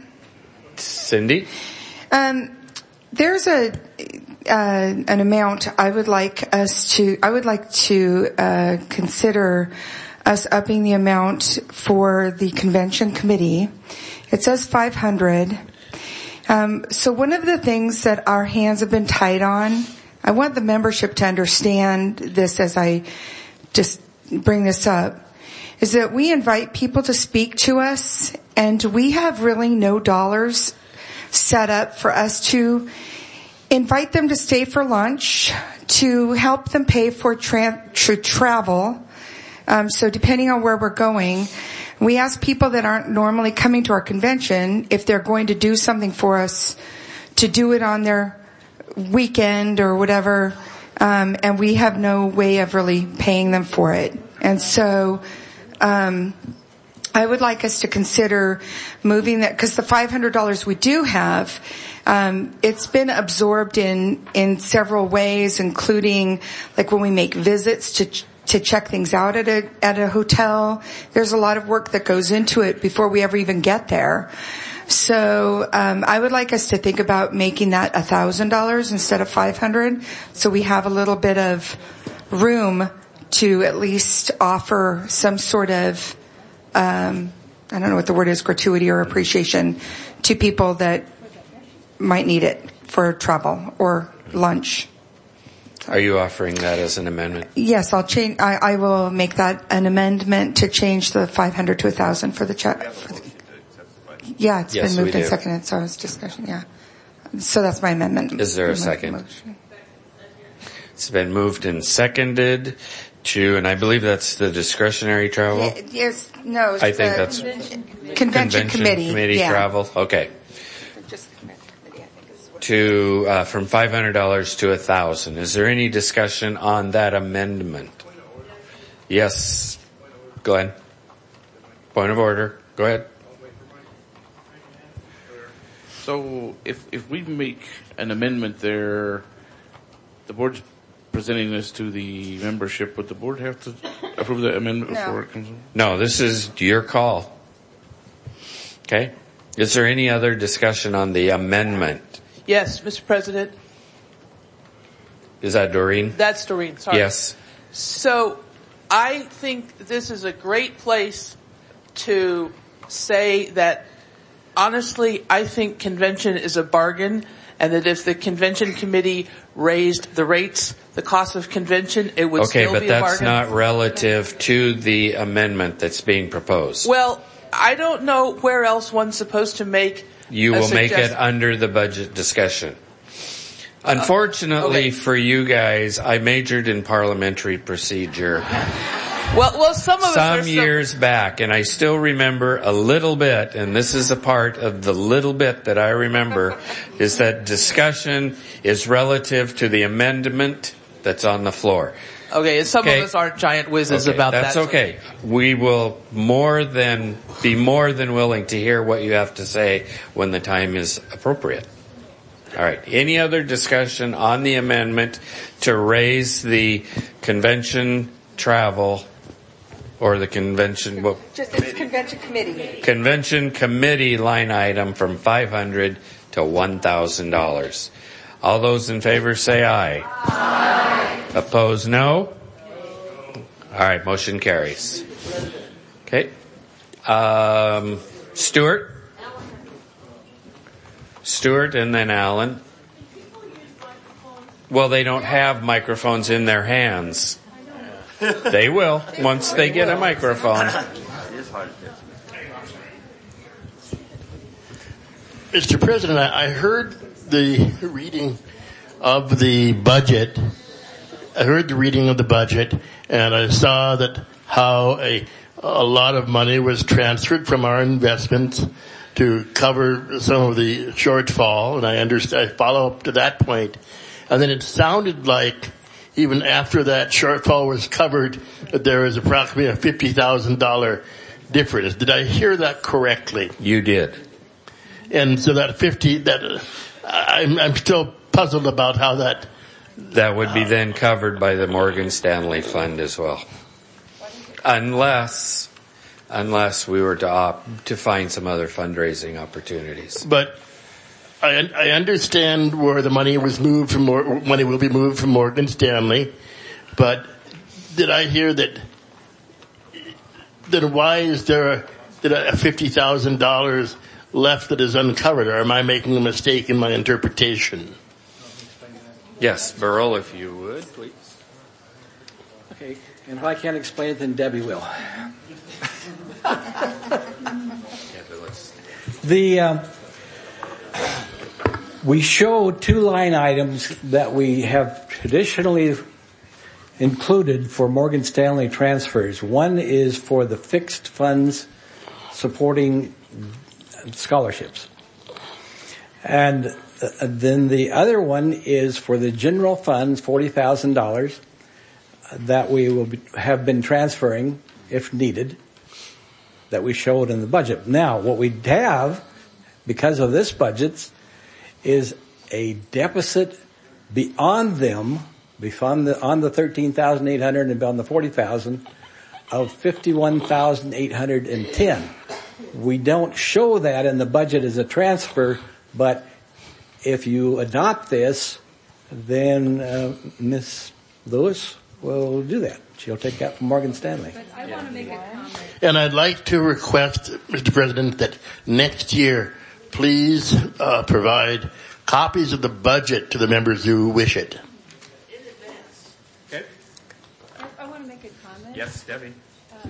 Cindy? Um, there's a, uh, an amount I would like us to, I would like to, uh, consider us upping the amount for the convention committee. It says five hundred. Um, so one of the things that our hands have been tied on, I want the membership to understand this as I just bring this up, is that we invite people to speak to us, and we have really no dollars set up for us to invite them to stay for lunch, to help them pay for tra- to travel. Um, so depending on where we're going, we ask people that aren't normally coming to our convention if they're going to do something for us to do it on their weekend or whatever, um, and we have no way of really paying them for it. And so, um, I would like us to consider moving that, because the five hundred dollars we do have, um, it's been absorbed in in several ways, including like when we make visits to to check things out at a at a hotel. There's a lot of work that goes into it before we ever even get there. So um, I would like us to think about making that a thousand dollars instead of five hundred, so we have a little bit of room to at least offer some sort of um, I don't know what the word is, gratuity or appreciation to people that might need it for travel or lunch. Are you offering that as an amendment? Yes, I'll change. I, I will make that an amendment to change the five hundred to a thousand for the check. For the, Yeah, it's yes, been moved and do. seconded, so I was discussion, yeah. So that's my amendment. Is there a second? It's been moved and seconded to, and I believe that's the discretionary travel? Yes, no. I think the that's convention, convention committee. committee yeah. travel. Okay. To, uh, from five hundred dollars to a thousand. Is there any discussion on that amendment? Yes. Glenn. Point of order. Go ahead. So if if we make an amendment there, the board's presenting this to the membership, would the board have to approve the amendment No. before it comes in? No, this is your call. Okay. Is there any other discussion on the amendment? Yes, Mister President. Is that Doreen? That's Doreen, sorry. Yes. So I think this is a great place to say that honestly, I think convention is a bargain, and that if the convention committee raised the rates, the cost of convention, it would okay, still but be a that's bargain? not relative to the amendment that's being proposed. Well, I don't know where else one's supposed to make You a will make it suggestion. under the budget discussion. Unfortunately okay. for you guys, I majored in parliamentary procedure Well, well, some of us are some so- years back, and I still remember a little bit, and this is a part of the little bit that I remember, is that discussion is relative to the amendment that's on the floor. Okay, and some Okay. of us aren't giant whizzes Okay, about that's that. That's okay. We will more than, be more than willing to hear what you have to say when the time is appropriate. All right. Any other discussion on the amendment to raise the convention travel or the convention, well, Just it's convention committee. convention committee line item from five hundred to one thousand dollars. All those in favor say aye. Aye. Opposed, no? All right, motion carries. Okay. Um, Stuart? Stuart and then Alan. Well, they don't have microphones in their hands. They will once they get a microphone. Mister President, I I heard the reading of the budget. I heard the reading of the budget, and I saw that how a a lot of money was transferred from our investments to cover some of the shortfall, and I understand. I follow up to that point, and then it sounded like even after that shortfall was covered, that there was approximately a fifty thousand dollar difference. Did I hear that correctly? You did. And so that fifty, that uh, I'm, I'm still puzzled about how that. That would be then covered by the Morgan Stanley Fund as well. Unless, unless we were to opt to find some other fundraising opportunities. But I, I understand where the money was moved from, Mor- money will be moved from Morgan Stanley, but did I hear that, then why is there a, that a fifty thousand dollars left that is uncovered, or am I making a mistake in my interpretation? Yes, Burl, if you would, please. Okay, and if I can't explain it, then Debbie will. The um, we show two line items that we have traditionally included for Morgan Stanley transfers. One is for the fixed funds supporting scholarships, and uh, then the other one is for the general funds, forty thousand dollars that we will be, have been transferring if needed, that we showed in the budget. Now, what we have, because of this budget, is a deficit beyond them, beyond the, on the thirteen thousand eight hundred and beyond the forty thousand, of fifty-one thousand eight hundred ten. We don't show that in the budget as a transfer, but if you adopt this, then uh, Miz Lewis will do that. She'll take that from Morgan Stanley. But I want to make a comment. And I'd like to request, Mister President, that next year, please uh, provide copies of the budget to the members who wish it. Okay. I, I want to make a comment. Yes, Debbie. Um,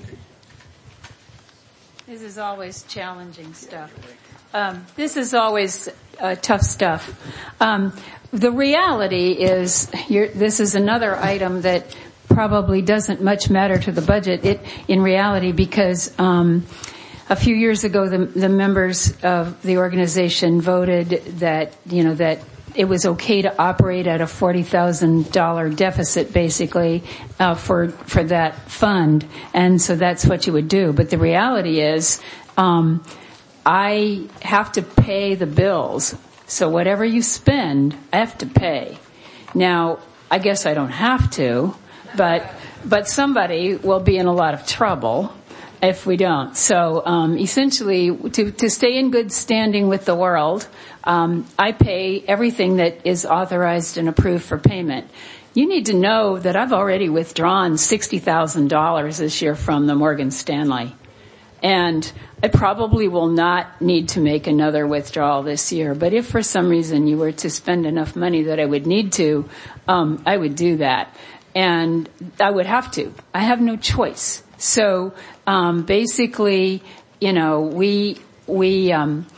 This is always challenging stuff. Um, this is always uh, tough stuff. Um, the reality is, you're, this is another item that probably doesn't much matter to the budget. It, in reality, because um, a few years ago, the, the members of the organization voted that you know that it was okay to operate at a forty thousand dollars deficit, basically, uh, for, for that fund. And so that's what you would do. But the reality is, um, I have to pay the bills. So whatever you spend, I have to pay. Now, I guess I don't have to, but, but somebody will be in a lot of trouble if we don't. So, um, essentially, to, to stay in good standing with the world, Um, I pay everything that is authorized and approved for payment. You need to know that I've already withdrawn sixty thousand dollars this year from the Morgan Stanley. And I probably will not need to make another withdrawal this year. But if for some reason you were to spend enough money that I would need to, um, I would do that. And I would have to. I have no choice. So, um, basically, you know, we, we, um,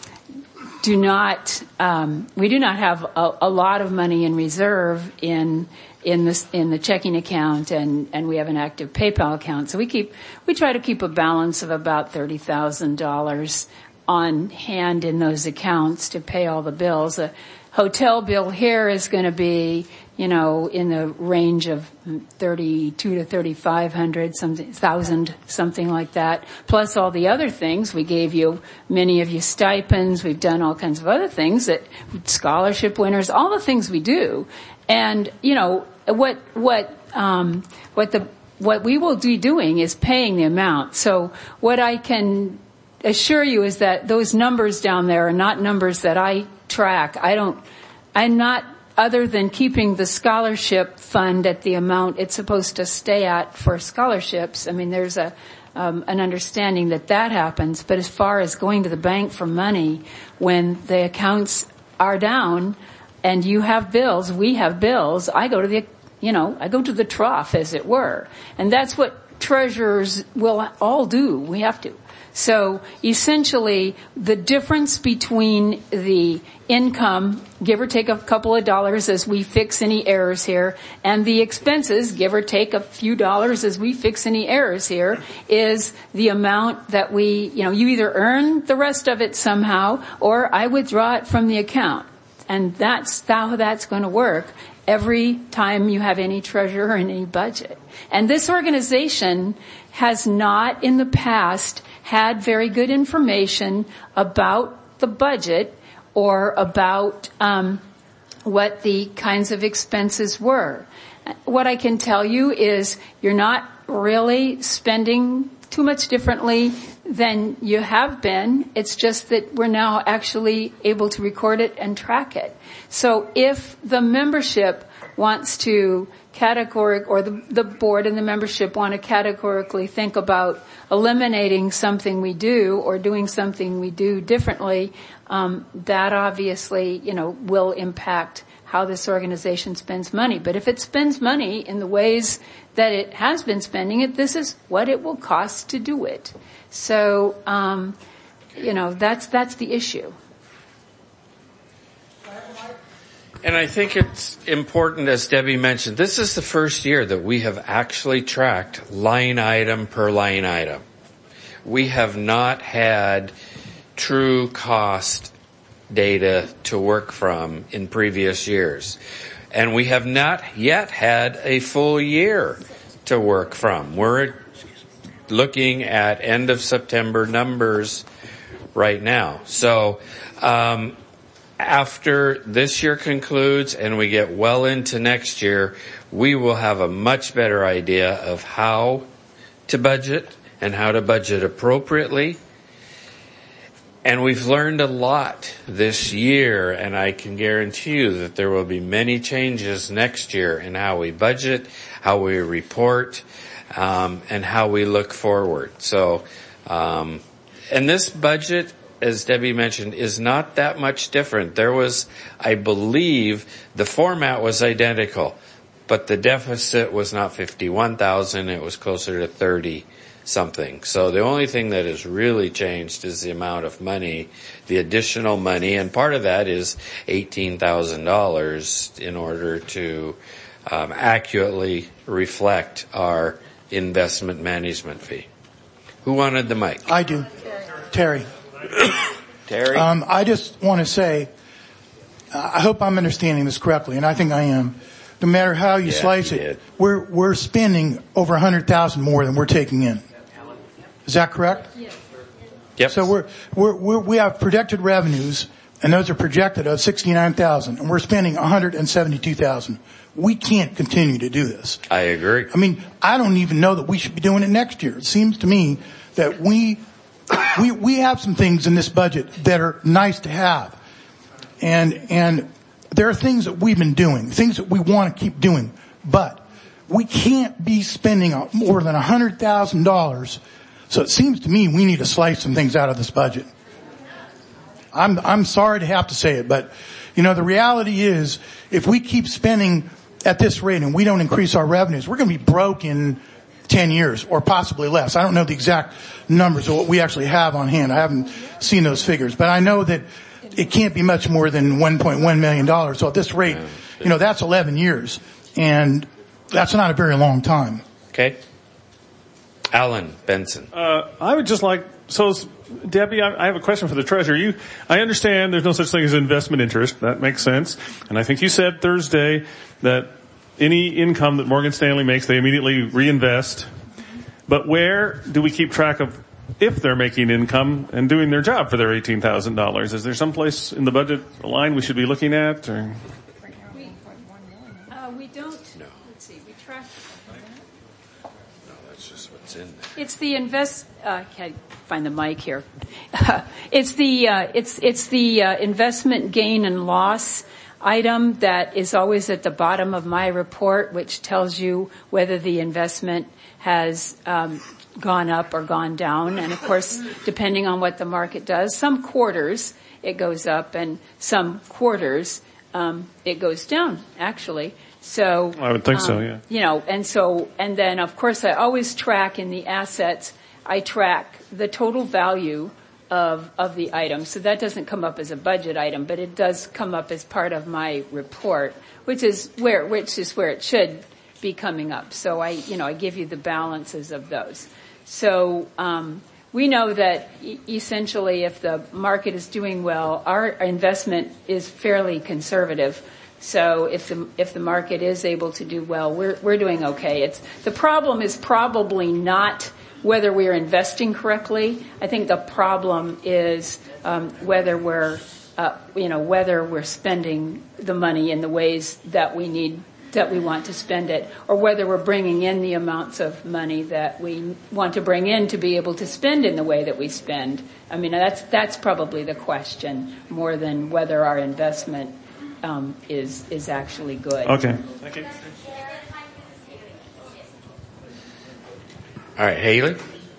do not, um, we do not have a, a lot of money in reserve in, in this, in the checking account, and, and we have an active PayPal account. So we keep, we try to keep a balance of about thirty thousand dollars on hand in those accounts to pay all the bills. A hotel bill here is going to be, you know, in the range of thirty-two to thirty-five hundred, something, thousand, something like that. Plus all the other things. We gave you, many of you stipends. We've done all kinds of other things that, scholarship winners, all the things we do. And, you know, what, what, um, what the, what we will be doing is paying the amount. So what I can assure you is that those numbers down there are not numbers that I track. I don't, I'm not, other than keeping the scholarship fund at the amount it's supposed to stay at for scholarships. I mean, there's a, um, an understanding that that happens. But as far as going to the bank for money when the accounts are down and you have bills, we have bills, I go to the, you know, I go to the trough, as it were. And that's what treasurers will all do. We have to. So essentially, the difference between the income, give or take a couple of dollars as we fix any errors here, and the expenses, give or take a few dollars as we fix any errors here, is the amount that we, you know, you either earn the rest of it somehow, or I withdraw it from the account. And that's how that's going to work every time you have any treasurer and any budget. And this organization has not in the past had very good information about the budget or about um, what the kinds of expenses were. What I can tell you is you're not really spending too much differently than you have been. It's just that we're now actually able to record it and track it. So if the membership wants to categoric, or the, the board and the membership want to categorically think about eliminating something we do or doing something we do differently, um, that obviously, you know, will impact how this organization spends money. But if it spends money in the ways that it has been spending it, this is what it will cost to do it. So, um, you know, that's that's the issue. And I think it's important, as Debbie mentioned, this is the first year that we have actually tracked line item per line item. We have not had true cost data to work from in previous years. And we have not yet had a full year to work from. We're looking at end of September numbers right now. So, um, after this year concludes and we get well into next year, we will have a much better idea of how to budget and how to budget appropriately. And we've learned a lot this year, and I can guarantee you that there will be many changes next year in how we budget, how we report, um, and how we look forward. So, um, and this budget, as Debbie mentioned, is not that much different. There was, I believe, the format was identical, but the deficit was not fifty-one thousand, it was closer to thirty something. So the only thing that has really changed is the amount of money, the additional money, and part of that is eighteen thousand dollars in order to um, accurately reflect our investment management fee. Who wanted the mic? I do. Terry. Terry? Um, I just want to say, uh, I hope I'm understanding this correctly, and I think I am. No matter how you Yeah, slice you it, did. we're we're spending over a hundred thousand more than we're taking in. Is that correct? Yes. Yep. So we're we're, we're we have projected revenues, and those are projected of sixty-nine thousand, and we're spending one hundred and seventy-two thousand. We can't continue to do this. I agree. I mean, I don't even know that we should be doing it next year. It seems to me that we. We, we have some things in this budget that are nice to have. And, and there are things that we've been doing, things that we want to keep doing, but we can't be spending more than a hundred thousand dollars So it seems to me we need to slice some things out of this budget. I'm, I'm sorry to have to say it, but, you know, the reality is if we keep spending at this rate and we don't increase our revenues, we're going to be broke in ten years or possibly less. I don't know the exact numbers of what we actually have on hand. I haven't seen those figures, but I know that it can't be much more than one point one million dollars. So at this rate, you know, that's eleven years, and that's not a very long time. Okay. Alan Benson. Uh, I would just like, so Debbie, I, I have a question for the treasurer. You, I understand there's no such thing as investment interest. That makes sense. And I think you said Thursday that any income that Morgan Stanley makes, they immediately reinvest. But where do we keep track of if they're making income and doing their job for their eighteen thousand dollars? Is there some place in the budget line we should be looking at? Or? We, uh, we don't. No. Let's see. We track. No, that's just what's in there. It's the invest. Uh, can't find the mic here. it's the uh, it's it's the uh, investment gain and loss item that is always at the bottom of my report, which tells you whether the investment has um, gone up or gone down. And of course, depending on what the market does, some quarters it goes up, and some quarters um, it goes down. Actually, so I would think um, so. Yeah. You know, and so and then of course I always track in the assets. I track the total value of of the item. So that doesn't come up as a budget item, but it does come up as part of my report, which is where which is where it should be coming up. So I, you know, I give you the balances of those. So um, we know that e- essentially if the market is doing well, our investment is fairly conservative. So if the if the market is able to do well, we're we're doing okay. It's the problem is probably not whether we're investing correctly. I think the problem is um, whether we're, uh, you know, whether we're spending the money in the ways that we need, that we want to spend it, or whether we're bringing in the amounts of money that we want to bring in to be able to spend in the way that we spend. I mean, that's that's probably the question more than whether our investment um, is is actually good. Okay. Thank you. All right, Haley.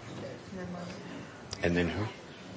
And then who?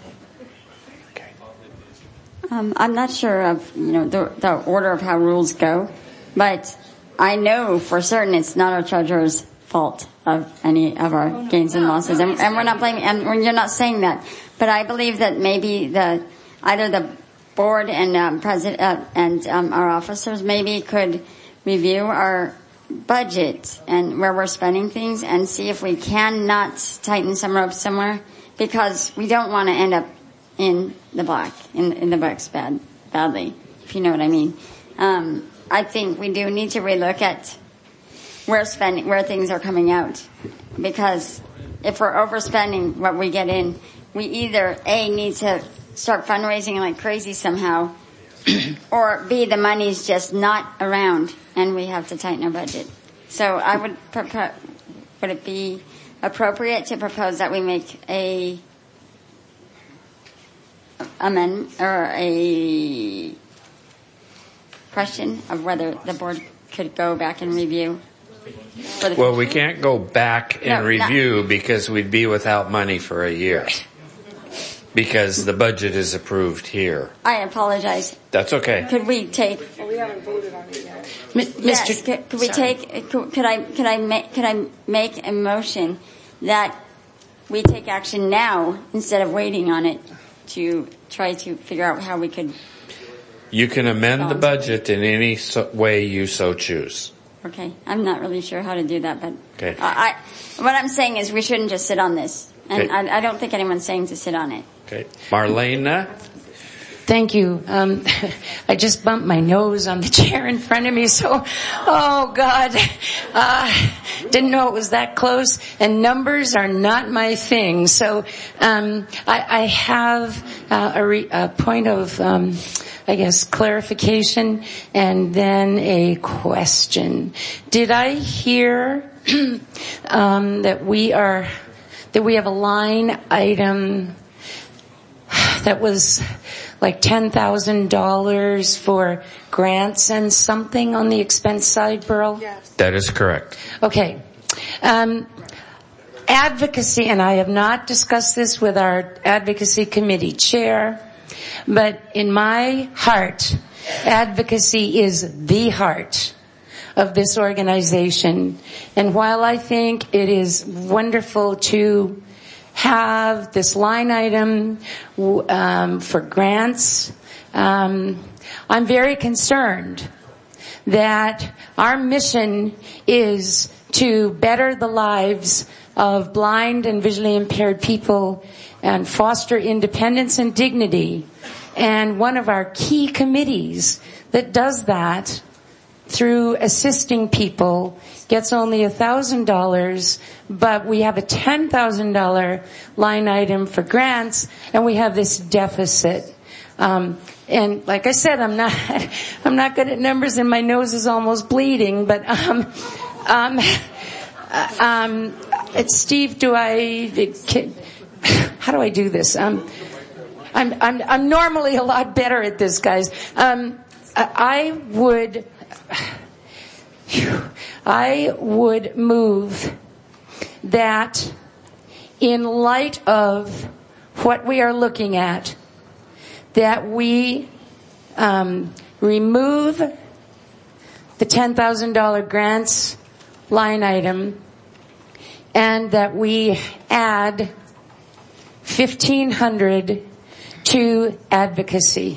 Um, I'm not sure of, you know, the, the order of how rules go, but I know for certain it's not our treasurer's fault of any of our oh, no, gains and losses, no, no, and, and we're not blaming, and you're not saying that, but I believe that maybe the, either the board and, um, president, uh, and, um, our officers maybe could review our budget and where we're spending things and see if we cannot tighten some ropes somewhere, because we don't want to end up in the black, in, in the books bad, badly, if you know what I mean. Um, I think we do need to relook at where spending, where things are coming out, because if we're overspending what we get in, we either A, need to start fundraising like crazy somehow, or B, the money's just not around and we have to tighten our budget. So I would propose, would it be appropriate to propose that we make a amendment or a question of whether the board could go back and review? For the well, we can't go back and no, review not. because we'd be without money for a year. Because the budget is approved here. I apologize. That's okay. Could we take? Well, we haven't voted on it yet. Yes. Could, could we Sorry. take? Could, could I? Could I make? Could I make a motion that we take action now instead of waiting on it to try to figure out how we could? You can amend the budget in any so way you so choose. Okay, I'm not really sure how to do that, but okay. I, I, what I'm saying is we shouldn't just sit on this, and okay. I, I don't think anyone's saying to sit on it. Okay, Marlena. Thank you. Um, I just bumped my nose on the chair in front of me, so, oh God, uh, didn't know it was that close. And numbers are not my thing. So, um, I, I have uh, a, re, a point of, um, I guess, clarification and then a question. Did I hear um, that we are that we have a line item that was like ten thousand dollars for grants and something on the expense side, Burl? Yes. That is correct. Okay. Um, advocacy, and I have not discussed this with our advocacy committee chair, but in my heart, advocacy is the heart of this organization. And while I think it is wonderful to have this line item um, for grants, um, I'm very concerned that our mission is to better the lives of blind and visually impaired people and foster independence and dignity. And one of our key committees that does that through assisting people gets only a thousand dollars, but we have a ten thousand dollar line item for grants, and we have this deficit. Um, and like I said, I'm not, I'm not good at numbers, and my nose is almost bleeding. But um, um, um, it's Steve. Do I? How do I do this? Um, I'm, I'm, I'm normally a lot better at this, guys. Um, I would. I would move that in light of what we are looking at, that we um, remove the ten thousand dollars grants line item and that we add fifteen hundred dollars to advocacy.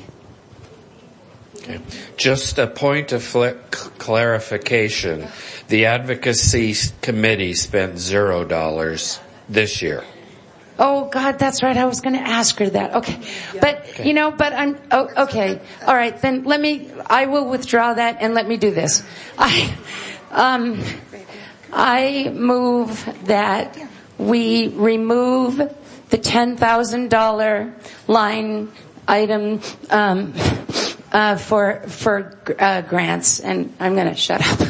Okay. Just a point of clarification. The advocacy committee spent zero dollars this year. Oh God, that's right. I was going to ask her that. Okay. But, okay. you know, but I'm, oh, okay. All right. Then let me, I will withdraw that and let me do this. I, um, I move that we remove the ten thousand dollars line item, um, Uh, for for uh, grants, and I'm going to shut up.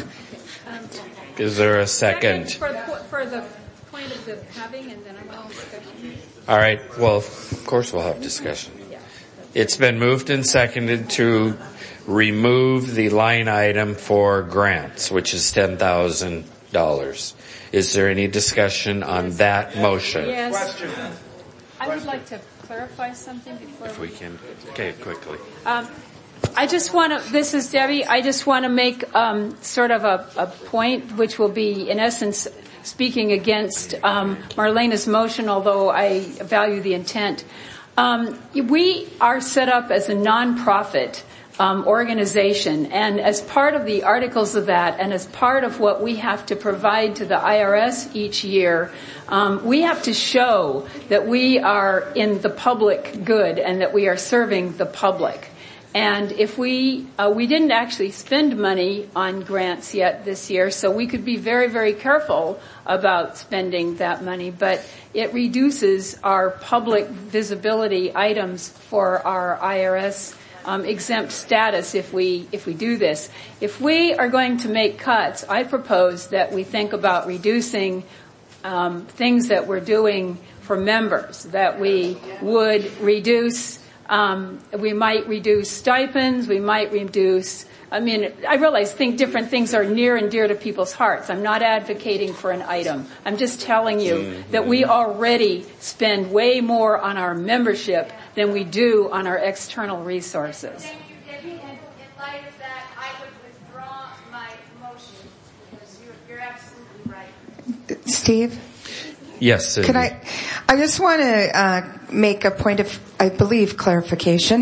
Is there a second? For, for the point of the having, and then I'm going to discussion. All right. Well, of course we'll have discussion. It's been moved and seconded to remove the line item for grants, which is ten thousand dollars. Is there any discussion on that motion? Yes. Question. I would like to clarify something before. If we can. Okay, quickly. Um, I just want to, this is Debbie, I just want to make um, sort of a, a point which will be, in essence, speaking against um, Marlena's motion, although I value the intent. Um, we are set up as a nonprofit um, organization, and as part of the articles of that, and as part of what we have to provide to the I R S each year, um, we have to show that we are in the public good and that we are serving the public. And if we, uh, we didn't actually spend money on grants yet this year, so we could be very, very careful about spending that money, but it reduces our public visibility items for our I R S um, exempt status if we, if we do this. If we are going to make cuts, I propose that we think about reducing um, things that we're doing for members, that we would reduce Um, we might reduce stipends. We might reduce, I mean, I realize think different things are near and dear to people's hearts. I'm not advocating for an item. I'm just telling you mm-hmm. that we already spend way more on our membership than we do on our external resources. Thank you, Debbie. And in light of that, I would withdraw my motion because you're, you're absolutely right. Steve? Yes, Cindy. Can I, I just want to uh, make a point of, I believe, clarification.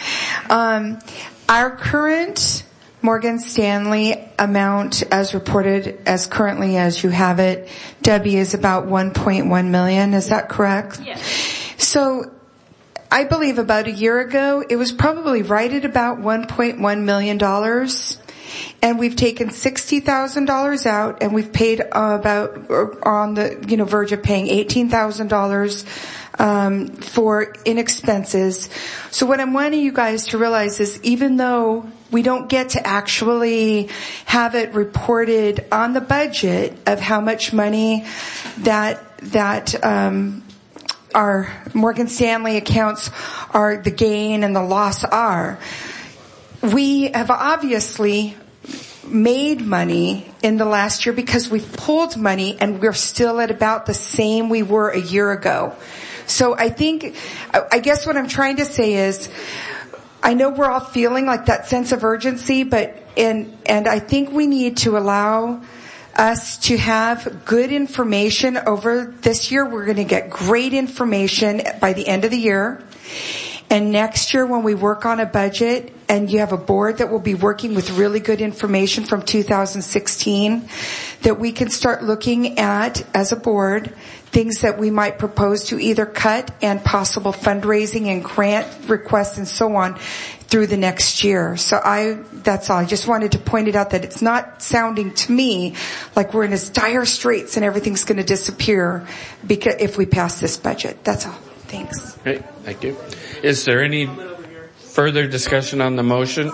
um, our current Morgan Stanley amount, as reported, as currently as you have it, Debbie, is about one point one million. Is that correct? Yes. So, I believe about a year ago, it was probably right at about one point one million dollars. And we've taken sixty thousand dollars out, and we've paid uh, about, or on the, you know, verge of paying eighteen thousand dollars um, for in expenses. So what I'm wanting you guys to realize is, even though we don't get to actually have it reported on the budget of how much money that that um, our Morgan Stanley accounts are, the gain and the loss are, we have obviously made money in the last year because we've pulled money and we're still at about the same we were a year ago. So I think, I guess what I'm trying to say is, I know we're all feeling like that sense of urgency, but, and, and I think we need to allow us to have good information over this year. We're going to get great information by the end of the year. And next year when we work on a budget and you have a board that will be working with really good information from two thousand sixteen, that we can start looking at as a board things that we might propose to either cut and possible fundraising and grant requests and so on through the next year. So I, that's all. I just wanted to point it out that it's not sounding to me like we're in this dire straits and everything's going to disappear because if we pass this budget. That's all. Thanks. Great. Thank you. Is there any further discussion on the motion?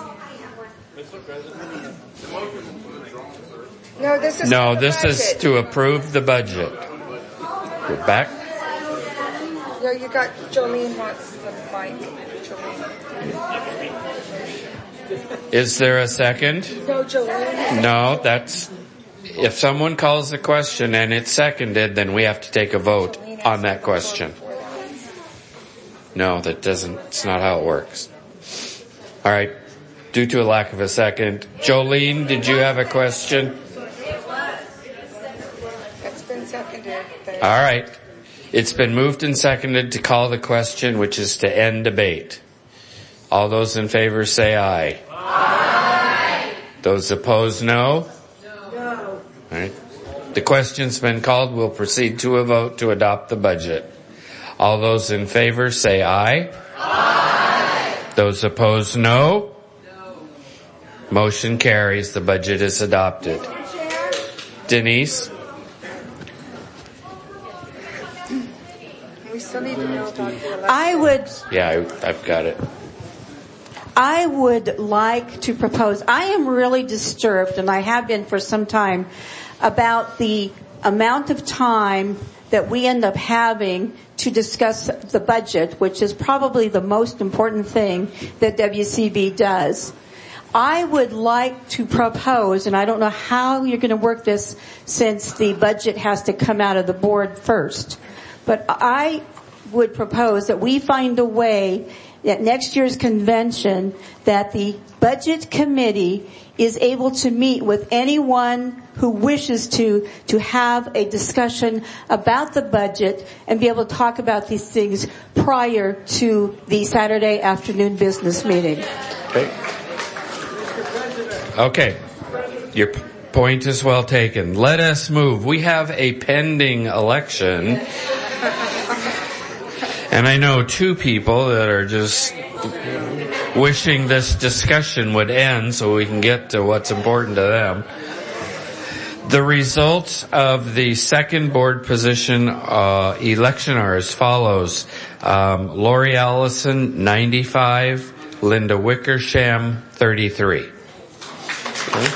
No, this is No, the this budget. is to approve the budget. Go back. No, you got Jolene wants the mic. Jolene. Is there a second? No, Jolene. No, that's, if someone calls the question and it's seconded, then we have to take a vote on that question. No, that doesn't, it's not how it works. All right. Due to a lack of a second. Jolene, did you have a question? It's been seconded. But All right. It's been moved and seconded to call the question, which is to end debate. All those in favor say aye. Aye. Those opposed, no? No. All right. The question's been called. We'll proceed to a vote to adopt the budget. All those in favor say aye. Aye. Those opposed, no? No. Motion carries. The budget is adopted. Denise? we still need to know about the election. I would, Yeah, I, I've got it. I would like to propose, I am really disturbed, and I have been for some time, about the amount of time that we end up having to discuss the budget, which is probably the most important thing that W C B does. I would like to propose, and I don't know how you're going to work this since the budget has to come out of the board first, but I would propose that we find a way at next year's convention that the budget committee is able to meet with anyone who wishes to, to have a discussion about the budget and be able to talk about these things prior to the Saturday afternoon business meeting. Okay. Okay. Your p- point is well taken. Let us move. We have a pending election. And I know two people that are just wishing this discussion would end so we can get to what's important to them. The results of the second board position uh, election are as follows. Um, Lori Allison, ninety-five. Linda Wickersham, thirty-three. Okay.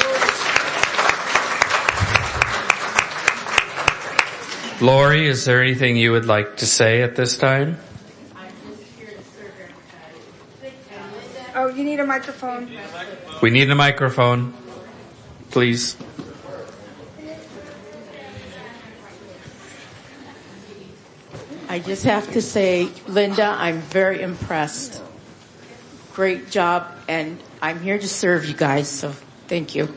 Lori, is there anything you would like to say at this time? Oh, you need a microphone? We need a microphone, please. I just have to say, Linda, I'm very impressed. Great job, and I'm here to serve you guys, so thank you.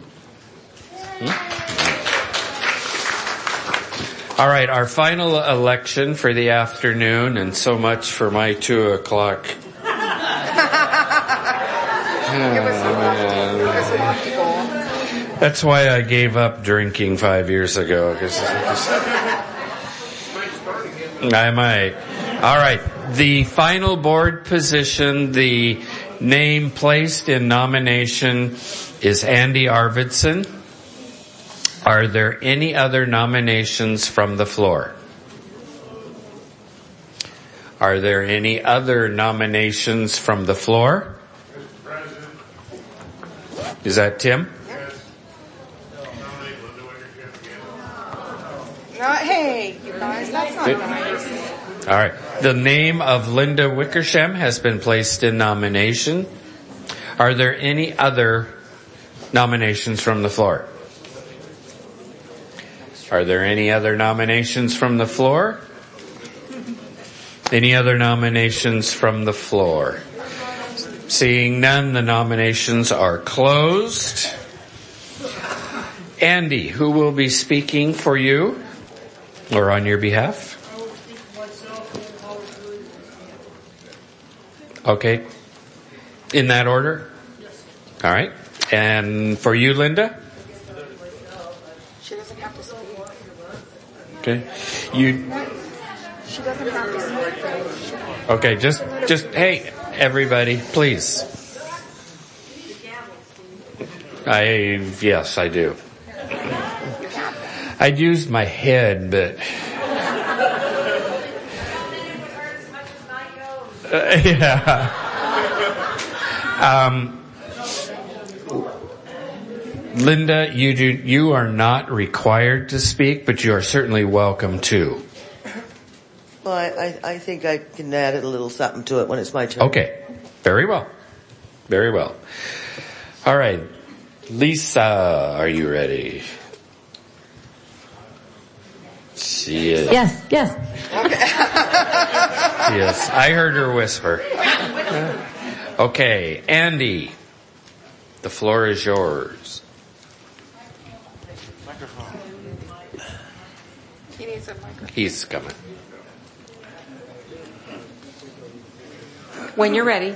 All right, our final election for the afternoon, and so much for my two o'clock. That's why I gave up drinking five years ago. Cause I might. All right, the final board position, the name placed in nomination is Andy Arvidsson. Are there any other nominations from the floor? Are there any other nominations from the floor? Is that Tim? No, hey, you guys, that's not nice. All right. The name of Linda Wickersham has been placed in nomination. Are there any other nominations from the floor? Are there any other nominations from the floor? Any other nominations from the floor? Seeing none, the nominations are closed. Andy, who will be speaking for you or on your behalf? Okay. In that order? All right. And for you, Linda? She doesn't have to speak. Okay. You. She doesn't have to speak. Okay, just, just, hey, everybody, please. I, yes, I do. I'd used my head, but. Uh, yeah. Um, Linda, you do, you are not required to speak, but you are certainly welcome to. Well, I, I, I think I can add a little something to it when it's my turn. Okay. Very well. Very well. All right. Lisa, are you ready? She is. Yes, yes. Yes, I heard her whisper. Okay, Andy, the floor is yours. He needs a microphone. He's coming. When you're ready.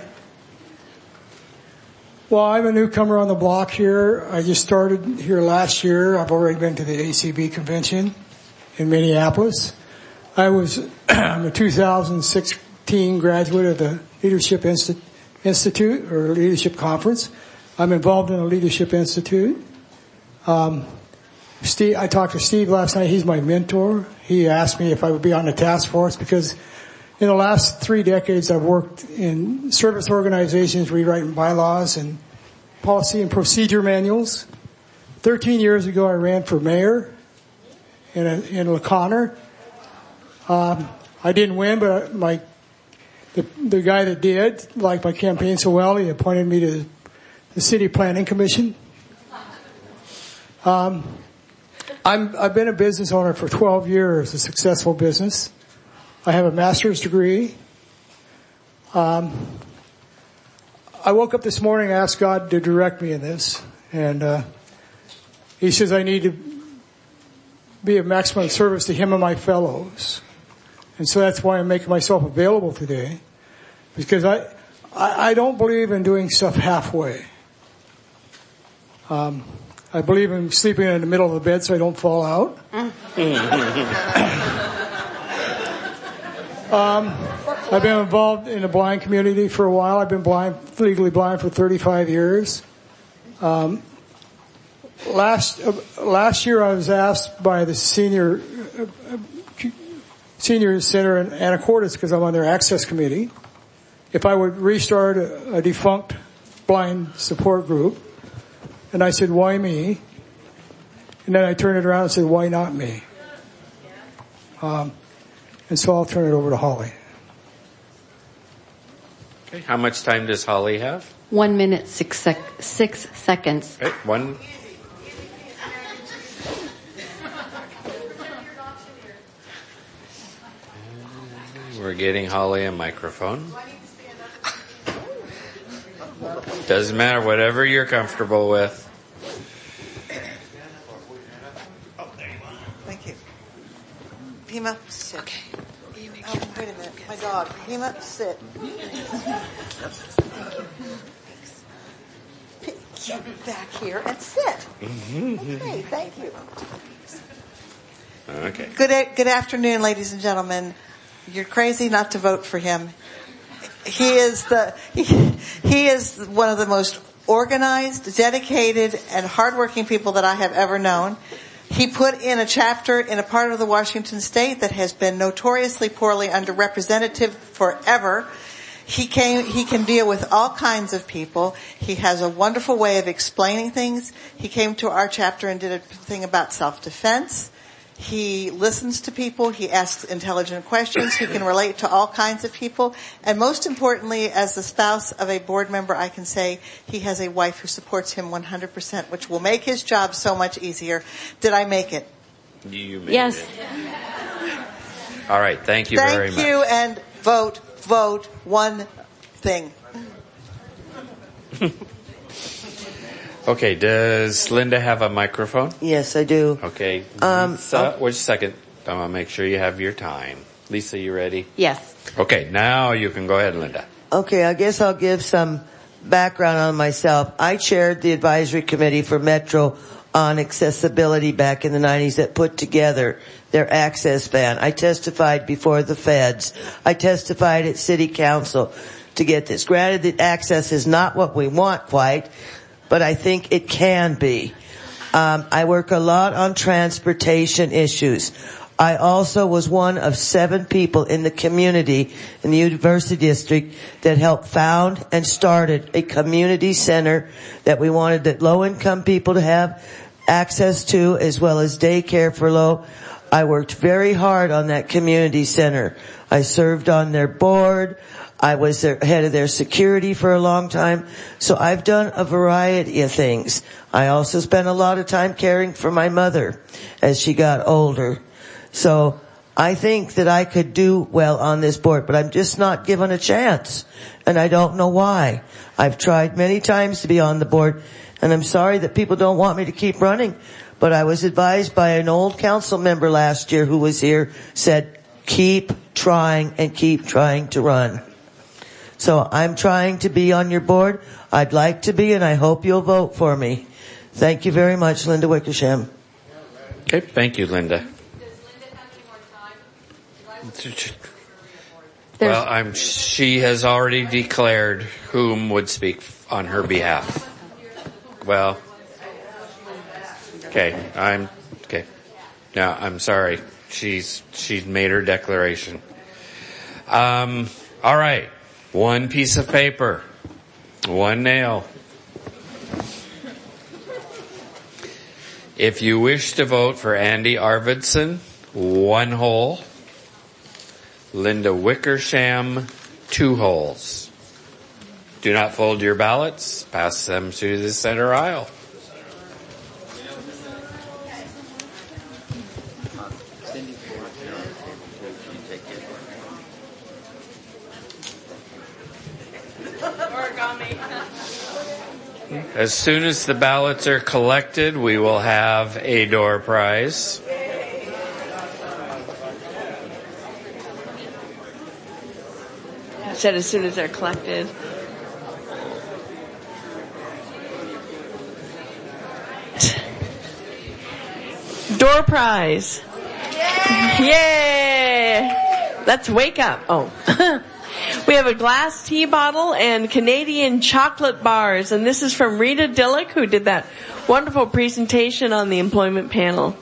Well, I'm a newcomer on the block here. I just started here last year. I've already been to the A C B convention in Minneapolis. I was I'm a two thousand sixteen graduate of the Leadership Insti- Institute or Leadership Conference. I'm involved in a Leadership Institute. Um, Steve, I talked to Steve last night. He's my mentor. He asked me if I would be on the task force because in the last three decades I've worked in service organizations rewriting bylaws and policy and procedure manuals. Thirteen years ago I ran for mayor in, a, in La Conner. Um, I didn't win, but my the, the guy that did liked my campaign so well, he appointed me to the City Planning Commission. Um, I'm, I've been a business owner for twelve years, a successful business. I have a master's degree. Um, I woke up this morning and asked God to direct me in this, and uh, He says I need to be of maximum service to Him and my fellows. And so that's why I'm making myself available today. Because I, I, I don't believe in doing stuff halfway. Um, I believe in sleeping in the middle of the bed so I don't fall out. um, I've been involved in the blind community for a while. I've been blind, legally blind for thirty-five years. Um, last, uh, last year I was asked by the senior, uh, Senior Center in Anacortes, because I'm on their access committee, if I would restart a, a defunct blind support group. And I said, why me? And then I turned it around and said, why not me? Um, and so I'll turn it over to Holly. Okay. How much time does Holly have? One minute, six, sec- six seconds. Okay. One. We're getting Holly a microphone. Doesn't matter, whatever you're comfortable with. Thank you. Pima, sit. Okay. Oh, wait a minute. My dog. Pima, sit. Get back here and sit. Okay, thank you. Okay. Good, good afternoon, ladies and gentlemen. You're crazy not to vote for him. He is the, he, he is one of the most organized, dedicated, and hardworking people that I have ever known. He put in a chapter in a part of the Washington state that has been notoriously poorly underrepresented forever. He came, he can deal with all kinds of people. He has a wonderful way of explaining things. He came to our chapter and did a thing about self-defense. He listens to people. He asks intelligent questions. He can relate to all kinds of people. And most importantly, as the spouse of a board member, I can say he has a wife who supports him one hundred percent, which will make his job so much easier. Did I make it? You made yes. it. All right. Thank you Thank very much. Thank you, and vote, vote, one thing. Okay, does Linda have a microphone? Yes, I do. Okay. Um, Lisa, wait a second. I want to make sure you have your time. Lisa, you ready? Yes. Okay, now you can go ahead, Linda. Okay, I guess I'll give some background on myself. I chaired the advisory committee for Metro on accessibility back in the nineties that put together their access ban. I testified before the feds. I testified at city council to get this. Granted that access is not what we want quite, but I think it can be. Um, I work a lot on transportation issues. I also was one of seven people in the community in the University District that helped found and started a community center that we wanted that low-income people to have access to, as well as daycare for low. I worked very hard on that community center. I served on their board. I was their head of their security for a long time. So I've done a variety of things. I also spent a lot of time caring for my mother as she got older. So I think that I could do well on this board, but I'm just not given a chance. And I don't know why. I've tried many times to be on the board, and I'm sorry that people don't want me to keep running. But I was advised by an old council member last year who was here, said, keep trying and keep trying to run. So I'm trying to be on your board. I'd like to be, and I hope you'll vote for me. Thank you very much, Linda Wickersham. Okay, thank you, Linda. Well, I'm, she has already declared whom would speak on her behalf. Well, okay, I'm, okay. No, I'm sorry. She's, she's made her declaration. Um, all right. One piece of paper. One nail. If you wish to vote for Andy Arvidsson, one hole. Linda Wickersham, two holes. Do not fold your ballots. Pass them to the center aisle. As soon as the ballots are collected, we will have a door prize. I said as soon as they're collected. Door prize. Yay! Let's wake up. Oh. We have a glass tea bottle and Canadian chocolate bars, and this is from Rita Dillick, who did that wonderful presentation on the employment panel.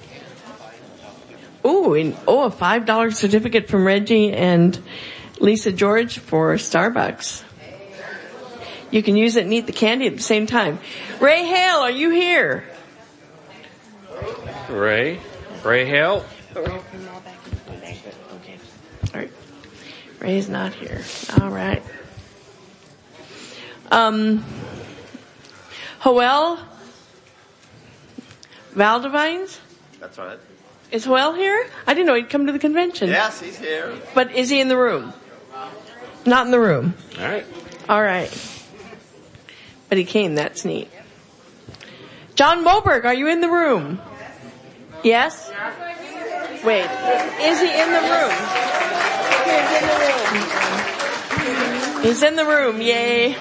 Ooh, and, oh, a five dollar certificate from Reggie and Lisa George for Starbucks. You can use it and eat the candy at the same time. Ray Hale, are you here? Ray? Ray Hale? Okay. All right. Ray's not here. All right. Um, Joel Valdivines? That's right. Is Joel here? I didn't know he'd come to the convention. Yes, he's here. But is he in the room? Not in the room. All right. All right. But he came. That's neat. John Moberg, are you in the room? Yes? Wait. Is he in the room? He's in the room. He's in the room. Yay.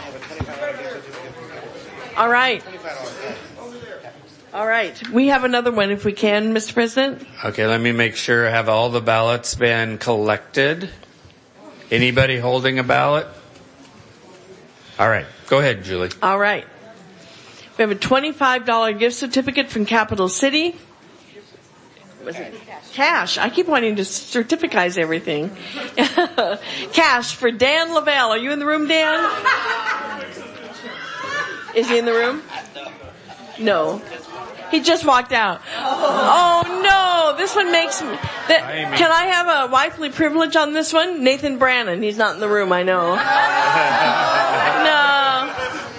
All right. All right. We have another one if we can, Mister President. Okay, let me make sure. Have all the ballots been collected? Anybody holding a ballot? All right. Go ahead, Julie. All right. We have a twenty-five dollar gift certificate from Capital City. Was it cash? I keep wanting to certificize everything. Cash for Dan Lavelle. Are you in the room, Dan? Is he in the room? No. He just walked out. Oh no, this one makes me, that, can I have a wifely privilege on this one? Nathan Brannon, he's not in the room, I know. No.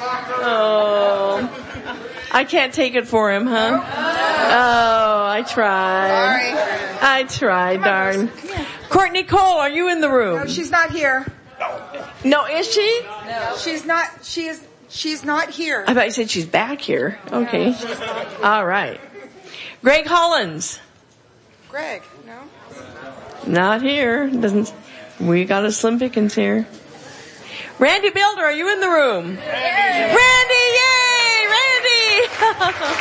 Oh. I can't take it for him, huh? Oh, I tried. Sorry. I tried, darn. Courtney Cole, are you in the room? No, she's not here. No, is she? No. She's not, she is, she's not here. I thought you said she's back here. Okay. All right. Greg Hollins. Greg, no? Not here. Doesn't, we got a slim pickings here. Randy Builder, are you in the room? Yay. Randy, yay! Randy!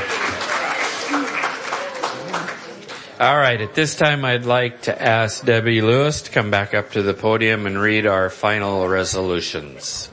All right, at this time I'd like to ask Debbie Lewis to come back up to the podium and read our final resolutions.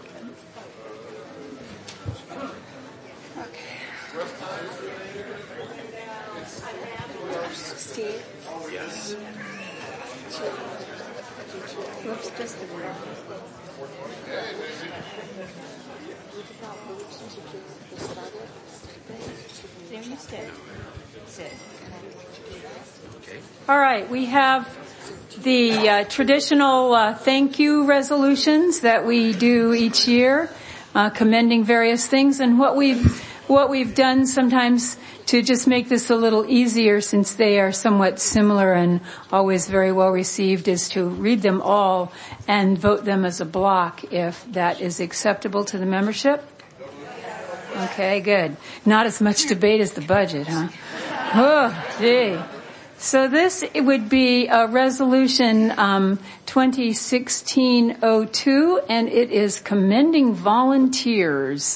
All right, we have the uh, traditional uh, thank you resolutions that we do each year, uh, commending various things, and what we've what we've done sometimes to just make this a little easier, since they are somewhat similar and always very well received, is to read them all and vote them as a block if that is acceptable to the membership. Okay, good. Not as much debate as the budget, huh? Oh, gee. So this, it would be a resolution um, twenty sixteen oh two, and it is commending volunteers.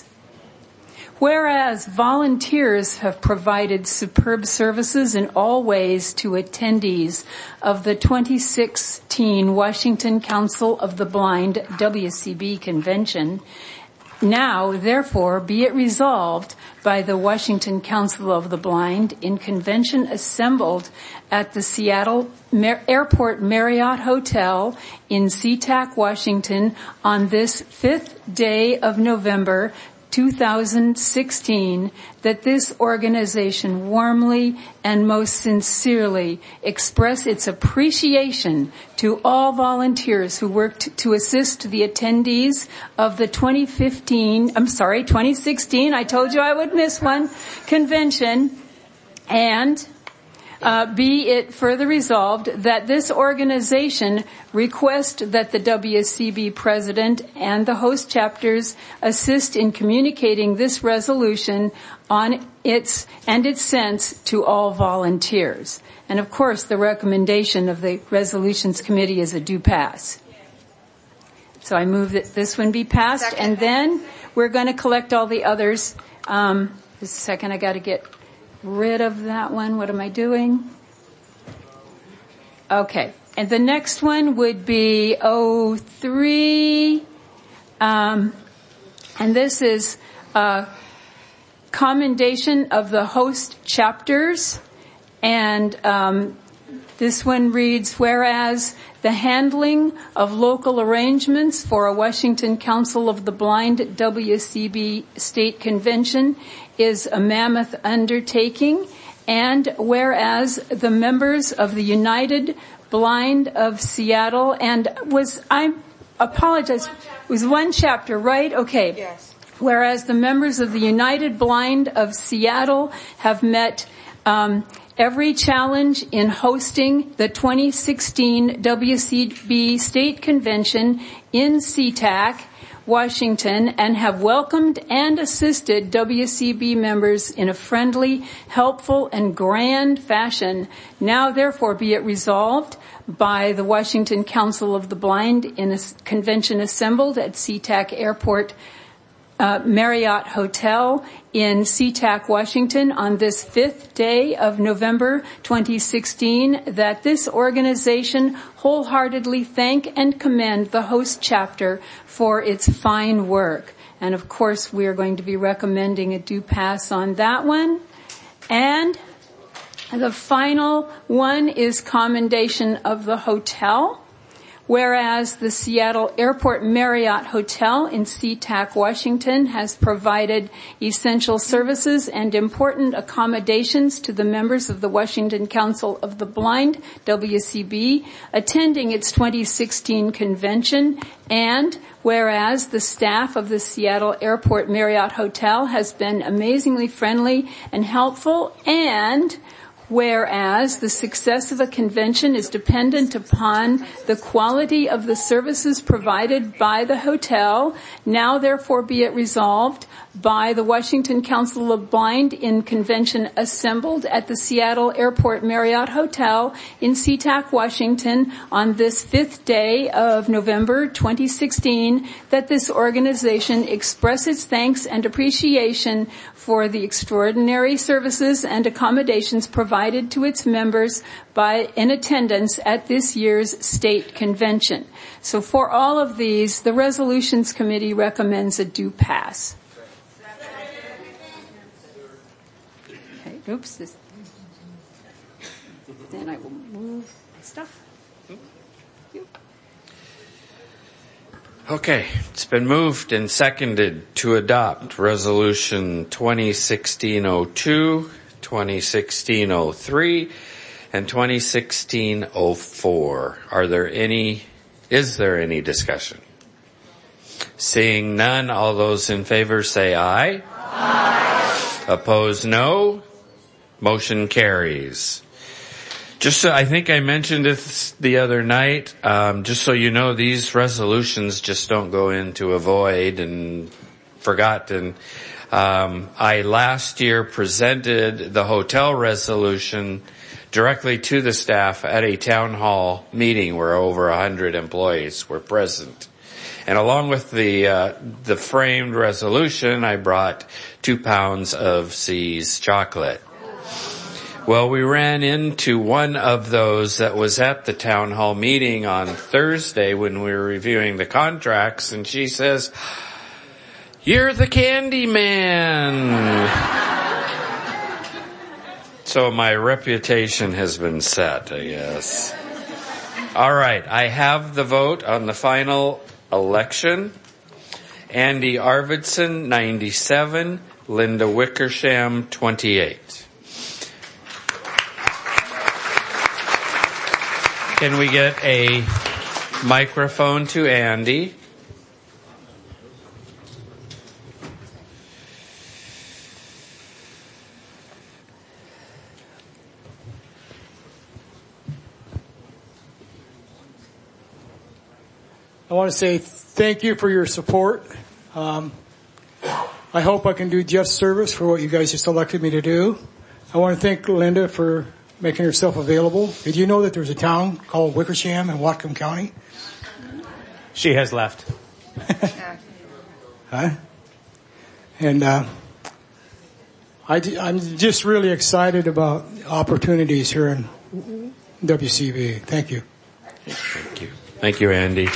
Whereas volunteers have provided superb services in all ways to attendees of the twenty sixteen Washington Council of the Blind W C B convention, now, therefore, be it resolved by the Washington Council of the Blind in convention assembled at the Seattle Mar- Airport Marriott Hotel in SeaTac, Washington on this fifth day of November two thousand sixteen, that this organization warmly and most sincerely express its appreciation to all volunteers who worked to assist the attendees of the twenty fifteen, I'm sorry, twenty sixteen, I told you I would miss one, convention, and Uh, be it further resolved that this organization request that the W C B president and the host chapters assist in communicating this resolution on its and its sense to all volunteers. And of course, the recommendation of the resolutions committee is a do pass. So I move that this one be passed, second. And then we're going to collect all the others. Um, just a second, I got to get rid of that one. What am I doing? Okay. And the next one would be oh three. Um, and this is a commendation of the host chapters. And um, this one reads, whereas the handling of local arrangements for a Washington Council of the Blind W C B state convention is a mammoth undertaking, and whereas the members of the United Blind of Seattle, and was, I apologize, it was one chapter, right? Okay. Yes. Whereas the members of the United Blind of Seattle have met um, every challenge in hosting the twenty sixteen W C B State Convention in SeaTac, Washington, and have welcomed and assisted W C B members in a friendly, helpful, and grand fashion. Now, therefore, be it resolved by the Washington Council of the Blind in a convention assembled at SeaTac Airport Uh, Marriott Hotel in SeaTac, Washington on this fifth day of November twenty sixteen, that this organization wholeheartedly thank and commend the host chapter for its fine work. And of course, we are going to be recommending a do pass on that one. And the final one is commendation of the hotel, Whereas the Seattle Airport Marriott Hotel in SeaTac, Washington has provided essential services and important accommodations to the members of the Washington Council of the Blind, W C B, attending its twenty sixteen convention. And whereas the staff of the Seattle Airport Marriott Hotel has been amazingly friendly and helpful, and whereas the success of a convention is dependent upon the quality of the services provided by the hotel, now therefore be it resolved by the Washington Council of Blind in convention assembled at the Seattle Airport Marriott Hotel in SeaTac, Washington on this fifth day of November twenty sixteen, that this organization express its thanks and appreciation for the extraordinary services and accommodations provided to its members by in attendance at this year's state convention. So for all of these, the Resolutions Committee recommends a do pass. Okay, oops. This, then I will move stuff. Okay, it's been moved and seconded to adopt Resolution twenty sixteen oh two, twenty sixteen oh three, and twenty sixteen oh four. Are there any, is there any discussion? Seeing none, all those in favor say aye. Aye. Opposed, no. Motion carries. Just so, I think I mentioned this the other night, um, just so you know, these resolutions just don't go into a void and forgotten. Um, I last year presented the hotel resolution directly to the staff at a town hall meeting where over a hundred employees were present. And along with the, uh, the framed resolution, I brought two pounds of C's chocolate. Well, we ran into one of those that was at the town hall meeting on Thursday when we were reviewing the contracts, and she says, "You're the candy man." So my reputation has been set, I guess. All right, I have the vote on the final election. Andy Arvidsson, ninety-seven. Linda Wickersham, twenty-eight. Can we get a microphone to Andy? I want to say thank you for your support. Um, I hope I can do just service for what you guys just elected me to do. I want to thank Linda for making herself available. Did you know that there's a town called Wickersham in Whatcom County? She has left. Huh? And uh, I, I'm just really excited about opportunities here in W C B. Thank you. Thank you. Thank you, Andy.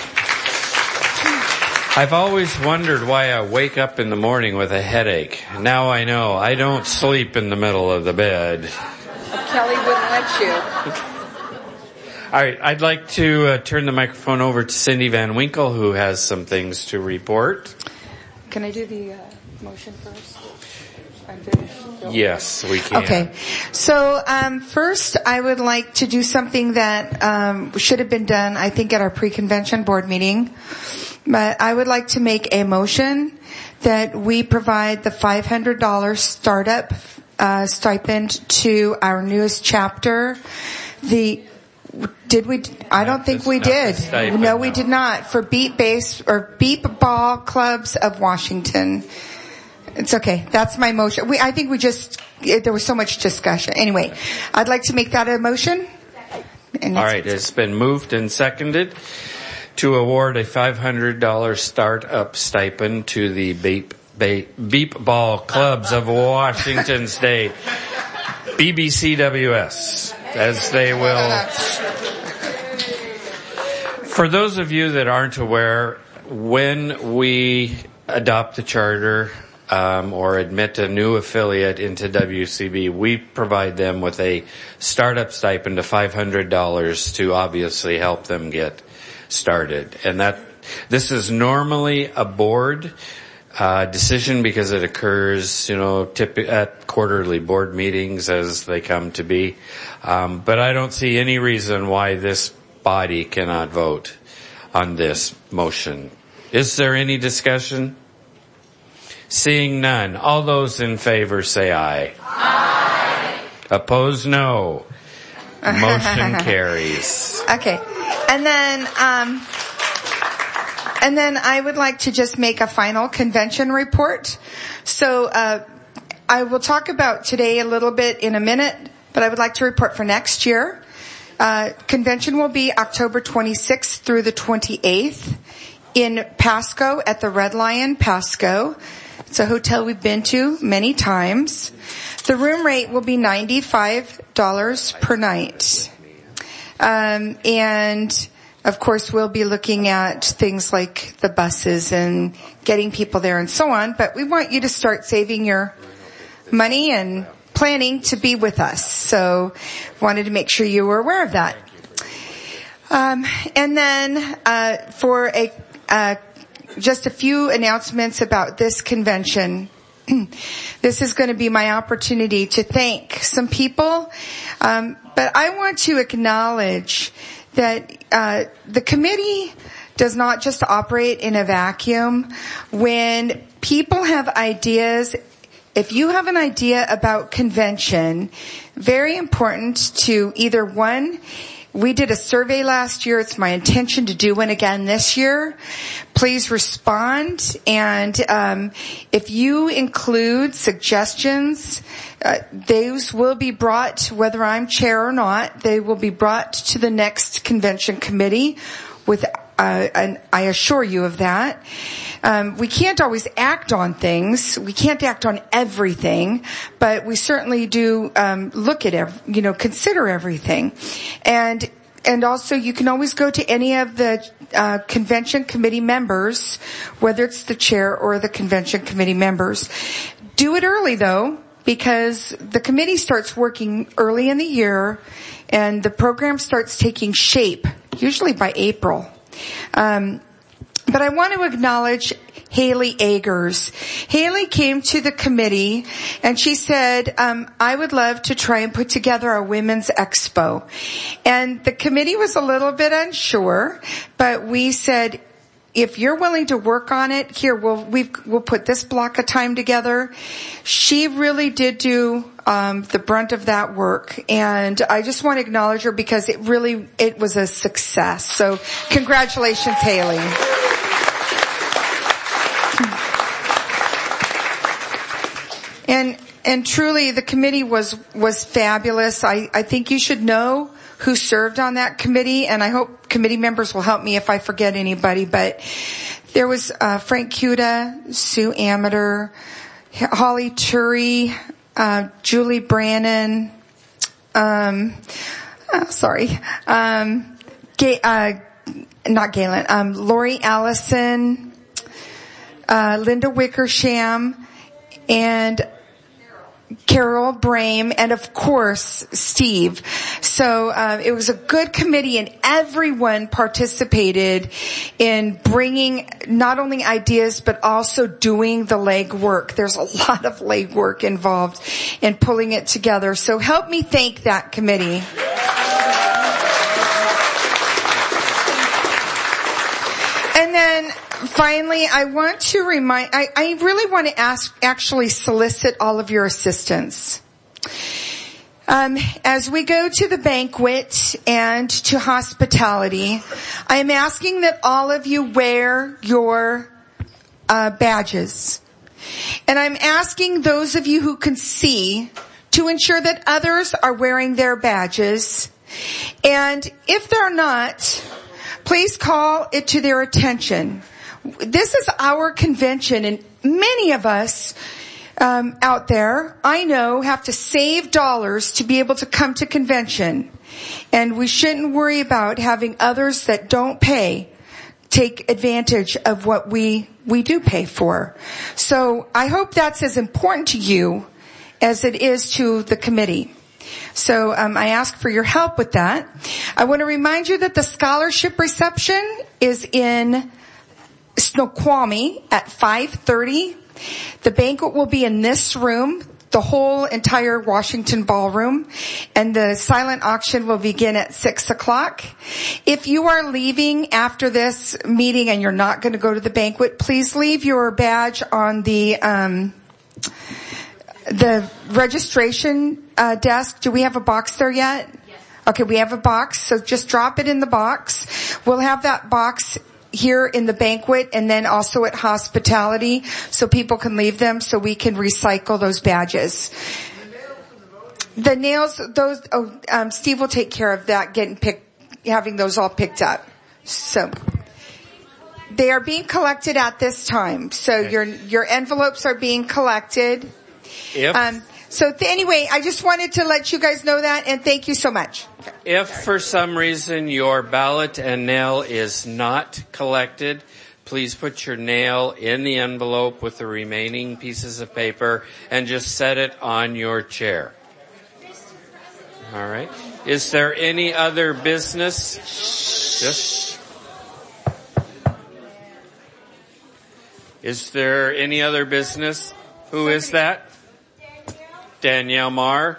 I've always wondered why I wake up in the morning with a headache. Now I know. I don't sleep in the middle of the bed. Kelly wouldn't let you. All right, I'd like to uh, turn the microphone over to Cindy Van Winkle, who has some things to report. Can I do the uh, motion first? I'm finished. Yes, we can. Okay. So um, first, I would like to do something that um, should have been done, I think, at our pre-convention board meeting. But I would like to make a motion that we provide the five hundred dollars startup uh, stipend to our newest chapter. The did we? I don't think we did. No, we did not. For Beep Base or Beep Ball Clubs of Washington. It's okay. That's my motion. We, I think we just, it, there was so much discussion. Anyway, I'd like to make that a motion. And all right. It's been moved and seconded to award a five hundred dollars startup stipend to the Beep, Beep, Beep Ball Clubs of Washington State, B B C W S, as they will. For those of you that aren't aware, when we adopt the charter, Um, or admit a new affiliate into W C B, we provide them with a startup stipend of five hundred dollars to obviously help them get started. And that, this is normally a board uh, decision because it occurs, you know, tip- at quarterly board meetings as they come to be. Um, but I don't see any reason why this body cannot vote on this motion. Is there any discussion? Seeing none, all those in favor say aye. Aye. Opposed, no. Motion carries. Okay. And then, um, and then I would like to just make a final convention report. So, uh, I will talk about today a little bit in a minute, but I would like to report for next year. Uh, convention will be October twenty-sixth through the twenty-eighth in Pasco at the Red Lion Pasco. It's a hotel we've been to many times. The room rate will be ninety-five dollars per night. Um, and of course we'll be looking at things like the buses and getting people there and so on, but we want you to start saving your money and planning to be with us. So wanted to make sure you were aware of that. Um, and then, uh, for a, uh, just a few announcements about this convention. This is going to be my opportunity to thank some people, um, but I want to acknowledge that uh, the committee does not just operate in a vacuum. When people have ideas, if you have an idea about convention, very important to either one, we did a survey last year. It's my intention to do one again this year. Please respond. And um, if you include suggestions, uh, those will be brought, whether I'm chair or not, they will be brought to the next convention committee with, uh, and I assure you of that. Um, we can't always act on things. We can't act on everything, but we certainly do um, look at, ev- you know, consider everything. And and also, you can always go to any of the uh, convention committee members, whether it's the chair or the convention committee members. Do it early, though, because the committee starts working early in the year, and the program starts taking shape, usually by April. Um, But I want to acknowledge Haley Agers. Haley came to the committee and she said, um, I would love to try and put together a women's expo. And the committee was a little bit unsure, but we said, if you're willing to work on it, here, we'll, we've, we'll put this block of time together. She really did do, um, the brunt of that work. And I just want to acknowledge her because it really, it was a success. So congratulations, Haley. And, and truly the committee was, was fabulous. I, I think you should know who served on that committee, and I hope committee members will help me if I forget anybody, but there was, uh, Frank Cuda, Sue Amater, Holly Turi, uh, Julie Brannon, um, oh, sorry, um, Ga- uh, not Galen, um, Lori Allison, uh, Linda Wickersham, and Carol Brame, and of course Steve. So uh, it was a good committee, and everyone participated in bringing not only ideas but also doing the legwork. There's a lot of legwork involved in pulling it together. So help me thank that committee. And then finally, I want to remind, I, I really want to ask, actually solicit all of your assistance. Um, as we go to the banquet and to hospitality, I am asking that all of you wear your uh, badges. And I'm asking those of you who can see to ensure that others are wearing their badges. And if they're not, please call it to their attention. This is our convention, and many of us um, out there, I know, have to save dollars to be able to come to convention. And we shouldn't worry about having others that don't pay take advantage of what we, we do pay for. So I hope that's as important to you as it is to the committee. So um, I ask for your help with that. I want to remind you that the scholarship reception is in Snoqualmie at five thirty. The banquet will be in this room, the whole entire Washington Ballroom, and the silent auction will begin at six o'clock. If you are leaving after this meeting and you're not going to go to the banquet, please leave your badge on the um the registration uh desk. Do we have a box there yet? Yes. Okay, we have a box, so just drop it in the box. We'll have that box here in the banquet and then also at hospitality so people can leave them so we can recycle those badges. The nails, those, oh, um, Steve will take care of that, getting picked, having those all picked up. So, they are being collected at this time. So okay. your, your envelopes are being collected. If, um, so th- anyway, I just wanted to let you guys know that and thank you so much. If for some reason your ballot and nail is not collected, please put your nail in the envelope with the remaining pieces of paper and just set it on your chair. All right. Is there any other business? Yes. Is there any other business? Who is that? Danielle Marr.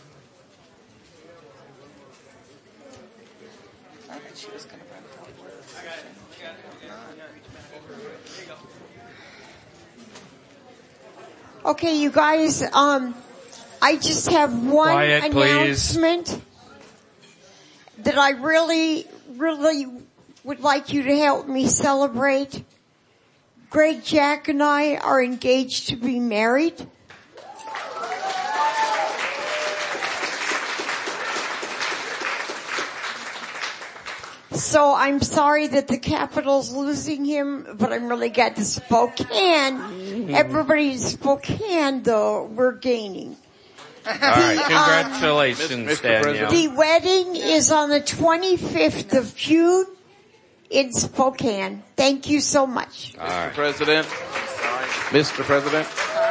Okay, you guys, um, I just have one Quiet, announcement please. that I really, really would like you to help me celebrate. Greg, Jack, and I are engaged to be married. So I'm sorry that the Capitol's losing him, but I'm really glad to Spokane. Everybody in Spokane, though, we're gaining. All right, congratulations, um, Danielle. The wedding is on the twenty-fifth of June in Spokane. Thank you so much. All right. Mister President. Mister President.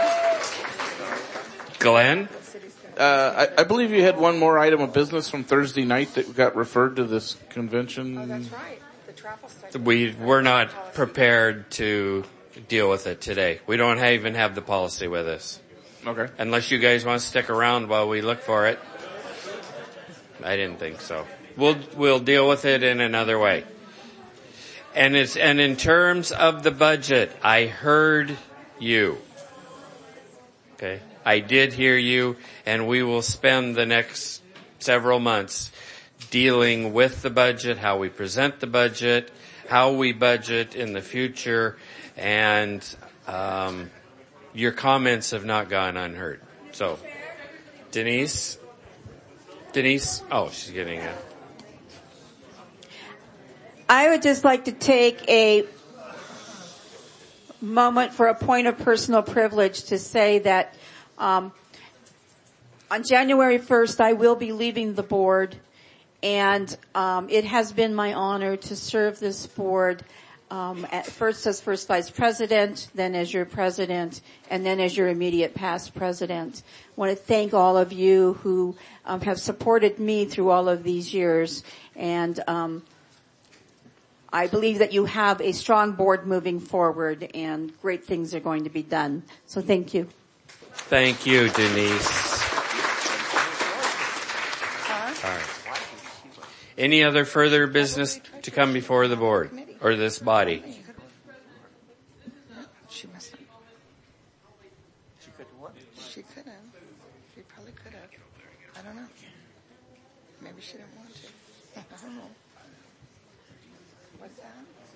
Glenn? Uh, I, I believe you had one more item of business from Thursday night that got referred to this convention. Oh, that's right. The travel study. We, we're not prepared to deal with it today. We don't even have the policy with us. Okay. Unless you guys want to stick around while we look for it. I didn't think so. We'll, we'll deal with it in another way. And it's, and in terms of the budget, I heard you. Okay. I did hear you, and we will spend the next several months dealing with the budget, how we present the budget, how we budget in the future, and um, your comments have not gone unheard. So, Denise? Denise? Oh, she's getting a... I would just like to take a moment for a point of personal privilege to say that Um, on January first, I will be leaving the board, and um, it has been my honor to serve this board um, at first as first vice president, then as your president, and then as your immediate past president. I want to thank all of you who um, have supported me through all of these years, and um, I believe that you have a strong board moving forward, and great things are going to be done. So thank you. Thank you, Denise. All right. Any other further business to come before the board or this body? She must have. She could what? She could have. She probably could have. I don't know. Maybe she didn't want to. I don't know. What's that?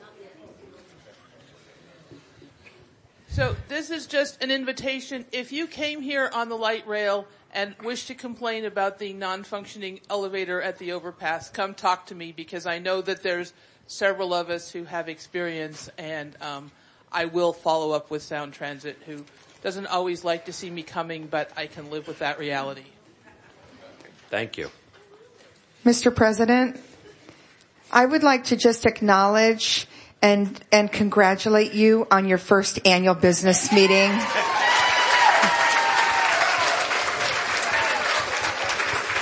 So this is just an invitation. If you came here on the light rail and wish to complain about the non-functioning elevator at the overpass, come talk to me, because I know that there's several of us who have experience, and um, I will follow up with Sound Transit, who doesn't always like to see me coming, but I can live with that reality. Thank you. Mister President, I would like to just acknowledge and and congratulate you on your first annual business meeting.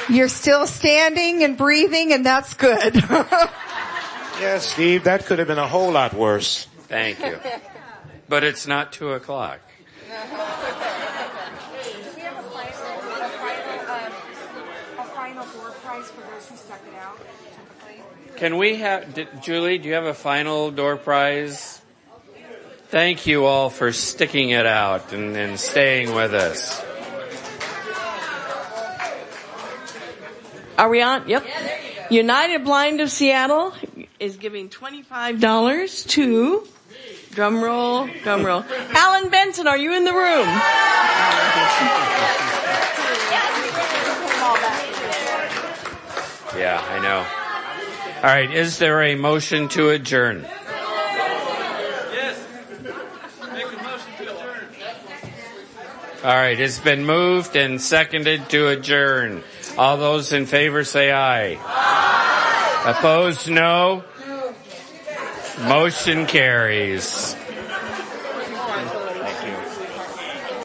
You're still standing and breathing, and that's good. Yes, Steve, that could have been a whole lot worse. Thank you. But it's not two o'clock. Can we have, did, Julie, do you have a final door prize? Thank you all for sticking it out and, and staying with us. Are we on? Yep. United Blind of Seattle is giving twenty-five dollars to, drum roll, drum roll. Alan Benson, are you in the room? Yeah, I know. All right, is there a motion to adjourn? Yes. Make a motion to adjourn. All right, it's been moved and seconded to adjourn. All those in favor say aye. Aye. Opposed, no. Motion carries.